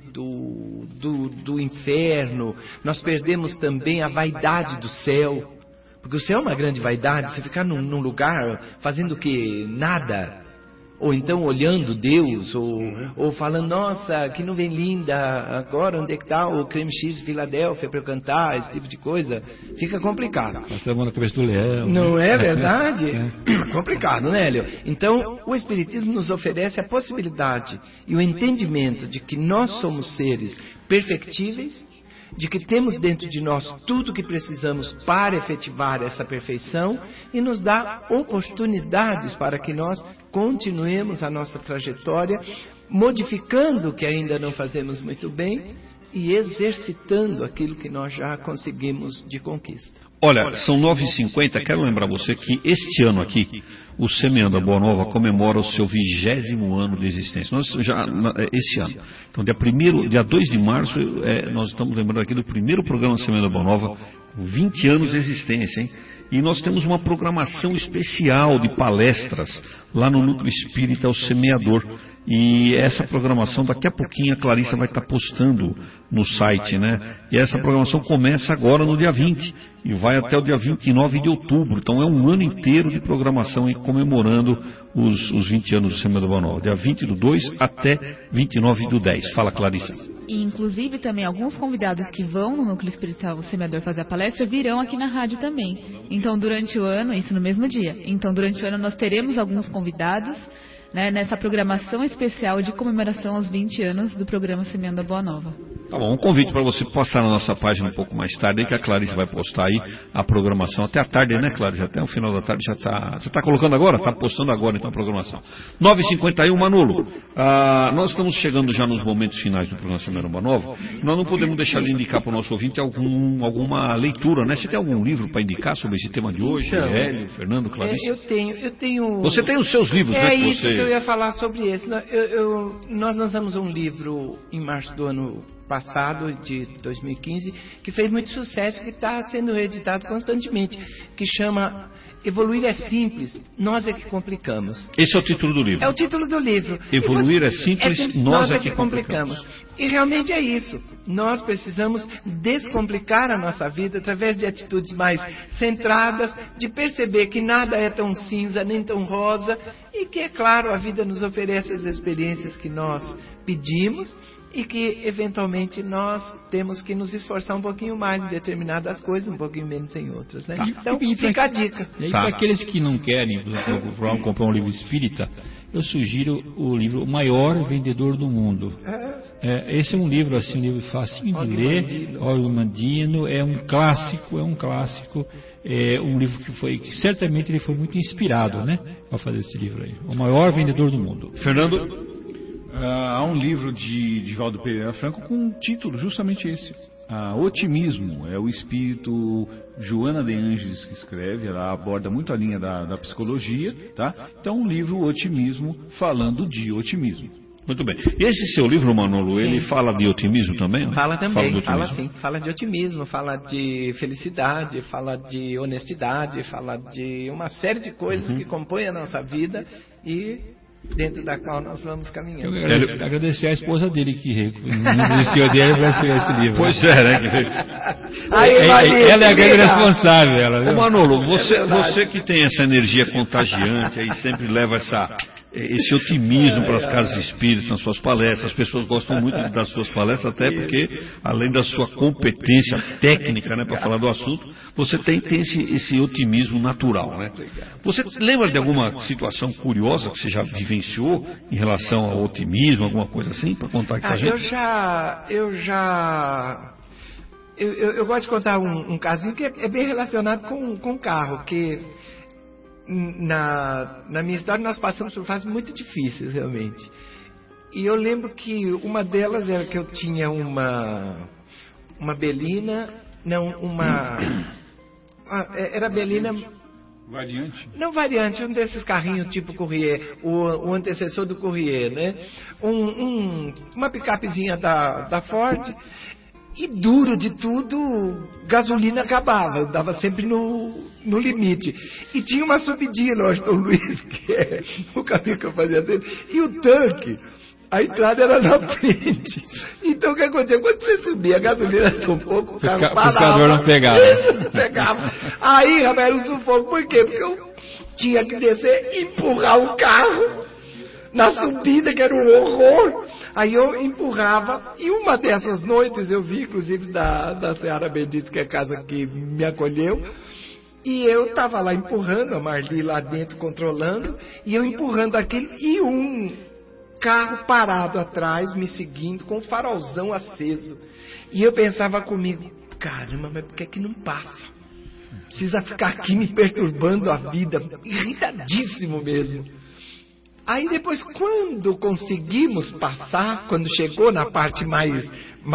do inferno, nós perdemos também a vaidade do céu. Porque o céu é uma grande vaidade, você ficar num lugar fazendo o quê? Nada. Ou então olhando Deus, ou falando, nossa, que nuvem linda, agora onde é que está o Creme X Filadélfia para eu cantar, esse tipo de coisa. Fica complicado. Passar a mão na cabeça do leão. Não é verdade? Complicado, né, Hélio? Então, o Espiritismo nos oferece a possibilidade e o entendimento de que nós somos seres perfectíveis, de que temos dentro de nós tudo o que precisamos para efetivar essa perfeição e nos dá oportunidades para que nós continuemos a nossa trajetória, modificando o que ainda não fazemos muito bem e exercitando aquilo que nós já conseguimos de conquista. Olha, são 9h50, quero lembrar você que este ano aqui, o Semeando a Boa Nova comemora o seu 20º ano de existência. Nós já, esse ano. Então, dia 2 de março, nós estamos lembrando aqui do primeiro programa Semeando a Boa Nova, com 20 anos de existência, hein? E nós temos uma programação especial de palestras lá no Núcleo Espírita O Semeador. E essa programação, daqui a pouquinho, a Clarissa vai estar postando no site, né? E essa programação começa agora no dia 20 e vai até o dia 29 de outubro. Então é um ano inteiro de programação aí, comemorando os 20 anos do Semeando a Boa Nova. Dia 20 do 2 até 29 do 10. Fala, Clarissa. E, inclusive, também alguns convidados que vão no Núcleo Espiritual O Semeador fazer a palestra virão aqui na rádio também. Então, durante o ano, isso no mesmo dia. Então, durante o ano, nós teremos alguns convidados, né, nessa programação especial de comemoração aos 20 anos do programa Semeando a Boa Nova. Tá bom, um convite para você passar na nossa página um pouco mais tarde, aí que a Clarice vai postar aí a programação. Até a tarde, né, Clarice? Até o final da tarde já está... Você está colocando agora? Está postando agora, então, a programação. 9h51, Manolo. Nós estamos chegando já nos momentos finais do programa Semeando a Boa Nova. Nós não podemos deixar de indicar para o nosso ouvinte alguma leitura, né? Você tem algum livro para indicar sobre esse tema de hoje? Então, Hélio, Fernando, Clarice? Eu tenho... Você tem os seus livros, né? Isso que eu ia falar sobre esse. Nós lançamos um livro em março do ano passado, de 2015, que fez muito sucesso, que está sendo reeditado constantemente, que chama Evoluir é Simples, Nós é que Complicamos. Esse é o título do livro. É o título do livro. Evoluir é simples, nós é que complicamos. E realmente é isso. Nós precisamos descomplicar a nossa vida através de atitudes mais centradas, de perceber que nada é tão cinza nem tão rosa e que, é claro, a vida nos oferece as experiências que nós pedimos e que, eventualmente, nós temos que nos esforçar um pouquinho mais em determinadas coisas, um pouquinho menos em outras, né? Então, fica a dica. E para aqueles que não querem comprar um livro espírita, eu sugiro o livro O Maior Vendedor do Mundo. Esse é um livro, assim, um livro facinho de ler, Óleo Mandino, é um clássico, é um livro que certamente ele foi muito inspirado, né, para fazer esse livro aí. O Maior Vendedor do Mundo. Fernando? Há um livro de Divaldo Pereira Franco com um título justamente esse. Otimismo, é o espírito Joana de Ângeles que escreve, ela aborda muito a linha da psicologia, tá? Então, um livro Otimismo, falando de otimismo. Muito bem. E esse seu livro, Manolo, ele fala de otimismo também? Né? Fala também, fala sim. Fala de otimismo, fala de felicidade, fala de honestidade, fala de uma série de coisas que compõem a nossa vida e dentro da qual nós vamos caminhando. Eu agradecer a esposa dele que não desistiu dele para escrever esse livro. Pois é, né? Ela é a grande responsável. Ô Manolo, você que tem essa energia contagiante aí, sempre leva esse otimismo para as casas espíritas, nas suas palestras. As pessoas gostam muito das suas palestras, até porque, além da sua competência técnica, né, para falar do assunto, você tem esse otimismo natural, né? Você lembra de alguma situação curiosa que você já vivenciou em relação ao otimismo, alguma coisa assim, para contar aqui com a gente? Eu gosto de contar um casinho que é bem relacionado com carro, que na minha história nós passamos por fases muito difíceis, realmente. E eu lembro que uma delas era que eu tinha uma Belina, não, era Belina... Variante? Não variante, um desses carrinhos tipo Courier, o antecessor do Courier, né? Uma picapezinha da Ford, e duro de tudo, gasolina acabava, eu dava sempre no limite. E tinha uma subidinha no Aston Luiz, que é o caminho que eu fazia sempre, e o tanque, a entrada era na frente. Então o que acontecia? Quando você subia, a gasolina era um pouco, o carro parava. O pescador não pegava. Não pegava. Aí, rapaz, era um sufoco. Por quê? Porque eu tinha que descer e empurrar o carro na subida, que era um horror. Aí eu empurrava, e uma dessas noites eu vi, inclusive, da Seara Bendita, que é a casa que me acolheu, e eu estava lá empurrando, a Marli lá dentro controlando, e eu empurrando aquele, e um carro parado atrás, me seguindo, com o farolzão aceso. E eu pensava comigo, caramba, mas por que não passa? Precisa ficar aqui me perturbando a vida, irritadíssimo mesmo. Aí depois, quando conseguimos passar, quando chegou na parte mais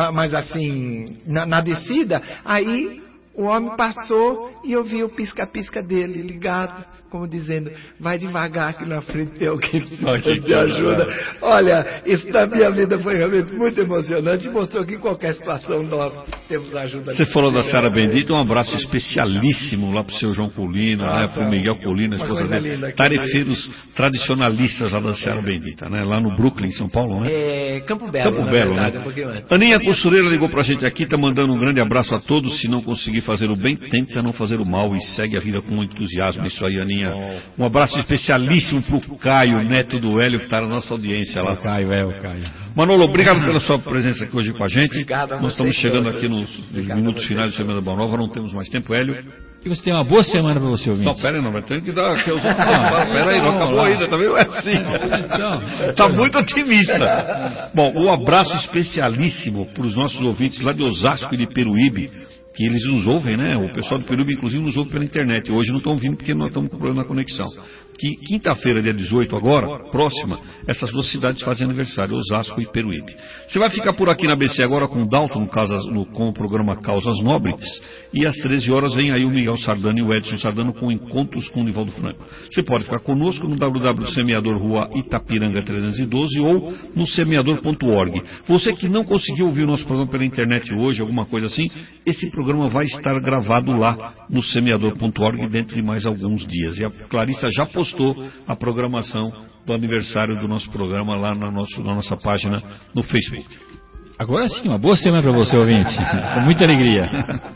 assim, na descida, aí o homem passou e eu vi o pisca-pisca dele ligado, como dizendo, vai devagar que na frente tem alguém precisando de ajuda. Olha, isso na minha vida foi realmente muito emocionante e mostrou que em qualquer situação nós temos ajuda. Você falou da Seara Bendita, um abraço especialíssimo lá pro seu João Colina, né, pro Miguel Colina, a esposa dele, tarefeiros tradicionalistas lá da Seara Bendita, né, lá no Brooklyn, São Paulo, né? Campo Belo, Campo Belo, verdade, né? Um pouquinho antes. Aninha Costureira ligou pra gente aqui, tá mandando um grande abraço a todos. Se não conseguir fazer o bem, tenta não fazer o mal e segue a vida com entusiasmo. Isso aí, Aninha. Um abraço especialíssimo pro Caio, neto do Hélio, que está na nossa audiência lá. O Caio. Manolo, obrigado pela sua presença aqui hoje com a gente. Obrigado. Nós estamos chegando aqui nos minutos finais da Semana da Boa Nova, não temos mais tempo, Hélio. E você tem uma boa semana para você ouvir. Não, pera aí, não, vai ter que dar aqui os outros. Pera aí, não acabou ainda, também não é assim. Tá muito otimista. Bom, um abraço especialíssimo para os nossos ouvintes lá de Osasco e de Peruíbe, que eles nos ouvem, né? O pessoal do Peruíbe, inclusive, nos ouve pela internet. Hoje não estão ouvindo porque nós estamos com problema na conexão. Que quinta-feira, dia 18 agora, próxima, essas duas cidades fazem aniversário, Osasco e Peruíbe. Você vai ficar por aqui na ABC agora com o Dalton, com o programa Causas Nobres, e às 13 horas vem aí o Miguel Sardano e o Edson Sardano com Encontros com o Nivaldo Franco. Você pode ficar conosco no www.semeador Rua Itapiranga 312 ou no semeador.org. Você que não conseguiu ouvir o nosso programa pela internet hoje, alguma coisa assim, esse programa vai estar gravado lá no semeador.org dentro de mais alguns dias. E a Clarissa já postou a programação do aniversário do nosso programa lá na nossa página no Facebook. Agora sim, uma boa semana para você, ouvinte. Com muita alegria.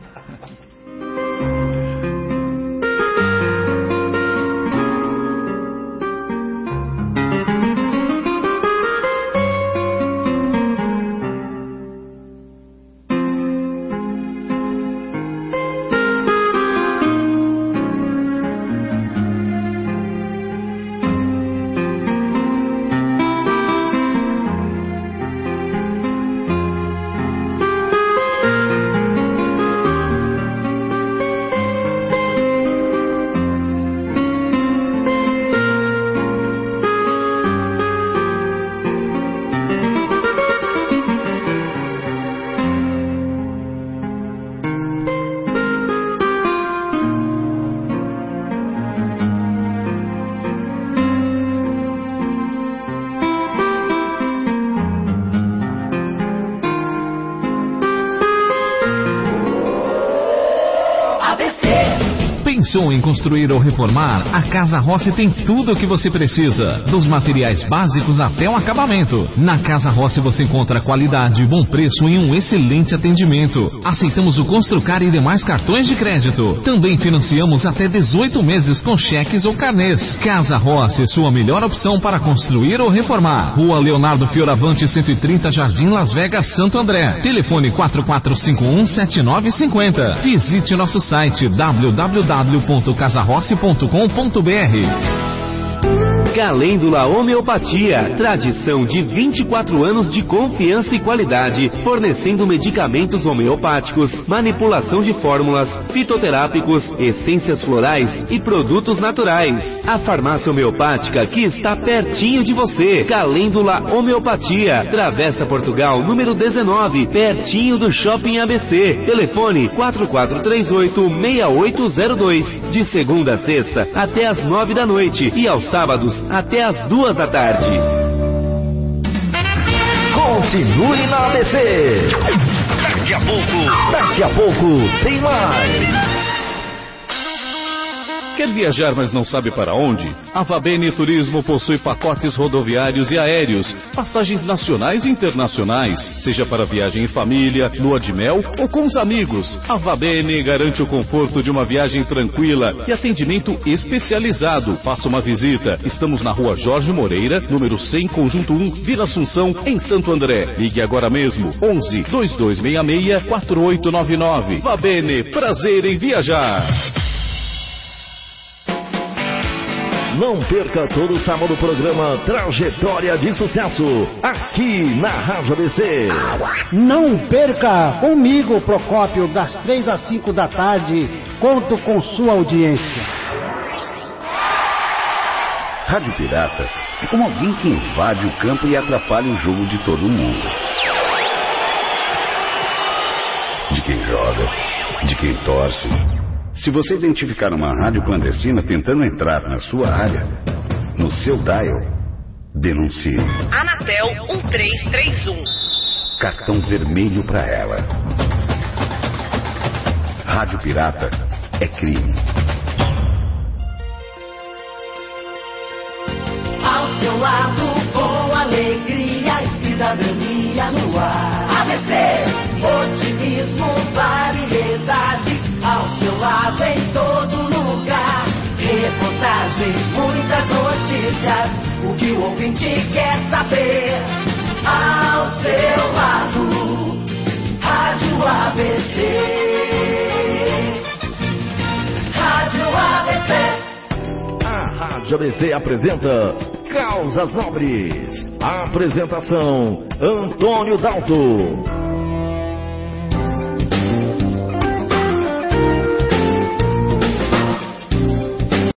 Pensou em construir ou reformar? A Casa Rossi tem tudo o que você precisa, dos materiais básicos até o acabamento. Na Casa Rossi você encontra qualidade, bom preço e um excelente atendimento. Aceitamos o Construcar e demais cartões de crédito. Também financiamos até 18 meses com cheques ou carnês. Casa Rossi, sua melhor opção para construir ou reformar. Rua Leonardo Fioravante 130, Jardim Las Vegas, Santo André. Telefone 4451-7950. Visite nosso site www.casarossi.com.br. Calêndula Homeopatia, tradição de 24 anos de confiança e qualidade, fornecendo medicamentos homeopáticos, manipulação de fórmulas, fitoterápicos, essências florais e produtos naturais. A farmácia homeopática que está pertinho de você. Calêndula Homeopatia, Travessa Portugal, número 19, pertinho do Shopping ABC. Telefone 4438-6802. De segunda a sexta até às 9 da noite e aos sábados até às 2 da tarde. Continue na ABC. Daqui a pouco tem mais. Quer viajar, mas não sabe para onde? A Vabene Turismo possui pacotes rodoviários e aéreos, passagens nacionais e internacionais, seja para viagem em família, lua de mel ou com os amigos. A Vabene garante o conforto de uma viagem tranquila e atendimento especializado. Faça uma visita. Estamos na Rua Jorge Moreira, número 100, Conjunto 1, Vila Assunção, em Santo André. Ligue agora mesmo, 11 2266 4899. Vabene, prazer em viajar. Não perca todo sábado o programa Trajetória de Sucesso, aqui na Rádio ABC. Não perca comigo, Procópio, das 3 às 5 da tarde. Conto com sua audiência. Rádio Pirata é como alguém que invade o campo e atrapalha o jogo de todo mundo. De quem joga, de quem torce. Se você identificar uma rádio clandestina tentando entrar na sua área, no seu dial, denuncie. Anatel 1331. Cartão vermelho para ela. Rádio Pirata é crime. Ao seu lado, com alegria e cidadania no ar. ABC, otimismo, variedade. Ao seu lado em todo lugar. Reportagens, muitas notícias. O que o ouvinte quer saber. Ao seu lado, Rádio ABC. Rádio ABC. A Rádio ABC apresenta Causas Nobres. Apresentação: Antônio Dalto.